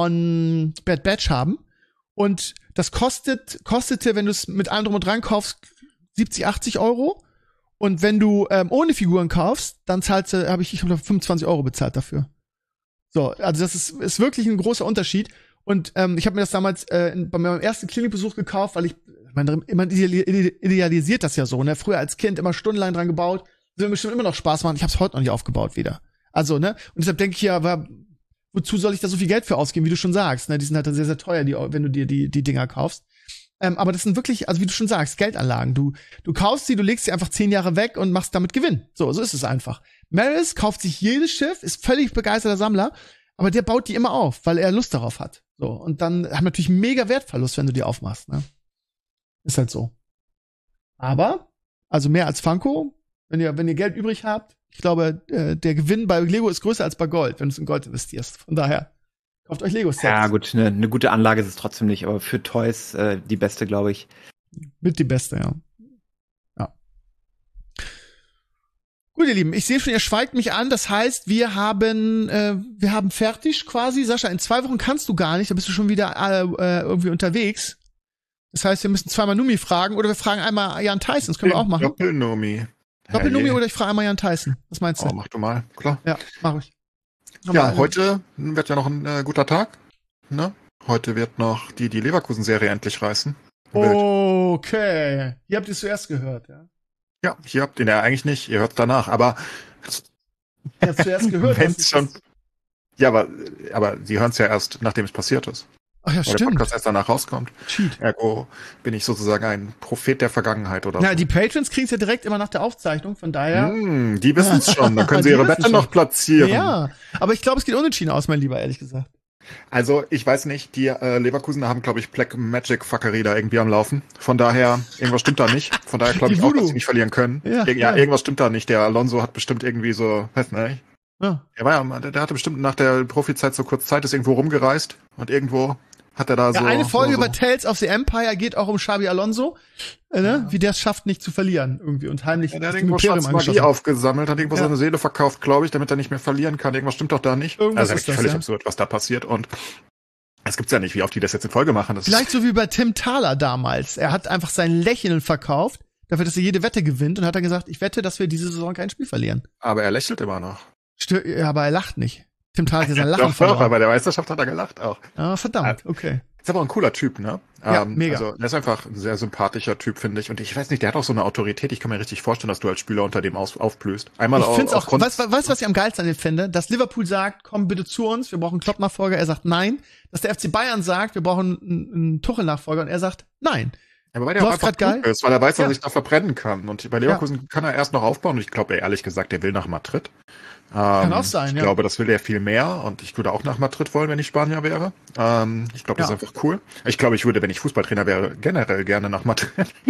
von Bad Batch haben. Und das kostet, kostete, wenn du es mit allem drum und dran kaufst, siebzig, achtzig Euro. Und wenn du ähm, ohne Figuren kaufst, dann zahlst du, habe ich, ich habe fünfundzwanzig Euro bezahlt dafür. So, also das ist, ist wirklich ein großer Unterschied. Und ähm, ich habe mir das damals äh, in, bei meinem ersten Klinikbesuch gekauft, weil ich, man, man idealisiert das ja so, ne? Früher als Kind immer stundenlang dran gebaut. Das wird mir bestimmt immer noch Spaß machen. Ich habe es heute noch nicht aufgebaut wieder. Also, ne? Und deshalb denke ich ja, aber wozu soll ich da so viel Geld für ausgeben, wie du schon sagst? Ne? Die sind halt sehr, sehr teuer, die, wenn du dir die, die Dinger kaufst. Ähm, aber das sind wirklich, also wie du schon sagst, Geldanlagen. Du, du kaufst sie, du legst sie einfach zehn Jahre weg und machst damit Gewinn. So, so ist es einfach. Maris kauft sich jedes Schiff, ist völlig begeisterter Sammler, aber der baut die immer auf, weil er Lust darauf hat. So, und dann haben natürlich mega Wertverlust, wenn du die aufmachst, ne? Ist halt so. Aber, also mehr als Funko, wenn ihr, wenn ihr Geld übrig habt, ich glaube, äh, der Gewinn bei Lego ist größer als bei Gold, wenn du es in Gold investierst. Von daher, kauft euch Lego-Sets. Ja, gut, eine ne gute Anlage ist es trotzdem nicht, aber für Toys äh, die beste, glaube ich. Mit die beste, ja. Ja. Gut, ihr Lieben, ich sehe schon, ihr schweigt mich an. Das heißt, wir haben, äh, wir haben fertig quasi. Sascha, in zwei Wochen kannst du gar nicht, da bist du schon wieder äh, irgendwie unterwegs. Das heißt, wir müssen zweimal Numi fragen oder wir fragen einmal Jan Tyson. Das können wir auch machen. Doppel-Numi. Doppel-Numi oder ich frage einmal Jan Tyson. Was meinst du? Oh, mach du mal, klar. Ja, mach ich. Mach ja, heute wird ja noch ein äh, guter Tag. Ne? Heute wird noch die, die Leverkusen-Serie endlich reißen. Okay. Ihr habt es zuerst gehört, ja? Ja, ihr habt den ja eigentlich nicht, ihr hört danach, aber ihr habt zuerst gehört. Wenn's schon, ja, aber, aber sie hören es ja erst, nachdem es passiert ist. Ach ja, Weil stimmt. der Podcast erst danach rauskommt. Cheat. Ergo bin ich sozusagen ein Prophet der Vergangenheit oder Na, so. die Patrons kriegen es ja direkt immer nach der Aufzeichnung, von daher. Mm, die wissen es schon, dann können sie Die ihre wissen's Wette schon. noch platzieren. Ja, aber ich glaube, es geht unentschieden aus, mein Lieber, ehrlich gesagt. Also, ich weiß nicht, die äh, Leverkusener haben, glaube ich, Black Magic Fuckery da irgendwie am Laufen. Von daher, irgendwas stimmt da nicht. Von daher glaube Die ich auch, Voodoo. dass sie nicht verlieren können. Ja, Ir ja, ja. irgendwas stimmt da nicht. Der Alonso hat bestimmt irgendwie so, weiß nicht. Ja. Er war ja, der, der hatte bestimmt nach der Profizeit so kurz Zeit, ist irgendwo rumgereist und irgendwo hat er da Ja, so. eine Folge so, so. über Tales of the Empire geht auch um Xabi Alonso, äh, ne? Wie der es schafft, nicht zu verlieren irgendwie und heimlich Ja, der hat das irgendwo Imperium Schatz Magie angeschossen. aufgesammelt, hat irgendwo Ja. seine Seele verkauft, glaube ich, damit er nicht mehr verlieren kann. Irgendwas stimmt doch da nicht. Irgendwas also ist das, völlig ja. absurd, was da passiert. Und es gibt's ja nicht, wie oft die das jetzt in Folge machen. Das Vielleicht so wie bei Tim Thaler damals. Er hat einfach sein Lächeln verkauft, dafür, dass er jede Wette gewinnt und hat dann gesagt, ich wette, dass wir diese Saison kein Spiel verlieren. aber er lächelt immer noch. Stö ja, aber er lacht nicht. Tim Thaler hat ja sein Lachen Doch, doch, verloren. aber bei der Meisterschaft hat er gelacht auch. Ah, verdammt, okay. Ist aber auch ein cooler Typ, ne? Ja, ähm, mega. Also, er ist einfach ein sehr sympathischer Typ, finde ich. Und ich weiß nicht, der hat auch so eine Autorität. Ich kann mir richtig vorstellen, dass du als Spieler unter dem aus aufblühst. Einmal Ich au- finde es auch, aufgrund- weißt du, weißt, was ich am geilsten an dem finde? Dass Liverpool sagt, komm bitte zu uns, wir brauchen einen Klopp-Nachfolger. Er sagt nein. Dass der F C Bayern sagt, wir brauchen einen, einen Tuchel-Nachfolger. Und er sagt nein. Ja, wobei der auch Läuft einfach grad geil. klug ist, weil er weiß, dass Ja. er sich da verbrennen kann. Und bei Leverkusen kann er erst noch aufbauen. Und ich glaube, ehrlich gesagt, der will nach Madrid. Ähm, auch sein, ich ja. glaube, das will er viel mehr. Und ich würde auch nach Madrid wollen, wenn ich Spanier wäre. Ähm, ich glaube, das Ja. ist einfach cool. Ich glaube, ich würde, wenn ich Fußballtrainer wäre, generell gerne nach Madrid.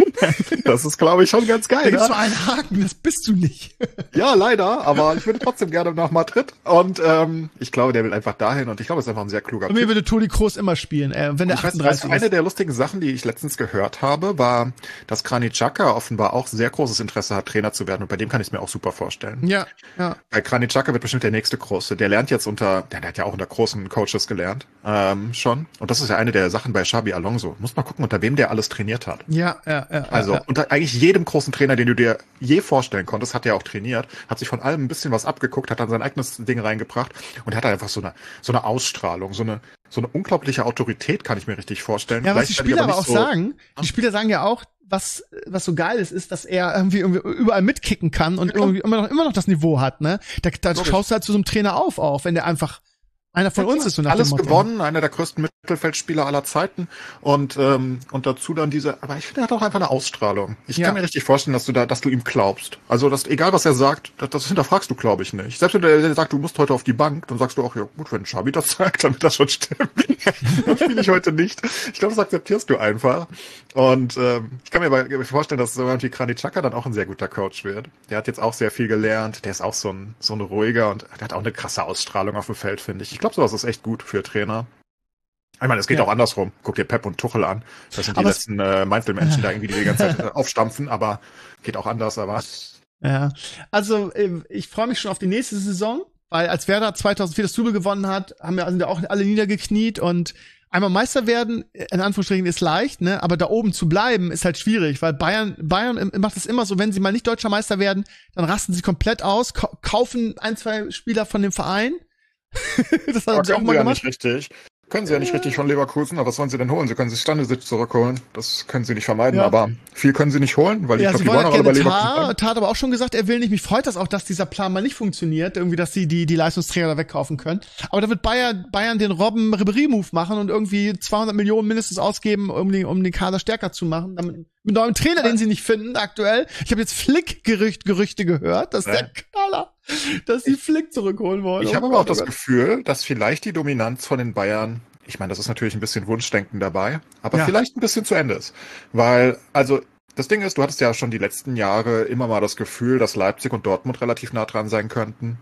Das ist, glaube ich, schon ganz Da geil. gibt's Ne? nur einen Haken, das bist du nicht. Ja, leider. Aber ich würde trotzdem gerne nach Madrid. Und ähm, ich glaube, der will einfach dahin. Und ich glaube, es ist einfach ein sehr kluger Bei mir Typ. würde Toni Kroos immer spielen, äh, wenn der Ich weiß, achtunddreißig weißt du, eine ist. der lustigen Sachen, die ich letztens gehört habe, war, dass Granit Xhaka offenbar auch sehr großes Interesse hat, Trainer zu werden. Und bei dem kann ich es mir auch super vorstellen. Ja, ja. Bei Granit Xhaka wird bestimmt der nächste Große. Der lernt jetzt unter, der hat ja auch unter großen Coaches gelernt, ähm, schon. Und das ist ja eine der Sachen bei Xabi Alonso. Muss mal gucken, unter wem der alles trainiert hat. Ja, ja, ja. Also ja. unter eigentlich jedem großen Trainer, den du dir je vorstellen konntest, hat er auch trainiert, hat sich von allem ein bisschen was abgeguckt, hat dann sein eigenes Ding reingebracht und hat einfach so eine so eine Ausstrahlung, so eine so eine unglaubliche Autorität, kann ich mir richtig vorstellen. Ja, was die Gleichzeitig Spieler aber nicht auch so- sagen, die Spieler sagen ja auch, was was so geil ist, ist, dass er irgendwie, irgendwie überall mitkicken kann und Ja, klar. irgendwie immer noch immer noch das Niveau hat, ne? Da, da Logisch. schaust du halt zu so einem Trainer auf, auch wenn der einfach einer von Ja, uns klar. ist, so nach Alles dem Motto. gewonnen, einer der größten Mittelfeldspieler aller Zeiten und ähm, und dazu dann diese, aber ich finde, er hat auch einfach eine Ausstrahlung. Ich Ja. kann mir richtig vorstellen, dass du da, dass du ihm glaubst. Also, dass egal was er sagt, das, das hinterfragst du, glaube ich, nicht. Selbst wenn er sagt, du musst heute auf die Bank, dann sagst du auch, ja gut, wenn Xabi das sagt, dann wird das schon stimmen. Das spiele ich heute nicht. Ich glaube, das akzeptierst du einfach. Und ähm, ich kann mir aber vorstellen, dass so jemand wie Granit Xhaka dann auch ein sehr guter Coach wird. Der hat jetzt auch sehr viel gelernt. Der ist auch so ein so ein ruhiger und der hat auch eine krasse Ausstrahlung auf dem Feld, finde ich. Ich glaube, sowas ist echt gut für Trainer. Ich meine, es geht Ja. auch andersrum. Guck dir Pep und Tuchel an. Das sind die Aber es- letzten äh, Mainzelmännchen da irgendwie, die die ganze Zeit äh, aufstampfen, aber geht auch anders, aber Ja, also äh, ich freue mich schon auf die nächste Saison, weil als Werder zweitausendvier das Double gewonnen hat, haben wir, sind ja auch alle niedergekniet und einmal Meister werden, in Anführungsstrichen, ist leicht, ne? Aber da oben zu bleiben, ist halt schwierig, weil Bayern, Bayern macht es immer so, wenn sie mal nicht deutscher Meister werden, dann rasten sie komplett aus, ka- kaufen ein, zwei Spieler von dem Verein. Das haben Aber sie auch können mal sie ja gemacht. nicht richtig. Können sie ja nicht richtig von Leverkusen, aber was sollen sie denn holen? Sie können sich Stanisic zurückholen. Das können sie nicht vermeiden, Ja. aber viel können sie nicht holen, weil ich Ja, glaube, sie die wollen wollen halt auch alle bei gerne Leverkusen Tar, bleiben. Tar hat aber auch schon gesagt, er will nicht. Mich freut das auch, dass dieser Plan mal nicht funktioniert, irgendwie, dass sie die, die Leistungsträger da wegkaufen können. Aber da wird Bayern, Bayern den Robben-Ribéry-Move machen und irgendwie zweihundert Millionen mindestens ausgeben, um den, um den Kader stärker zu machen. Damit, mit neuem Trainer, den sie nicht finden, aktuell. Ich habe jetzt Flick-Gerüchte Gerüchte gehört, dass Ja. der Knaller, dass sie Flick zurückholen wollen. Ich Oh habe aber Gott, auch das oh Gott. Gefühl, dass vielleicht die Dominanz von den Bayern, ich meine, das ist natürlich ein bisschen Wunschdenken dabei, aber Ja. vielleicht ein bisschen zu Ende ist. Weil, also, das Ding ist, du hattest ja schon die letzten Jahre immer mal das Gefühl, dass Leipzig und Dortmund relativ nah dran sein könnten.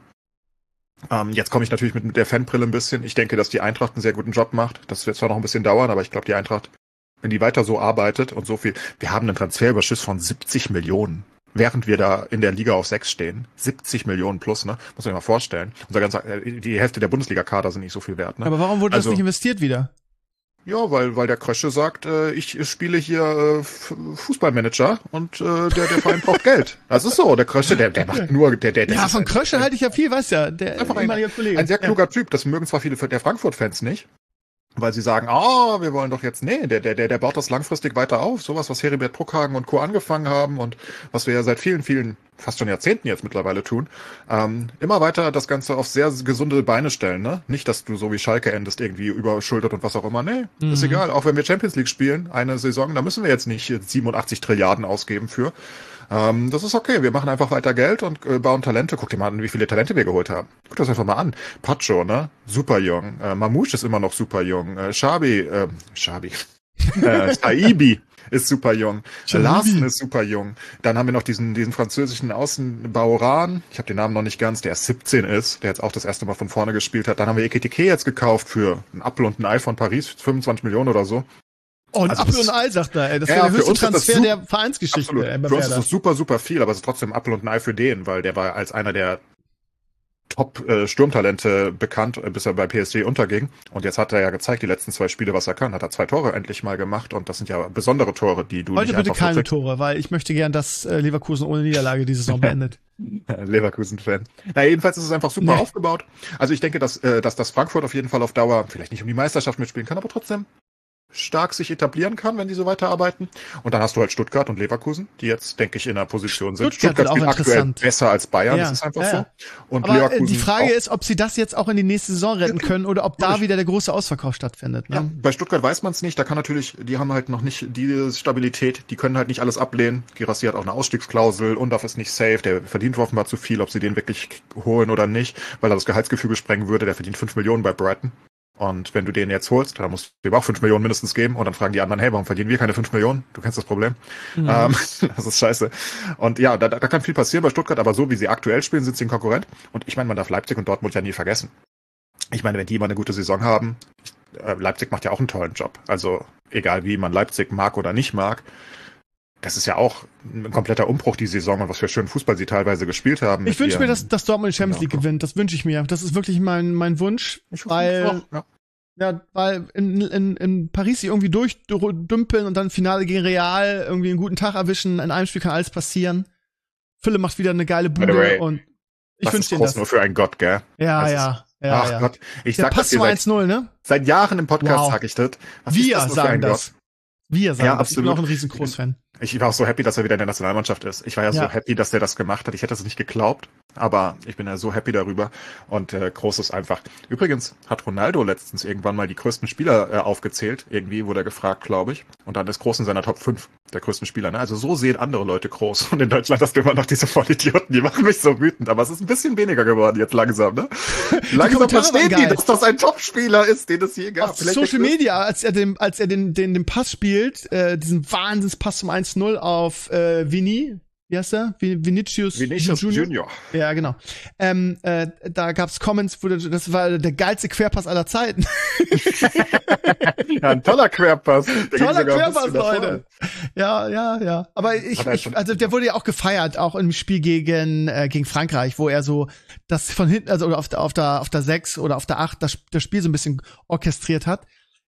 Ähm, jetzt komme ich natürlich mit, mit der Fanbrille ein bisschen. Ich denke, dass die Eintracht einen sehr guten Job macht. Das wird zwar noch ein bisschen dauern, aber ich glaube, die Eintracht, wenn die weiter so arbeitet und so viel, wir haben einen Transferüberschuss von siebzig Millionen. Während wir da in der Liga auf sechs stehen. siebzig Millionen plus, ne? Muss man sich mal vorstellen. Unser ganzer, äh, die Hälfte der Bundesliga-Kader sind nicht so viel wert, ne? Aber warum wurde Also- das nicht investiert wieder? Ja, weil, weil der Krösche sagt, äh, ich spiele hier äh, F- Fußballmanager und äh, der, der Verein braucht Geld. Das ist so. Der Krösche, der, der macht nur, der, der, der Ja, ist von ein- Krösche halte ich ja viel, weißt ja, der Einfach ein- ehemalige Kollege. Ein sehr kluger Typ. Das mögen zwar viele der Frankfurt-Fans nicht, weil sie sagen, ah, wir wollen doch jetzt, nee, der, der, der, der baut das langfristig weiter auf. Sowas, was Heribert Bruckhagen und Co. angefangen haben und was wir ja seit vielen, vielen, fast schon Jahrzehnten jetzt mittlerweile tun. Ähm, immer weiter das Ganze auf sehr gesunde Beine stellen, ne? Nicht, dass du so wie Schalke endest, irgendwie überschuldet und was auch immer. Nee, Mhm. ist egal. Auch wenn wir Champions League spielen, eine Saison, da müssen wir jetzt nicht siebenundachtzig Trilliarden ausgeben für. Ähm, das ist okay. Wir machen einfach weiter Geld und äh, bauen Talente. Guck dir mal an, wie viele Talente wir geholt haben. Guck das einfach mal an. Pacho, ne? Super jung. Äh, Mamouche ist immer noch super jung. Äh, Shabi, äh, Shabi. äh, Taibi ist super jung. Shaibi. Larsen ist super jung. Dann haben wir noch diesen, diesen französischen Außenbauran. Ich habe den Namen noch nicht ganz, der erst siebzehn ist, der jetzt auch das erste Mal von vorne gespielt hat. Dann haben wir Ekitike jetzt gekauft für einen Apfel und ein Ei von Paris, fünfundzwanzig Millionen oder so. Oh, ein Also Apfel das- und Ei, sagt er, ey. Das Ja, wäre für der höchste uns ist das Transfer su- der Vereinsgeschichte. Absolut. Ey, bei Für uns ist Werder. das super, super viel, aber es ist trotzdem Apfel und ein Ei für den, weil der war als einer der Top-Sturmtalente bekannt, äh, bis er bei P S G unterging. Und jetzt hat er ja gezeigt, die letzten zwei Spiele, was er kann. Hat er zwei Tore endlich mal gemacht und das sind ja besondere Tore, die du Heute nicht bitte einfach so keine kriegst. Tore, weil ich möchte gern, dass äh, Leverkusen ohne Niederlage die Saison beendet. Leverkusen-Fan. Na, jedenfalls ist es einfach super Nee. aufgebaut. Also ich denke, dass, äh, dass das Frankfurt auf jeden Fall auf Dauer vielleicht nicht um die Meisterschaft mitspielen kann, aber trotzdem stark sich etablieren kann, wenn die so weiterarbeiten. Und dann hast du halt Stuttgart und Leverkusen, die jetzt, denke ich, in einer Position sind. Stuttgart wird auch spielt aktuell interessant. besser als Bayern, Ja, das ist einfach ja, ja. so. Und Aber äh, Leverkusen die Frage auch. ist, ob sie das jetzt auch in die nächste Saison retten Ja, können oder ob da logisch. wieder der große Ausverkauf stattfindet. Ne? Ja, bei Stuttgart weiß man es nicht, da kann natürlich, die haben halt noch nicht diese Stabilität, die können halt nicht alles ablehnen. Girassi hat auch eine Ausstiegsklausel, Undorf ist nicht safe, der verdient offenbar zu viel, ob sie den wirklich holen oder nicht, weil er das Gehaltsgefüge sprengen würde, der verdient fünf Millionen bei Brighton. Und wenn du den jetzt holst, dann musst du ihm auch fünf Millionen mindestens geben und dann fragen die anderen, hey, warum verdienen wir keine fünf Millionen? Du kennst das Problem. Mhm. Ähm, das ist scheiße. Und ja, da, da kann viel passieren bei Stuttgart, aber so wie sie aktuell spielen, sind sie ein Konkurrent. Und ich meine, man darf Leipzig und Dortmund ja nie vergessen. Ich meine, wenn die mal eine gute Saison haben, äh, Leipzig macht ja auch einen tollen Job. Also egal wie man Leipzig mag oder nicht mag, das ist ja auch ein kompletter Umbruch, die Saison und was für schönen Fußball sie teilweise gespielt haben. Ich wünsche mir, dass, dass Dortmund die Champions Ja, League klar. gewinnt. Das wünsche ich mir. Das ist wirklich mein, mein Wunsch. Ich hoffe, weil, auch, ja. ja, weil in, in, in Paris sie irgendwie durchdümpeln und dann Finale gegen Real irgendwie einen guten Tag erwischen. In einem Spiel kann alles passieren. Philipp macht wieder eine geile By the way, Bude und ich das wünsche ist dir groß das. nur für einen Gott, gell? Ja, Das ist- ja, ja, Ach ja. Gott, ich Der sag Pass das dir war seit, eins null, ne? seit Jahren im Podcast, Wow. sag ich das. Was Wir ist das nur für sagen ein das. Gott? Wir sagen Ja, das. Ich bin absolut. auch ein riesen Großfan. Ich war auch so happy, dass er wieder in der Nationalmannschaft ist. Ich war ja, Ja. so happy, dass der das gemacht hat. Ich hätte es nicht geglaubt, aber ich bin ja so happy darüber. Und äh, groß ist einfach. Übrigens hat Ronaldo letztens irgendwann mal die größten Spieler äh, aufgezählt. Irgendwie wurde er gefragt, glaube ich. Und dann ist Groß in seiner Top fünf der größten Spieler. Ne? Also so sehen andere Leute Groß. Und in Deutschland hast du immer noch diese Vollidioten, die machen mich so wütend. Aber es ist ein bisschen weniger geworden jetzt langsam. Ne? Langsam Kommentare verstehen waren die, geil. dass das ein Top-Spieler ist, den es je gab. Auf Vielleicht Social der größte. Media, als er den, als er den, den, den Pass spielt, äh, diesen Wahnsinnspass zum eins null auf äh, Vini, wie heißt der? Vin- Vinicius, Vinicius Junior. Junior. Ja, genau. Ähm, äh, da gab's Comments, wo der, das war der geilste Querpass aller Zeiten. Ja, ein toller Querpass. Der ging Toller sogar ein Querpass, bisschen nach vorne. Leute. Ja, ja, ja. Aber ich, Hat er ich schon- also der wurde ja auch gefeiert, auch im Spiel gegen äh, gegen Frankreich, wo er so das von hinten, also oder auf der auf der auf der sechs oder auf der acht das, das Spiel so ein bisschen orchestriert hat.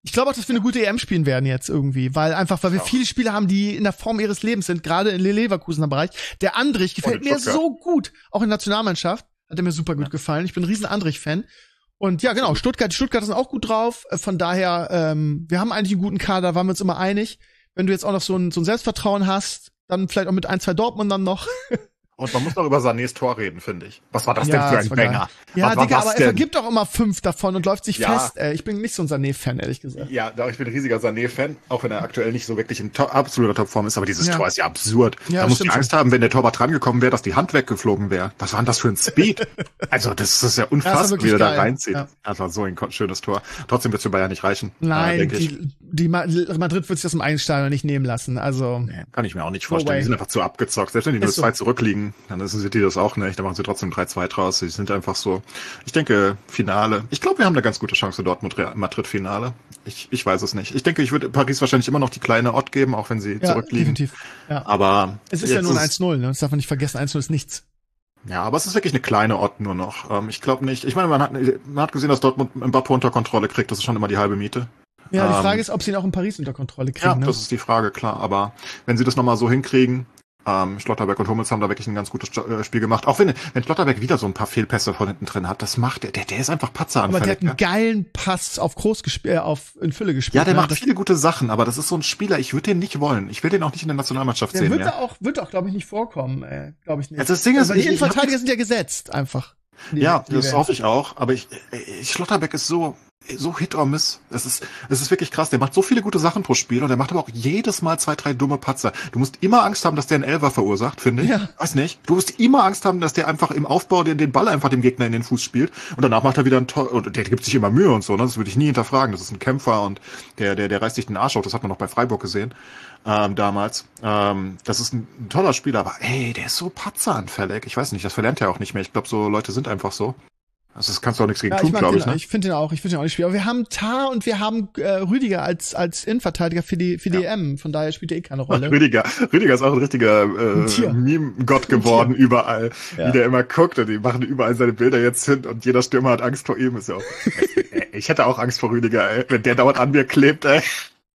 Ich glaube auch, dass wir eine gute E M spielen werden jetzt irgendwie, weil einfach, weil wir ja. viele Spieler haben, die in der Form ihres Lebens sind, gerade in Leverkusener Bereich. Der Andrich gefällt mir so gut, auch in der Nationalmannschaft hat er mir super gut ja. gefallen. Ich bin ein riesen Andrich-Fan. Und ja, genau, Stuttgart, die Stuttgarter sind auch gut drauf. Von daher, ähm, wir haben eigentlich einen guten Kader, da waren wir uns immer einig. Wenn du jetzt auch noch so ein, so ein Selbstvertrauen hast, dann vielleicht auch mit ein, zwei Dortmundern noch. Und man muss noch über Sanés Tor reden, finde ich. Was war das ja, denn für ein Banger? Ja, Digga, aber er vergibt auch immer fünf davon und läuft sich ja. fest. Ey. Ich bin nicht so ein Sané-Fan, ehrlich gesagt. Ja, doch, ich bin ein riesiger Sané-Fan, auch wenn er aktuell nicht so wirklich in to- absoluter Topform ist. Aber dieses ja. Tor ist ja absurd. Ja, da musst du Angst so. haben, wenn der Torwart drangekommen wäre, dass die Hand weggeflogen wäre. Was war denn das für ein Speed? Also das ist ja unfassbar, wie er da reinzieht. Ja. Das war so ein schönes Tor. Trotzdem wird es für Bayern nicht reichen. Nein, äh, die, die Ma- Madrid wird sich das im Eigenstadion nicht nehmen lassen. Also nee, kann ich mir auch nicht vorstellen. Die sind einfach zu abgezockt. Selbst wenn die nur zwei so. zurückliegen, dann sind die das auch nicht. Da machen sie trotzdem drei zwei draus. Sie sind einfach so. Ich denke, Finale. Ich glaube, wir haben eine ganz gute Chance für Dortmund-Madrid-Finale. Ich, ich weiß es nicht. Ich denke, ich würde Paris wahrscheinlich immer noch die kleine Odd geben, auch wenn sie ja, zurückliegen. Definitiv. Ja. Aber es ist ja nur ein eins null, ne? Das darf man nicht vergessen. eins null ist nichts. Ja, aber es ist wirklich eine kleine Odd nur noch. Ähm, ich glaube nicht. Ich meine, man hat, man hat gesehen, dass Dortmund Mbappé unter Kontrolle kriegt. Das ist schon immer die halbe Miete. Ja, die ähm, Frage ist, ob sie ihn auch in Paris unter Kontrolle kriegen. Ja, ne? das ist die Frage, klar. Aber wenn sie das nochmal so hinkriegen, Ähm, Schlotterbeck und Hummels haben da wirklich ein ganz gutes Spiel gemacht. Auch wenn, wenn Schlotterbeck wieder so ein paar Fehlpässe von hinten drin hat, das macht der, der, der ist einfach patzeranfällig. Aber der hat einen ja. geilen Pass auf Groß gespielt, äh, auf in Fülle gespielt. Ja, der ne? macht viele gute Sachen, aber das ist so ein Spieler, ich würde den nicht wollen. Ich will den auch nicht in der Nationalmannschaft der sehen. Wird ja. er auch, wird auch, glaube ich, nicht vorkommen, äh, glaube ich nicht. Also das Ding ist, also die ich, Innenverteidiger ich sind ja gesetzt, einfach. Die, ja, die das hoffe ich auch, aber ich, ich Schlotterbeck ist so, so Hit or Miss. Es ist, es ist wirklich krass. Der macht so viele gute Sachen pro Spiel und der macht aber auch jedes Mal zwei, drei dumme Patzer. Du musst immer Angst haben, dass der einen Elfer verursacht, finde ich. Ja. Weiß nicht. Du musst immer Angst haben, dass der einfach im Aufbau den, den Ball einfach dem Gegner in den Fuß spielt und danach macht er wieder ein Tor. Und der gibt sich immer Mühe und so, ne? Das würde ich nie hinterfragen. Das ist ein Kämpfer und der, der, der reißt sich den Arsch auf. Das hat man noch bei Freiburg gesehen. Ähm, damals. Ähm, das ist ein, ein toller Spieler, aber ey, der ist so patzeranfällig. Ich weiß nicht, das verlernt er auch nicht mehr. Ich glaube, so Leute sind einfach so. Also das kannst du auch nichts gegen ja, tun, glaube ich. Ne? Ich finde den auch, ich finde den auch nicht spielen. Aber wir haben Tar und wir haben äh, Rüdiger als als Innenverteidiger für die für die ja. E M. Von daher spielt er eh keine Rolle. Rüdiger, Rüdiger ist auch ein richtiger äh, Meme-Gott geworden überall, ja. wie der immer guckt und die machen überall seine Bilder jetzt hin und jeder Stürmer hat Angst vor ihm. Ist ja auch, ey, ich hätte auch Angst vor Rüdiger, ey, wenn der dauernd an mir klebt, ey.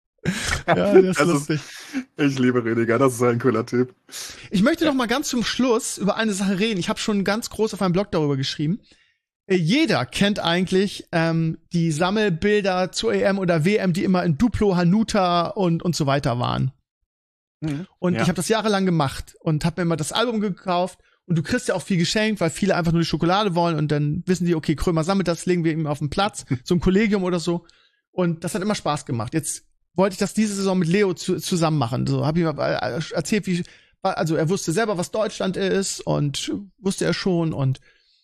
Ja, das ist das lustig. Ist, ich liebe Rüdiger, das ist ein cooler Typ. Ich möchte noch mal ganz zum Schluss über eine Sache reden. Ich habe schon ganz groß auf meinem Blog darüber geschrieben. Jeder kennt eigentlich ähm, die Sammelbilder zur E M oder W M, die immer in Duplo, Hanuta und und so weiter waren. Mhm. Und ja. ich habe das jahrelang gemacht und habe mir immer das Album gekauft. Und du kriegst ja auch viel geschenkt, weil viele einfach nur die Schokolade wollen und dann wissen die, okay, Krömer sammelt das, legen wir ihm auf den Platz, so ein Kollegium oder so. Und das hat immer Spaß gemacht. Jetzt wollte ich das diese Saison mit Leo zu, zusammen machen. So habe ich ihm erzählt, wie also er wusste selber, was Deutschland ist und wusste er schon und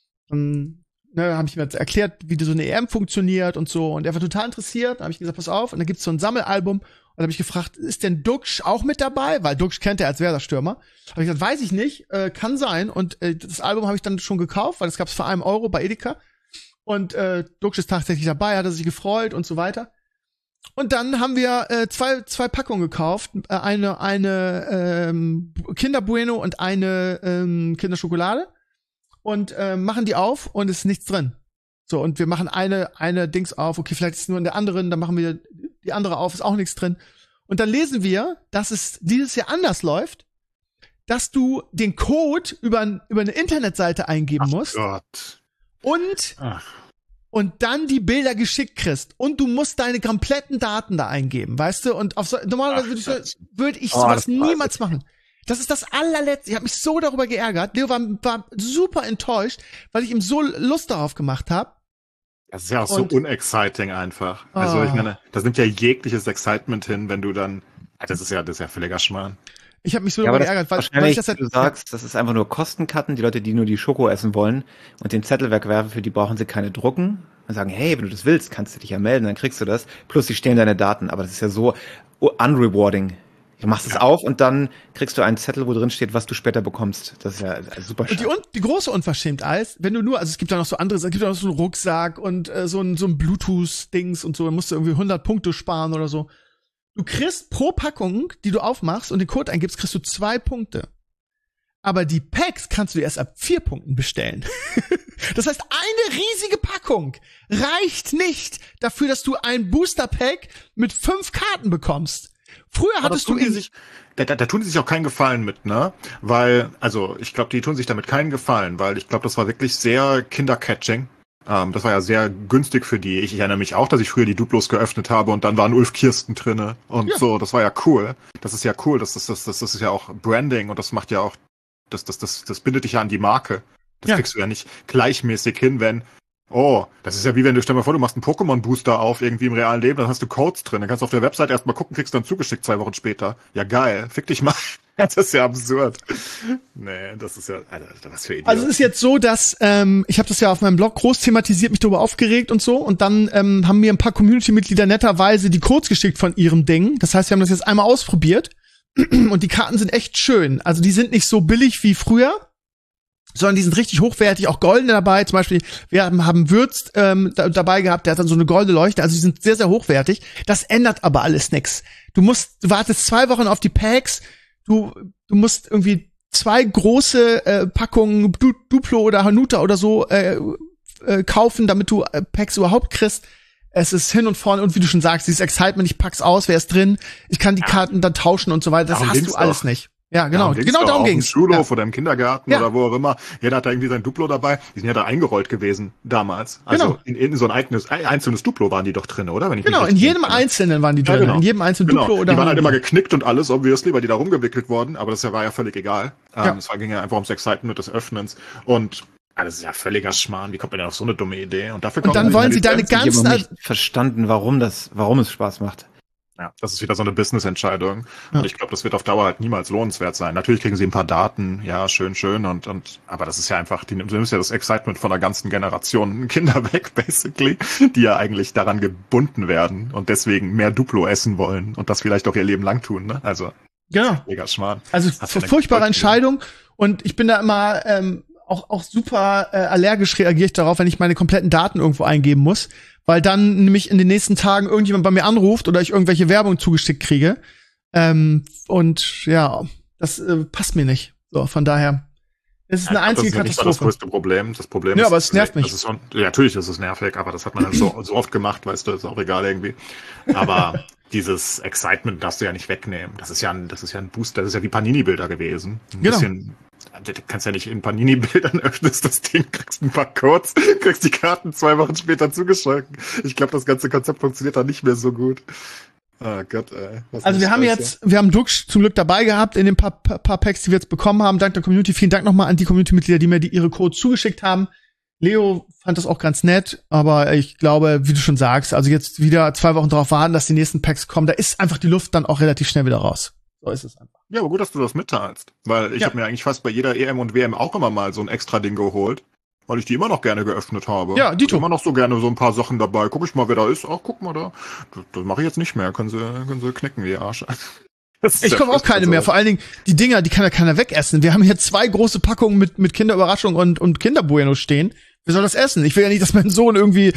ähm, Ne, habe ich mir jetzt erklärt, wie so eine E M funktioniert und so. Und er war total interessiert. Da habe ich gesagt, pass auf. Und dann gibt's so ein Sammelalbum. Und da habe ich gefragt, ist denn Duxch auch mit dabei? Weil Duxch kennt er als Werder-Stürmer. Habe ich gesagt, weiß ich nicht. Äh, kann sein. Und äh, das Album habe ich dann schon gekauft, weil das gab's für einen Euro bei Edeka. Und äh, Duxch ist tatsächlich dabei, hat er sich gefreut und so weiter. Und dann haben wir äh, zwei zwei Packungen gekauft. Äh, eine eine ähm, Kinder Bueno und eine ähm, Kinderschokolade. Und äh, machen die auf und es ist nichts drin. So, und wir machen eine eine Dings auf, okay, vielleicht ist es nur in der anderen, dann machen wir die andere auf, ist auch nichts drin. Und dann lesen wir, dass es dieses Jahr anders läuft, dass du den Code über, über eine Internetseite eingeben Ach musst. Gott. Und, Ach. und dann die Bilder geschickt kriegst. Und du musst deine kompletten Daten da eingeben, weißt du? Und auf so, normalerweise würde ich, würd ich sowas oh, niemals machen. Das ist das allerletzte. Ich habe mich so darüber geärgert. Leo war, war super enttäuscht, weil ich ihm so Lust darauf gemacht habe. Das ist ja auch Und, so unexciting einfach. Oh. Also ich meine, das nimmt ja jegliches Excitement hin, wenn du dann, das ist ja, das ist ja völliger Schmarrn. Ich habe mich so ja, darüber geärgert, weil, weil ich das halt, du sagst, das ist einfach nur Kostenkarten, die Leute, die nur die Schoko essen wollen und den Zettel wegwerfen, für die brauchen sie keine drucken und sagen, hey, wenn du das willst, kannst du dich ja melden, dann kriegst du das. Plus, die stehlen deine Daten, aber das ist ja so unrewarding. Du machst es ja. auf und dann kriegst du einen Zettel, wo drin steht, was du später bekommst. Das ist ja super schön. Und die, die große Unverschämtheit ist, wenn du nur, also es gibt ja noch so andere, es gibt ja noch so einen Rucksack und äh, so ein, so ein Bluetooth-Dings und so, dann musst du irgendwie hundert Punkte sparen oder so. Du kriegst pro Packung, die du aufmachst und den Code eingibst, kriegst du zwei Punkte. Aber die Packs kannst du erst ab vier Punkten bestellen. Das heißt, eine riesige Packung reicht nicht dafür, dass du ein Booster-Pack mit fünf Karten bekommst. Früher Aber hattest du tun die in sich, da, da, da tun die sich auch keinen Gefallen mit, ne? Weil, also ich glaube, die tun sich damit keinen Gefallen, weil ich glaube, das war wirklich sehr Kindercatching. Ähm, das war ja sehr günstig für die. Ich, ich erinnere mich auch, dass ich früher die Duplos geöffnet habe und dann waren Ulf Kirsten drinne und Ja. so. Das war ja cool. Das ist ja cool. Das, das, das, das, das ist ja auch Branding und das macht ja auch, das, das, das, das bindet dich ja an die Marke. Das Ja. kriegst du ja nicht gleichmäßig hin, wenn, oh, das ist ja wie wenn du, stell dir mal vor, du machst einen Pokémon-Booster auf irgendwie im realen Leben, dann hast du Codes drin, dann kannst du auf der Website erstmal gucken, kriegst dann zugeschickt zwei Wochen später. Ja, geil, fick dich mal. Das ist ja absurd. Nee, das ist ja, Alter, was für Idiot. Also es ist jetzt so, dass ähm, ich habe das ja auf meinem Blog groß thematisiert, mich darüber aufgeregt und so. Und dann ähm, haben mir ein paar Community-Mitglieder netterweise die Codes geschickt von ihrem Ding. Das heißt, wir haben das jetzt einmal ausprobiert. Und die Karten sind echt schön. Also die sind nicht so billig wie früher, sondern die sind richtig hochwertig. Auch goldene dabei. Zum Beispiel, wir haben, haben Würz ähm, da, dabei gehabt, der hat dann so eine goldene Leuchte. Also die sind sehr, sehr hochwertig. Das ändert aber alles nix. Du musst, du wartest zwei Wochen auf die Packs. Du, du musst irgendwie zwei große äh, Packungen du Duplo oder Hanuta oder so äh, äh, kaufen, damit du äh, Packs überhaupt kriegst. Es ist hin und vorne und wie du schon sagst, dieses Excitement, ich pack's aus, wer ist drin, ich kann die Karten dann tauschen und so weiter. Das Darum hast ging's du alles doch. nicht. Ja, genau, Darum genau doch darum auch ging's. Im Schulhof Ja. oder im Kindergarten Ja. oder wo auch immer. Jeder hat da irgendwie sein Duplo dabei. Die sind ja da eingerollt gewesen damals. Also Genau. in, in so ein eigenes, ein einzelnes Duplo waren die doch drin, oder? Wenn ich mich Genau, in richtig jedem erinnere. Einzelnen waren die Ja, drin. genau. In jedem einzelnen Genau. Duplo oder Die waren halt Hanuta. immer geknickt und alles, obviously, weil die da rumgewickelt wurden. Aber das war ja völlig egal. Ja. Ähm, es war, ging ja einfach ums Excitement des Öffnens. Und ah, das ist ja völliger Schmarrn. Wie kommt man denn auf so eine dumme Idee? Und dafür Und kommen dann wollen sie deine Lizenzen. Ich habe ganzen aber nicht verstanden, warum das, warum es Spaß macht. Ja, das ist wieder so eine Business-Entscheidung. Ja. Und ich glaube, das wird auf Dauer halt niemals lohnenswert sein. Natürlich kriegen sie ein paar Daten, ja, schön, schön, und, und, aber das ist ja einfach, die nimmst ja das Excitement von einer ganzen Generation Kinder weg, basically, die ja eigentlich daran gebunden werden und deswegen mehr Duplo essen wollen und das vielleicht auch ihr Leben lang tun, ne? Also, Genau. mega Schmarrn. Also Hast du eine furchtbare Goldidee? Entscheidung und ich bin da immer ähm, auch auch super äh, allergisch reagiere ich darauf, wenn ich meine kompletten Daten irgendwo eingeben muss, weil dann nämlich in den nächsten Tagen irgendjemand bei mir anruft oder ich irgendwelche Werbung zugeschickt kriege. Ähm, und ja, das äh, passt mir nicht. So, von daher es ist eine Ja, einzige das ist ja nicht so das Katastrophe. größte Problem. Das Problem Ja, ist, aber es nervt mich. Das ist so, ja, natürlich ist es nervig, aber das hat man dann so, so oft gemacht, weißt du, ist auch egal irgendwie. Aber dieses Excitement darfst du ja nicht wegnehmen. Das ist ja ein, das ist ja ein Booster, das ist ja wie Panini-Bilder gewesen. Ein Genau. bisschen, du kannst ja nicht in Panini-Bildern öffnest das Ding, kriegst ein paar Codes, kriegst die Karten zwei Wochen später zugeschickt. Ich glaube, das ganze Konzept funktioniert da nicht mehr so gut. Oh Gott, ey. Was Also eine wir haben Scheiße. jetzt, wir haben Dux zum Glück dabei gehabt in den paar, paar, paar Packs, die wir jetzt bekommen haben. Dank der Community. Vielen Dank nochmal an die Community-Mitglieder, die mir die, ihre Codes zugeschickt haben. Leo fand das auch ganz nett, aber ich glaube, wie du schon sagst, also jetzt wieder zwei Wochen drauf warten, dass die nächsten Packs kommen, da ist einfach die Luft dann auch relativ schnell wieder raus. So ist es einfach. Ja, aber gut, dass du das mitteilst. Weil ich Ja. habe mir eigentlich fast bei jeder E M und W M auch immer mal so ein extra Ding geholt. Weil ich die immer noch gerne geöffnet habe. Ja, Dito. Immer noch so gerne so ein paar Sachen dabei. Guck ich mal, wer da ist. Ach, guck mal da. Das, das mache ich jetzt nicht mehr. Können sie, können sie knicken, wie Arsch. Das ist Ich ja kaufe auch furchtbar keine so. mehr. Vor allen Dingen, die Dinger, die kann ja keiner wegessen. Wir haben hier zwei große Packungen mit, mit Kinderüberraschung und, und Kinderbueno stehen. Wer soll das essen? Ich will ja nicht, dass mein Sohn irgendwie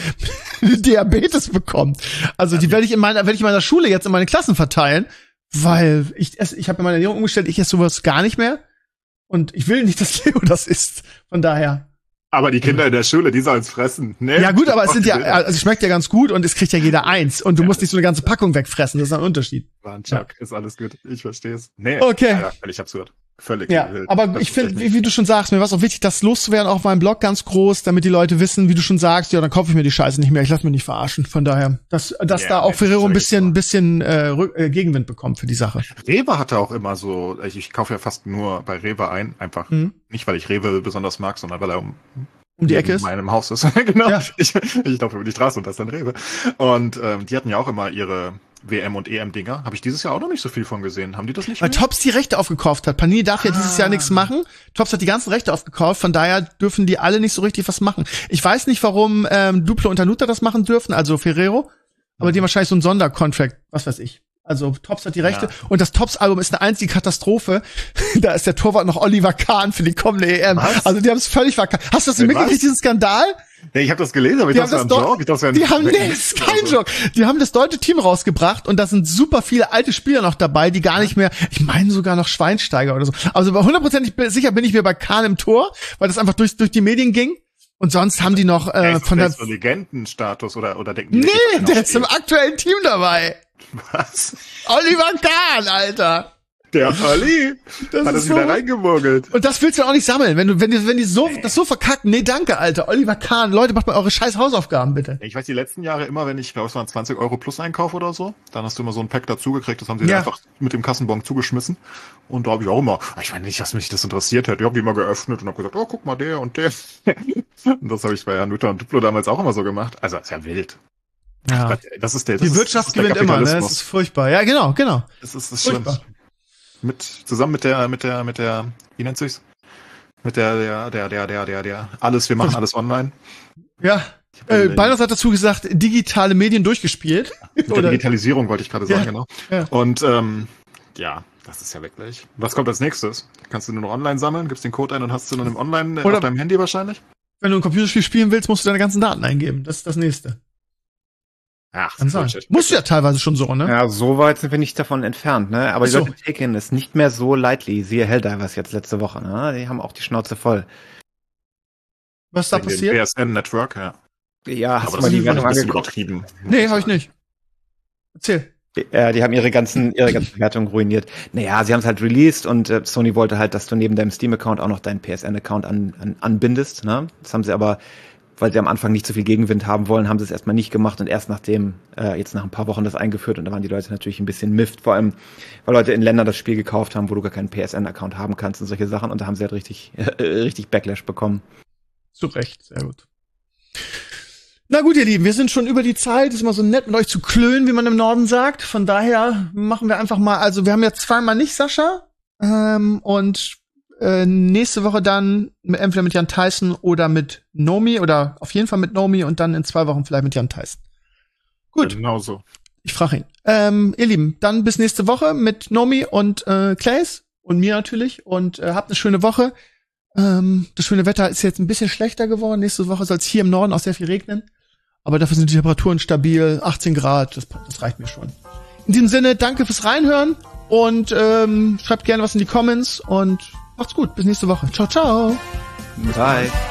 Diabetes bekommt. Also die werde ich in meiner, werde ich in meiner Schule jetzt in meine Klassen verteilen, weil ich esse, ich habe mir meine Ernährung umgestellt, ich esse sowas gar nicht mehr. Und ich will nicht, dass Leo das isst. Von daher. Aber die Kinder in der Schule, die sollen's fressen. Nee, Ja gut, aber es sind ja, War also es schmeckt ja ganz gut und es kriegt ja jeder eins. Und du musst nicht so eine ganze Packung wegfressen, das ist ein Unterschied. ein Chuck, ist alles gut. Ich versteh's. Nee, Okay. Alter, völlig absurd. Völlig Ja, wild. aber Das ich ist finde, echt wie, wie du schon sagst, mir war es auch wichtig, das loszuwerden, auch auf meinem Blog ganz groß, damit die Leute wissen, wie du schon sagst, ja, dann kaufe ich mir die Scheiße nicht mehr, ich lasse mich nicht verarschen. Von daher, dass, dass Ja, da auch nee, Ferrero ein sag ich bisschen, mal. bisschen äh, Rück- äh, Gegenwind bekommt für die Sache. Rewe hatte auch immer so, ich, ich kaufe ja fast nur bei Rewe ein, einfach Mhm. nicht, weil ich Rewe besonders mag, sondern weil er um Um die Ecke in ist. meinem Haus ist. Genau. Ja. Ich, ich laufe über die Straße und da ist dann Rewe. Und ähm, die hatten ja auch immer ihre W M und E M-Dinger. Habe ich dieses Jahr auch noch nicht so viel von gesehen. Haben die das nicht Weil mehr? Tops die Rechte aufgekauft hat. Panini darf ja dieses Jahr nichts machen. Tops hat die ganzen Rechte aufgekauft, von daher dürfen die alle nicht so richtig was machen. Ich weiß nicht, warum ähm, Duplo und Hanuta das machen dürfen, also Ferrero, aber die haben wahrscheinlich so einen Sondercontract, was weiß ich. Also Tops hat die Rechte Ja. und das Tops-Album ist eine einzige Katastrophe. Da ist der Torwart noch Oliver Kahn für die kommende E M. Was? Also die haben es völlig verkackt. Hast du das Mit mitgekriegt, was? diesen Skandal? Ja, ich habe das gelesen, aber ich Die dachte, haben das das war ein Joke. Ich dachte, das wäre ein- Die haben, nee, das ist kein Also, Joke. Die haben das deutsche Team rausgebracht und da sind super viele alte Spieler noch dabei, die gar nicht mehr, ich meine sogar noch Schweinsteiger oder so. Also bei hundertprozentig sicher bin ich mir bei Kahn im Tor, weil das einfach durch, durch die Medien ging. Und sonst haben die noch Ja, äh, ist von der... das so Legendenstatus oder, oder denken die... Nee, wirklich, der ist im aktuellen Team dabei. Was? Oliver Kahn, Alter. Der Ali Das hat ist das wieder so- reingemogelt. Und das willst du auch nicht sammeln, wenn du, wenn die, wenn die so, das so verkacken. Nee, danke, Alter. Oliver Kahn, Leute, macht mal eure scheiß Hausaufgaben, bitte. Ich weiß, die letzten Jahre immer, wenn ich, glaube es waren zwanzig Euro plus Einkauf oder so, dann hast du immer so ein Pack dazugekriegt, das haben sie Ja. dir einfach mit dem Kassenbon zugeschmissen. Und da habe ich auch immer, ich meine nicht, dass mich das interessiert hätte, ich habe die immer geöffnet und habe gesagt, oh, guck mal, der und der. Und das habe ich bei Herrn Luther und Duplo damals auch immer so gemacht. Also, ist ja wild. Ja. Das ist der, das Die ist, Wirtschaft das ist der gewinnt immer, ne? Das Kapitalismus. ist furchtbar. Ja, genau, genau. Das ist das Schlimmste. Furchtbar. Mit, zusammen mit der, mit der, mit der, wie nennt sich's? Mit der, der, der, der, der, der, der, alles, wir machen alles online. Ja. Äh, Beiners hat dazu gesagt, digitale Medien durchgespielt. Mit der Oder, Digitalisierung wollte ich gerade sagen, Ja. genau. Ja. Und ähm, ja, das ist ja wirklich. Was kommt als nächstes? Kannst du nur noch online sammeln, gibst den Code ein und hast du dann im Online äh, Oder- auf deinem Handy wahrscheinlich? wenn du ein Computerspiel spielen willst, musst du deine ganzen Daten eingeben. Das ist das nächste. Ach, Kann sein. Bullshit. Musst du ja teilweise schon so, ne? Ja, so weit sind wir nicht davon entfernt, ne? Aber die Ach so. Leute taken es nicht mehr so lightly. Siehe Helldivers jetzt letzte Woche, ne? Die haben auch die Schnauze voll. Was ist da Wegen dem passiert? P S N-Network, ja. Ja, hast Aber du das mal ist die ein Wertung bisschen angeguckt? übertrieben. Nee, habe ich nicht. Erzähl. Ja, die haben ihre ganzen, ihre ganzen Wertungen ruiniert. Naja, sie haben es halt released und äh, Sony wollte halt, dass du neben deinem Steam-Account auch noch deinen P S N-Account an, an, anbindest, ne? Das haben sie aber, weil sie am Anfang nicht so viel Gegenwind haben wollen, haben sie es erstmal nicht gemacht und erst nachdem, äh, jetzt nach ein paar Wochen das eingeführt und da waren die Leute natürlich ein bisschen miffed, vor allem, weil Leute in Ländern das Spiel gekauft haben, wo du gar keinen P S N-Account haben kannst und solche Sachen und da haben sie halt richtig, äh, richtig Backlash bekommen. Zu Recht, sehr gut. Na gut, ihr Lieben, wir sind schon über die Zeit. Ist immer so nett, mit euch zu klönen, wie man im Norden sagt. Von daher machen wir einfach mal, also wir haben ja zweimal nicht Sascha. Ähm, und äh, nächste Woche dann mit, entweder mit Jan Tyson oder mit Nomi oder auf jeden Fall mit Nomi und dann in zwei Wochen vielleicht mit Jan Tyson. Gut, Genau so. ich frage ihn. Ähm, ihr Lieben, dann bis nächste Woche mit Nomi und äh, Clays und mir natürlich. Und äh, habt eine schöne Woche. Ähm, das schöne Wetter ist jetzt ein bisschen schlechter geworden. Nächste Woche soll es hier im Norden auch sehr viel regnen. Aber dafür sind die Temperaturen stabil. achtzehn Grad, das, das reicht mir schon. In diesem Sinne, danke fürs Reinhören. Und ähm, schreibt gerne was in die Comments. Und macht's gut. Bis nächste Woche. Ciao, ciao. Bye.